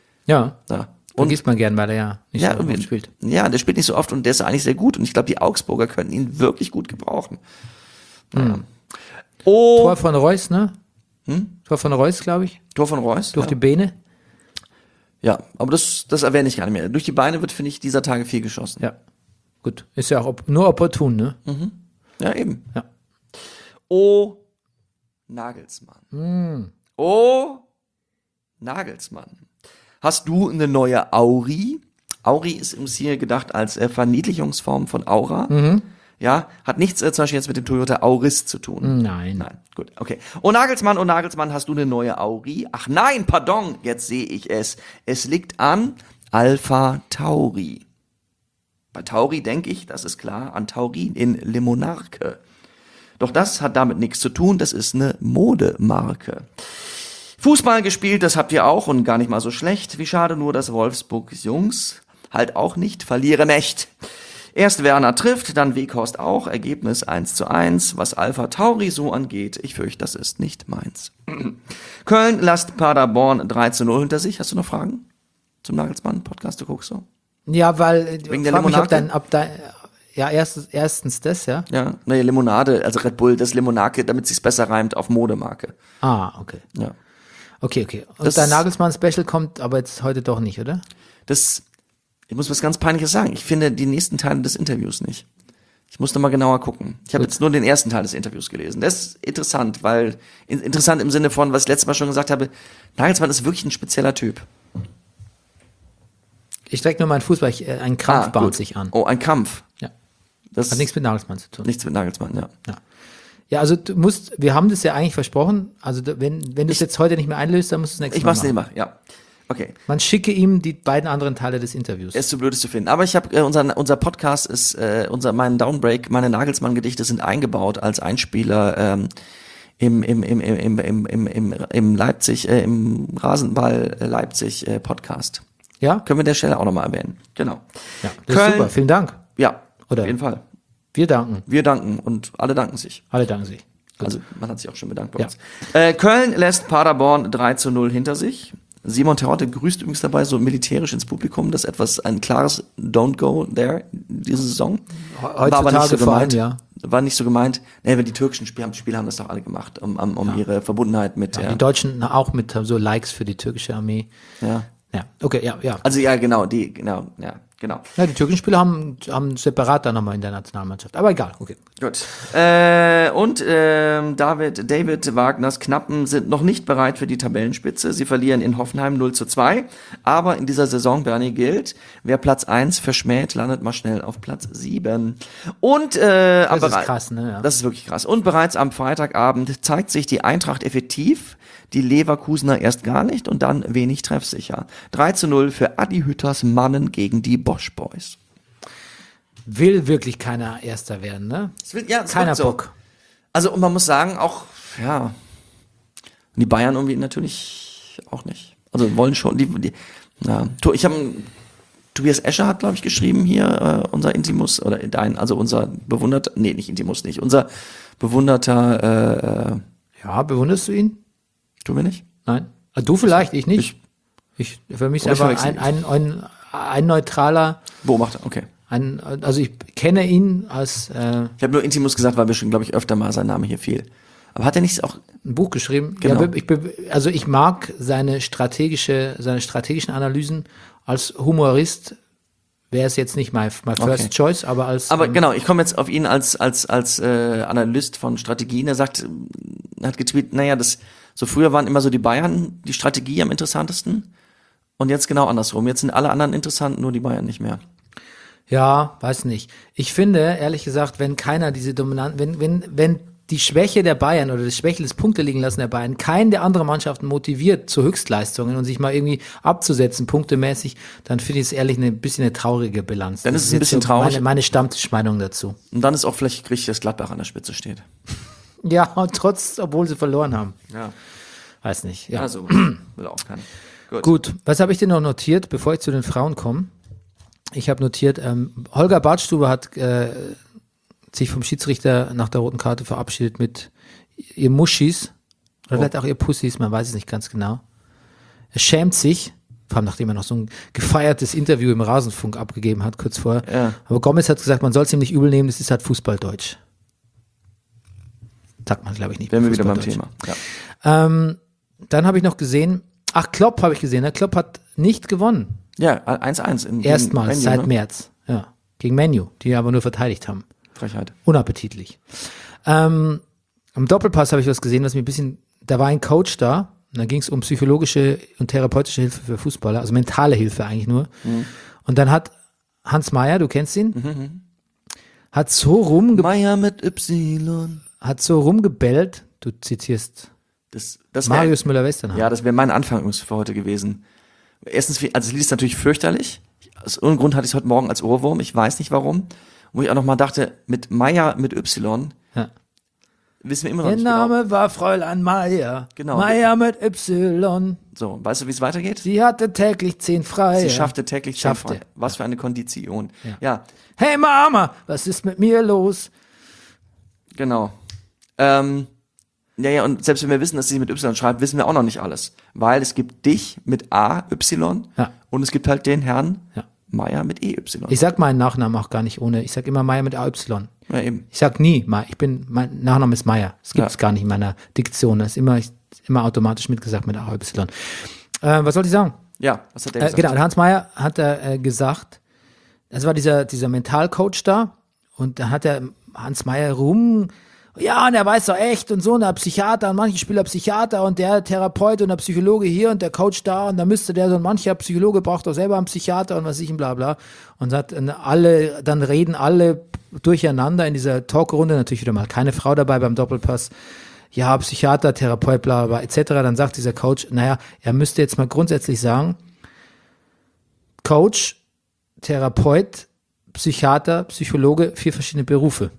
[SPEAKER 5] Ja.
[SPEAKER 1] Ja.
[SPEAKER 5] Vergisst man gern, weil er ja nicht so
[SPEAKER 1] irgendwie-
[SPEAKER 5] oft spielt.
[SPEAKER 1] Ja, der spielt nicht so oft und der ist eigentlich sehr gut. Und ich glaube, die Augsburger könnten ihn wirklich gut gebrauchen. Ja. Oh,
[SPEAKER 5] Tor von Reus, ne? Tor von Reus, glaube ich.
[SPEAKER 1] Tor von Reus.
[SPEAKER 5] Durch
[SPEAKER 1] ja.
[SPEAKER 5] die Beine.
[SPEAKER 1] Ja, aber das erwähne ich gar nicht mehr. Durch die Beine wird, finde ich, dieser Tage viel geschossen.
[SPEAKER 5] Ja. Gut. Ist ja auch nur opportun, ne?
[SPEAKER 1] Ja, eben.
[SPEAKER 5] Ja.
[SPEAKER 1] Oh, Nagelsmann. Oh, Nagelsmann. Hast du eine neue Auri? Auri ist uns hier gedacht als Verniedlichungsform von Aura. Ja, hat nichts zum Beispiel jetzt mit dem Toyota Auris zu tun.
[SPEAKER 5] Nein.
[SPEAKER 1] Nein, gut, okay. Oh Nagelsmann, hast du eine neue Auri? Ach nein, pardon, jetzt sehe ich es. Es liegt an Alpha Tauri. Bei Tauri denke ich, das ist klar, an Taurin in Limonarke. Doch das hat damit nichts zu tun, das ist eine Modemarke. Fußball gespielt, das habt ihr auch und gar nicht mal so schlecht. Wie schade nur, dass Wolfsburgs Jungs halt auch nicht verlieren echt. Erst Werner trifft, dann Weghorst auch, Ergebnis 1:1. Was Alpha Tauri so angeht, ich fürchte, das ist nicht meins. Köln lasst Paderborn 3:0 hinter sich. Hast du noch Fragen zum Nagelsmann-Podcast? Du guckst so?
[SPEAKER 5] Ja, weil
[SPEAKER 1] Wegen der
[SPEAKER 5] frag mich,
[SPEAKER 1] Limonade?
[SPEAKER 5] ja, erstens das, ja.
[SPEAKER 1] Ja, naja, Limonade, also Red Bull, das Limonake, damit sich's besser reimt auf Modemarke.
[SPEAKER 5] Ah, okay.
[SPEAKER 1] Ja.
[SPEAKER 5] Okay. Und
[SPEAKER 1] Das-
[SPEAKER 5] dein Nagelsmann-Special kommt aber jetzt heute doch nicht, oder?
[SPEAKER 1] Ich muss was ganz Peinliches sagen. Ich finde die nächsten Teile des Interviews nicht. Ich muss noch mal genauer gucken. Ich habe jetzt nur den ersten Teil des Interviews gelesen. Das ist interessant, weil, interessant im Sinne von, was ich letztes Mal schon gesagt habe, Nagelsmann ist wirklich ein spezieller Typ.
[SPEAKER 5] Ich strecke nur meinen Fuß, weil ein Krampf bahnt
[SPEAKER 1] gut.
[SPEAKER 5] sich an.
[SPEAKER 1] Oh, ein Krampf.
[SPEAKER 5] Ja.
[SPEAKER 1] Das
[SPEAKER 5] Hat nichts mit Nagelsmann zu tun.
[SPEAKER 1] nichts mit Nagelsmann, ja.
[SPEAKER 5] Ja, also wir haben das ja eigentlich versprochen, also wenn du es jetzt heute nicht mehr einlöst, dann musst du es nächstes
[SPEAKER 1] Ich
[SPEAKER 5] Mal
[SPEAKER 1] mach's nicht
[SPEAKER 5] machen.
[SPEAKER 1] mehr, ja. Okay.
[SPEAKER 5] Man schicke ihm die beiden anderen Teile des Interviews.
[SPEAKER 1] Er ist zu blöd, es zu finden. Aber ich habe unser Podcast ist mein Downbreak, meine Nagelsmann-Gedichte sind eingebaut als Einspieler im Leipzig, im Rasenball Leipzig Podcast.
[SPEAKER 5] Ja?
[SPEAKER 1] Können wir an der Stelle auch nochmal erwähnen. Genau.
[SPEAKER 5] Ja, das
[SPEAKER 1] Köln-
[SPEAKER 5] ist super. Vielen Dank.
[SPEAKER 1] Ja,
[SPEAKER 5] Oder?
[SPEAKER 1] auf jeden Fall.
[SPEAKER 5] Wir danken.
[SPEAKER 1] Wir danken und alle danken sich.
[SPEAKER 5] Alle danken sich.
[SPEAKER 1] Also man hat sich auch schon bedankt bei
[SPEAKER 5] Ja.
[SPEAKER 1] uns. Köln lässt Paderborn 3:0 hinter sich. Simon Terodde grüßt übrigens dabei so militärisch ins Publikum, das etwas ein klares Don't go there diese Saison.
[SPEAKER 5] Heutzutage vor allem, ja.
[SPEAKER 1] War nicht so gemeint. Nee, wenn die türkischen Spieler haben das doch alle gemacht, um ihre Verbundenheit mit
[SPEAKER 5] Die Deutschen auch mit so Likes für die türkische Armee.
[SPEAKER 1] ja.
[SPEAKER 5] Ja, okay, ja.
[SPEAKER 1] Also ja, genau.
[SPEAKER 5] Ja, die türkischen Spieler haben separat dann nochmal in der Nationalmannschaft. Aber egal, okay.
[SPEAKER 1] Gut. David Wagners Knappen sind noch nicht bereit für die Tabellenspitze. Sie verlieren in Hoffenheim 0:2. Aber in dieser Saison, Bernie, gilt, wer Platz 1 verschmäht, landet mal schnell auf Platz 7. Und
[SPEAKER 5] Das ist krass, ne? Ja.
[SPEAKER 1] Das ist wirklich krass. Und bereits am Freitagabend zeigt sich die Eintracht effektiv, die Leverkusener erst gar nicht und dann wenig treffsicher. 3:0 für Adi Hütters Mannen gegen die Bosch Boys.
[SPEAKER 5] Will wirklich keiner Erster werden, ne? Keiner
[SPEAKER 1] so.
[SPEAKER 5] Bock.
[SPEAKER 1] Also, und man muss sagen, auch, ja, die Bayern irgendwie natürlich auch nicht. Also wollen schon, ich habe Tobias Escher hat, glaube ich, geschrieben hier, unser Intimus, oder unser bewunderter, nee, nicht Intimus, nicht, unser bewunderter,
[SPEAKER 5] Ja, bewunderst du ihn?
[SPEAKER 1] du mir nicht?
[SPEAKER 5] Nein. Du vielleicht, ich nicht. Ich für mich ist
[SPEAKER 1] Ich
[SPEAKER 5] einfach
[SPEAKER 1] verwechsel
[SPEAKER 5] ein neutraler,
[SPEAKER 1] Beobachter, okay.
[SPEAKER 5] also ich kenne ihn als
[SPEAKER 1] Ich habe nur Intimus gesagt, weil wir schon, glaube ich, öfter mal sein Name hier fiel. Aber hat er nicht auch,
[SPEAKER 5] ein Buch geschrieben.
[SPEAKER 1] Genau.
[SPEAKER 5] Ja, ich mag seine strategischen Analysen als Humorist. Wäre es jetzt nicht my first choice, aber als
[SPEAKER 1] genau, ich komme jetzt auf ihn als Analyst von Strategien. Er sagt, hat getweetet, so früher waren immer so die Bayern die Strategie am interessantesten und jetzt genau andersrum. Jetzt sind alle anderen interessant, nur die Bayern nicht mehr.
[SPEAKER 5] ja, weiß nicht. Ich finde, ehrlich gesagt, wenn keiner diese wenn die Schwäche der Bayern oder das Schwäche des Punkte liegen lassen der Bayern keinen der anderen Mannschaften motiviert zu Höchstleistungen und sich mal irgendwie abzusetzen, punktemäßig, dann finde ich es ehrlich ein bisschen eine traurige Bilanz.
[SPEAKER 1] Dann
[SPEAKER 5] Das
[SPEAKER 1] ist es ein
[SPEAKER 5] jetzt
[SPEAKER 1] bisschen
[SPEAKER 5] so
[SPEAKER 1] traurig.
[SPEAKER 5] Meine Stammtischmeinung dazu.
[SPEAKER 1] Und dann ist auch vielleicht richtig, dass Gladbach an der Spitze steht.
[SPEAKER 5] Ja, und obwohl sie verloren haben.
[SPEAKER 1] Ja.
[SPEAKER 5] Weiß nicht. Ja.
[SPEAKER 1] Also, will auch keiner.
[SPEAKER 5] Gut, was habe ich denn noch notiert, bevor ich zu den Frauen komme? Ich habe notiert, Holger Badstube hat sich vom Schiedsrichter nach der roten Karte verabschiedet mit ihr Muschis oder vielleicht auch ihr Pussys, man weiß es nicht ganz genau. Er schämt sich, vor allem nachdem er noch so ein gefeiertes Interview im Rasenfunk abgegeben hat, kurz vorher.
[SPEAKER 1] Ja.
[SPEAKER 5] Aber Gomez hat gesagt, man soll es ihm nicht übel nehmen, das ist halt Fußballdeutsch. Sagt man, glaube ich, nicht.
[SPEAKER 1] Wären wir wieder beim
[SPEAKER 5] Fußballdeutsch.
[SPEAKER 1] Thema. Ja.
[SPEAKER 5] Dann habe ich noch gesehen, Klopp habe ich gesehen, ne? Klopp hat nicht gewonnen.
[SPEAKER 1] Ja, 1:1.
[SPEAKER 5] Erstmals
[SPEAKER 1] gegen
[SPEAKER 5] seit
[SPEAKER 1] Menu, ne?
[SPEAKER 5] März. Ja. Gegen Menu, die aber nur verteidigt haben.
[SPEAKER 1] Frechheit.
[SPEAKER 5] Unappetitlich. Am Doppelpass habe ich was gesehen, was mir ein bisschen, da war ein Coach da, und da ging es um psychologische und therapeutische Hilfe für Fußballer, also mentale Hilfe eigentlich nur. Und dann hat Hans Meyer, du kennst ihn, hat so
[SPEAKER 1] Meier mit Y.
[SPEAKER 5] rumgebellt, du zitierst
[SPEAKER 1] Das wär,
[SPEAKER 5] Marius Müller-Westernhagen.
[SPEAKER 1] Ja, das wäre mein Anfang übrigens für heute gewesen. Erstens, also das Lied ist natürlich fürchterlich. Aus irgendeinem Grund hatte ich es heute Morgen als Ohrwurm. Ich weiß nicht warum. Wo ich auch noch mal dachte, mit Meier mit Y,
[SPEAKER 5] Ja.
[SPEAKER 1] wissen wir immer noch
[SPEAKER 5] Der
[SPEAKER 1] nicht
[SPEAKER 5] Name war Fräulein Meier.
[SPEAKER 1] Genau.
[SPEAKER 5] Meier mit Y.
[SPEAKER 1] genau. So, weißt du, wie es weitergeht?
[SPEAKER 5] Sie hatte täglich 10 frei.
[SPEAKER 1] Sie schaffte täglich
[SPEAKER 5] Schaffte.
[SPEAKER 1] 10 frei. Was für eine Kondition. Ja,
[SPEAKER 5] Hey Mama, was ist mit mir los?
[SPEAKER 1] genau. Ja, und selbst wenn wir wissen, dass sie mit Y schreibt, wissen wir auch noch nicht alles. Weil es gibt dich mit AY
[SPEAKER 5] Ja.
[SPEAKER 1] und es gibt halt den Herrn
[SPEAKER 5] Ja.
[SPEAKER 1] Meier mit EY.
[SPEAKER 5] Ich sag meinen Nachnamen auch gar nicht ohne. Ich sag immer Meier mit AY.
[SPEAKER 1] Ja, eben.
[SPEAKER 5] Ich sag nie Meier. Mein Nachname ist Meier. Das gibt's
[SPEAKER 1] Ja.
[SPEAKER 5] gar nicht in meiner Diktion. Das ist immer automatisch mitgesagt mit AY. Was soll ich sagen?
[SPEAKER 1] Ja, was hat der gesagt?
[SPEAKER 5] Genau, und Hans Meyer hat gesagt, es war dieser Mentalcoach da und da hat Hans Meyer Ja, und er weiß doch echt und so, und der Psychiater und manche Spieler Psychiater und der Therapeut und der Psychologe hier und der Coach da und da müsste der so, und mancher Psychologe braucht doch selber einen Psychiater und was ich und bla bla. Und dann reden alle durcheinander in dieser Talkrunde, natürlich wieder mal keine Frau dabei beim Doppelpass. Ja, Psychiater, Therapeut, bla bla etc. Dann sagt dieser Coach, naja, er müsste jetzt mal grundsätzlich sagen, Coach, Therapeut, Psychiater, Psychologe, 4 verschiedene Berufe.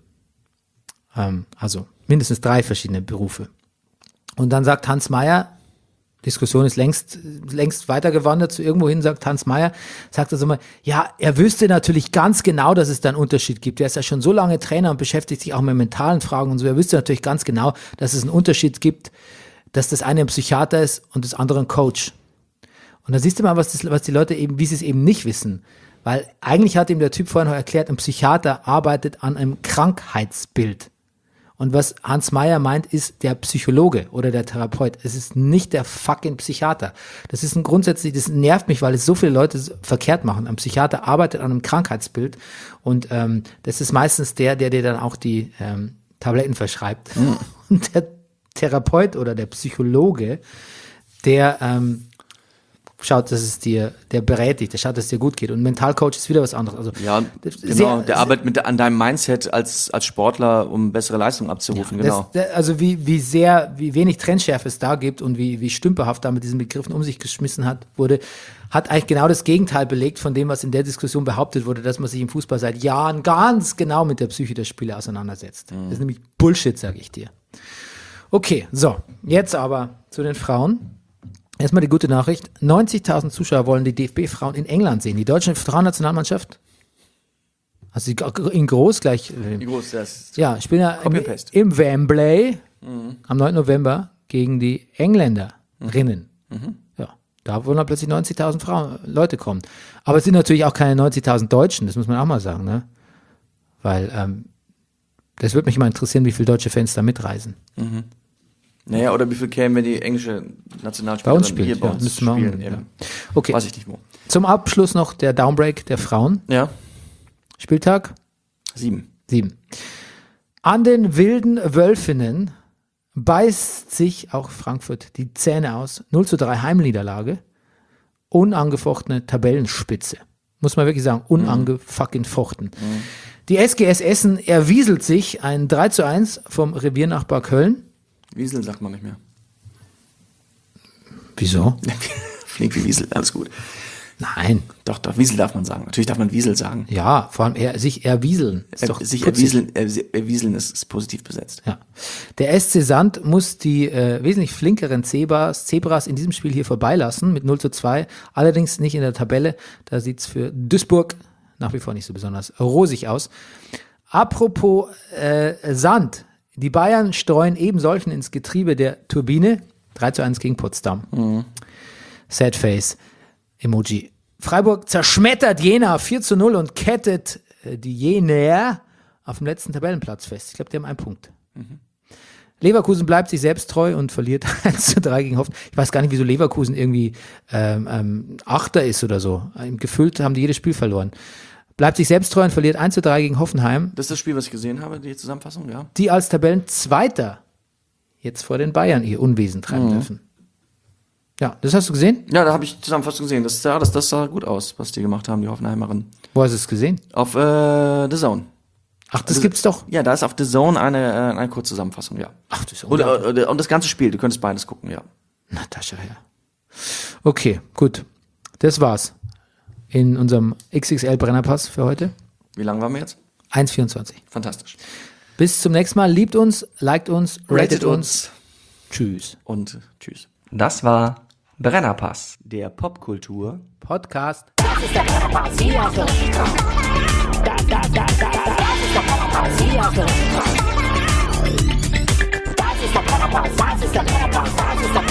[SPEAKER 5] Also mindestens 3 verschiedene Berufe. Und dann sagt Hans Meyer, Diskussion ist längst weitergewandert zu irgendwohin, sagt Hans Meyer, sagt also mal, ja, er wüsste natürlich ganz genau, dass es da einen Unterschied gibt. Er ist ja schon so lange Trainer und beschäftigt sich auch mit mentalen Fragen und so. Er wüsste natürlich ganz genau, dass es einen Unterschied gibt, dass das eine ein Psychiater ist und das andere ein Coach. Und da siehst du mal, was die Leute eben, wie sie es eben nicht wissen. Weil eigentlich hat ihm der Typ vorhin noch erklärt, ein Psychiater arbeitet an einem Krankheitsbild. Und was Hans Meyer meint, ist der Psychologe oder der Therapeut. Es ist nicht der fucking Psychiater. Das nervt mich, weil es so viele Leute verkehrt machen. Ein Psychiater arbeitet an einem Krankheitsbild und das ist meistens der dir dann auch die Tabletten verschreibt. Und der Therapeut oder der Psychologe, der schaut, dass es dir, der berät dich, der schaut, dass es dir gut geht. Und Mentalcoach ist wieder was anderes. Also
[SPEAKER 1] Ja, genau, der arbeitet an deinem Mindset als Sportler, um bessere Leistung abzurufen, genau.
[SPEAKER 5] Also wie wenig Trennschärfe es da gibt und wie stümperhaft da mit diesen Begriffen um sich geschmissen wurde, hat eigentlich genau das Gegenteil belegt von dem, was in der Diskussion behauptet wurde, dass man sich im Fußball seit Jahren ganz genau mit der Psyche der Spieler auseinandersetzt. Das ist nämlich Bullshit, sage ich dir. Okay, so, jetzt aber zu den Frauen. Erstmal die gute Nachricht. 90.000 Zuschauer wollen die DFB-Frauen in England sehen. Die deutsche Frauennationalmannschaft, also in groß gleich.
[SPEAKER 1] Wie groß das?
[SPEAKER 5] Ja, spielen ja
[SPEAKER 1] Copy-Paste.
[SPEAKER 5] im Wembley am 9. November gegen die Engländerinnen. Ja, da wollen dann plötzlich 90.000 Leute kommen. Aber es sind natürlich auch keine 90.000 Deutschen, das muss man auch mal sagen, ne? Weil das würde mich mal interessieren, wie viele deutsche Fans da mitreisen.
[SPEAKER 1] Naja, oder wie viel kämen, wenn die englische Nationalspielerin
[SPEAKER 5] Bei uns spielt,
[SPEAKER 1] hier bei
[SPEAKER 5] ja,
[SPEAKER 1] uns
[SPEAKER 5] müssen wir
[SPEAKER 1] spielen?
[SPEAKER 5] auch,
[SPEAKER 1] Eben.
[SPEAKER 5] ja. Okay.
[SPEAKER 1] Weiß ich nicht wo.
[SPEAKER 5] Zum Abschluss noch der Downbreak der Frauen.
[SPEAKER 1] Ja,
[SPEAKER 5] Spieltag
[SPEAKER 1] 7.
[SPEAKER 5] 7. An den wilden Wölfinnen beißt sich auch Frankfurt die Zähne aus. 0:3 Heimniederlage. Unangefochtene Tabellenspitze. Muss man wirklich sagen, unangefucking fochten. Die SGS Essen erwieselt sich ein 3:1 vom Reviernachbar Köln.
[SPEAKER 1] Wiesel sagt man nicht mehr.
[SPEAKER 5] Wieso?
[SPEAKER 1] Flink wie Wiesel, alles gut.
[SPEAKER 5] Nein.
[SPEAKER 1] Doch, Wiesel darf man sagen. Natürlich darf man Wiesel sagen.
[SPEAKER 5] Ja, vor allem sich erwieseln. Ist doch
[SPEAKER 1] Sich
[SPEAKER 5] putzig.
[SPEAKER 1] erwieseln ist positiv besetzt.
[SPEAKER 5] Ja. Der SC Sand muss die wesentlich flinkeren Zebras in diesem Spiel hier vorbeilassen mit 0:2. Allerdings nicht in der Tabelle. Da sieht's für Duisburg nach wie vor nicht so besonders rosig aus. Apropos Sand. Die Bayern streuen eben solchen ins Getriebe der Turbine. 3:1 gegen Potsdam. Sad Face. Emoji. Freiburg zerschmettert Jena 4:0 und kettet die Jenaer auf dem letzten Tabellenplatz fest. Ich glaube, die haben einen Punkt. Leverkusen bleibt sich selbst treu und verliert 1:3 gegen Hoffenheim. Ich weiß gar nicht, wieso Leverkusen irgendwie Achter ist oder so. Gefühlt haben die jedes Spiel verloren. Bleibt sich selbst treu und verliert 1:3 gegen Hoffenheim,
[SPEAKER 1] Das ist das Spiel, was ich gesehen habe, die Zusammenfassung, ja.
[SPEAKER 5] die als Tabellenzweiter jetzt vor den Bayern ihr Unwesen treiben dürfen. Ja, das hast du gesehen?
[SPEAKER 1] Ja, da habe ich Zusammenfassung gesehen. Das sah gut aus, was die gemacht haben, die Hoffenheimerinnen.
[SPEAKER 5] Wo hast du es gesehen?
[SPEAKER 1] Auf The Zone.
[SPEAKER 5] Ach, das gibt's doch.
[SPEAKER 1] Ja, da ist auf The Zone eine Kurzusammenfassung, ja.
[SPEAKER 5] Ach, das ist unglaublich.
[SPEAKER 1] Und das ganze Spiel, du könntest beides gucken, ja.
[SPEAKER 5] Natascha, ja. Okay, gut. Das war's in unserem XXL Brennerpass für heute.
[SPEAKER 1] Wie lang waren wir jetzt?
[SPEAKER 5] 1:24.
[SPEAKER 1] Fantastisch.
[SPEAKER 5] Bis zum nächsten Mal. Liebt uns, liked uns, ratet uns. Tschüss.
[SPEAKER 1] Und tschüss.
[SPEAKER 2] Das war Brennerpass.
[SPEAKER 1] Der Popkultur
[SPEAKER 5] Podcast.
[SPEAKER 4] Das ist der Brennerpass, hier hast du recht. Das ist der Brennerpass, hier hast du recht. Das ist der Brennerpass, das ist der Brennerpass, das ist der Brennerpass.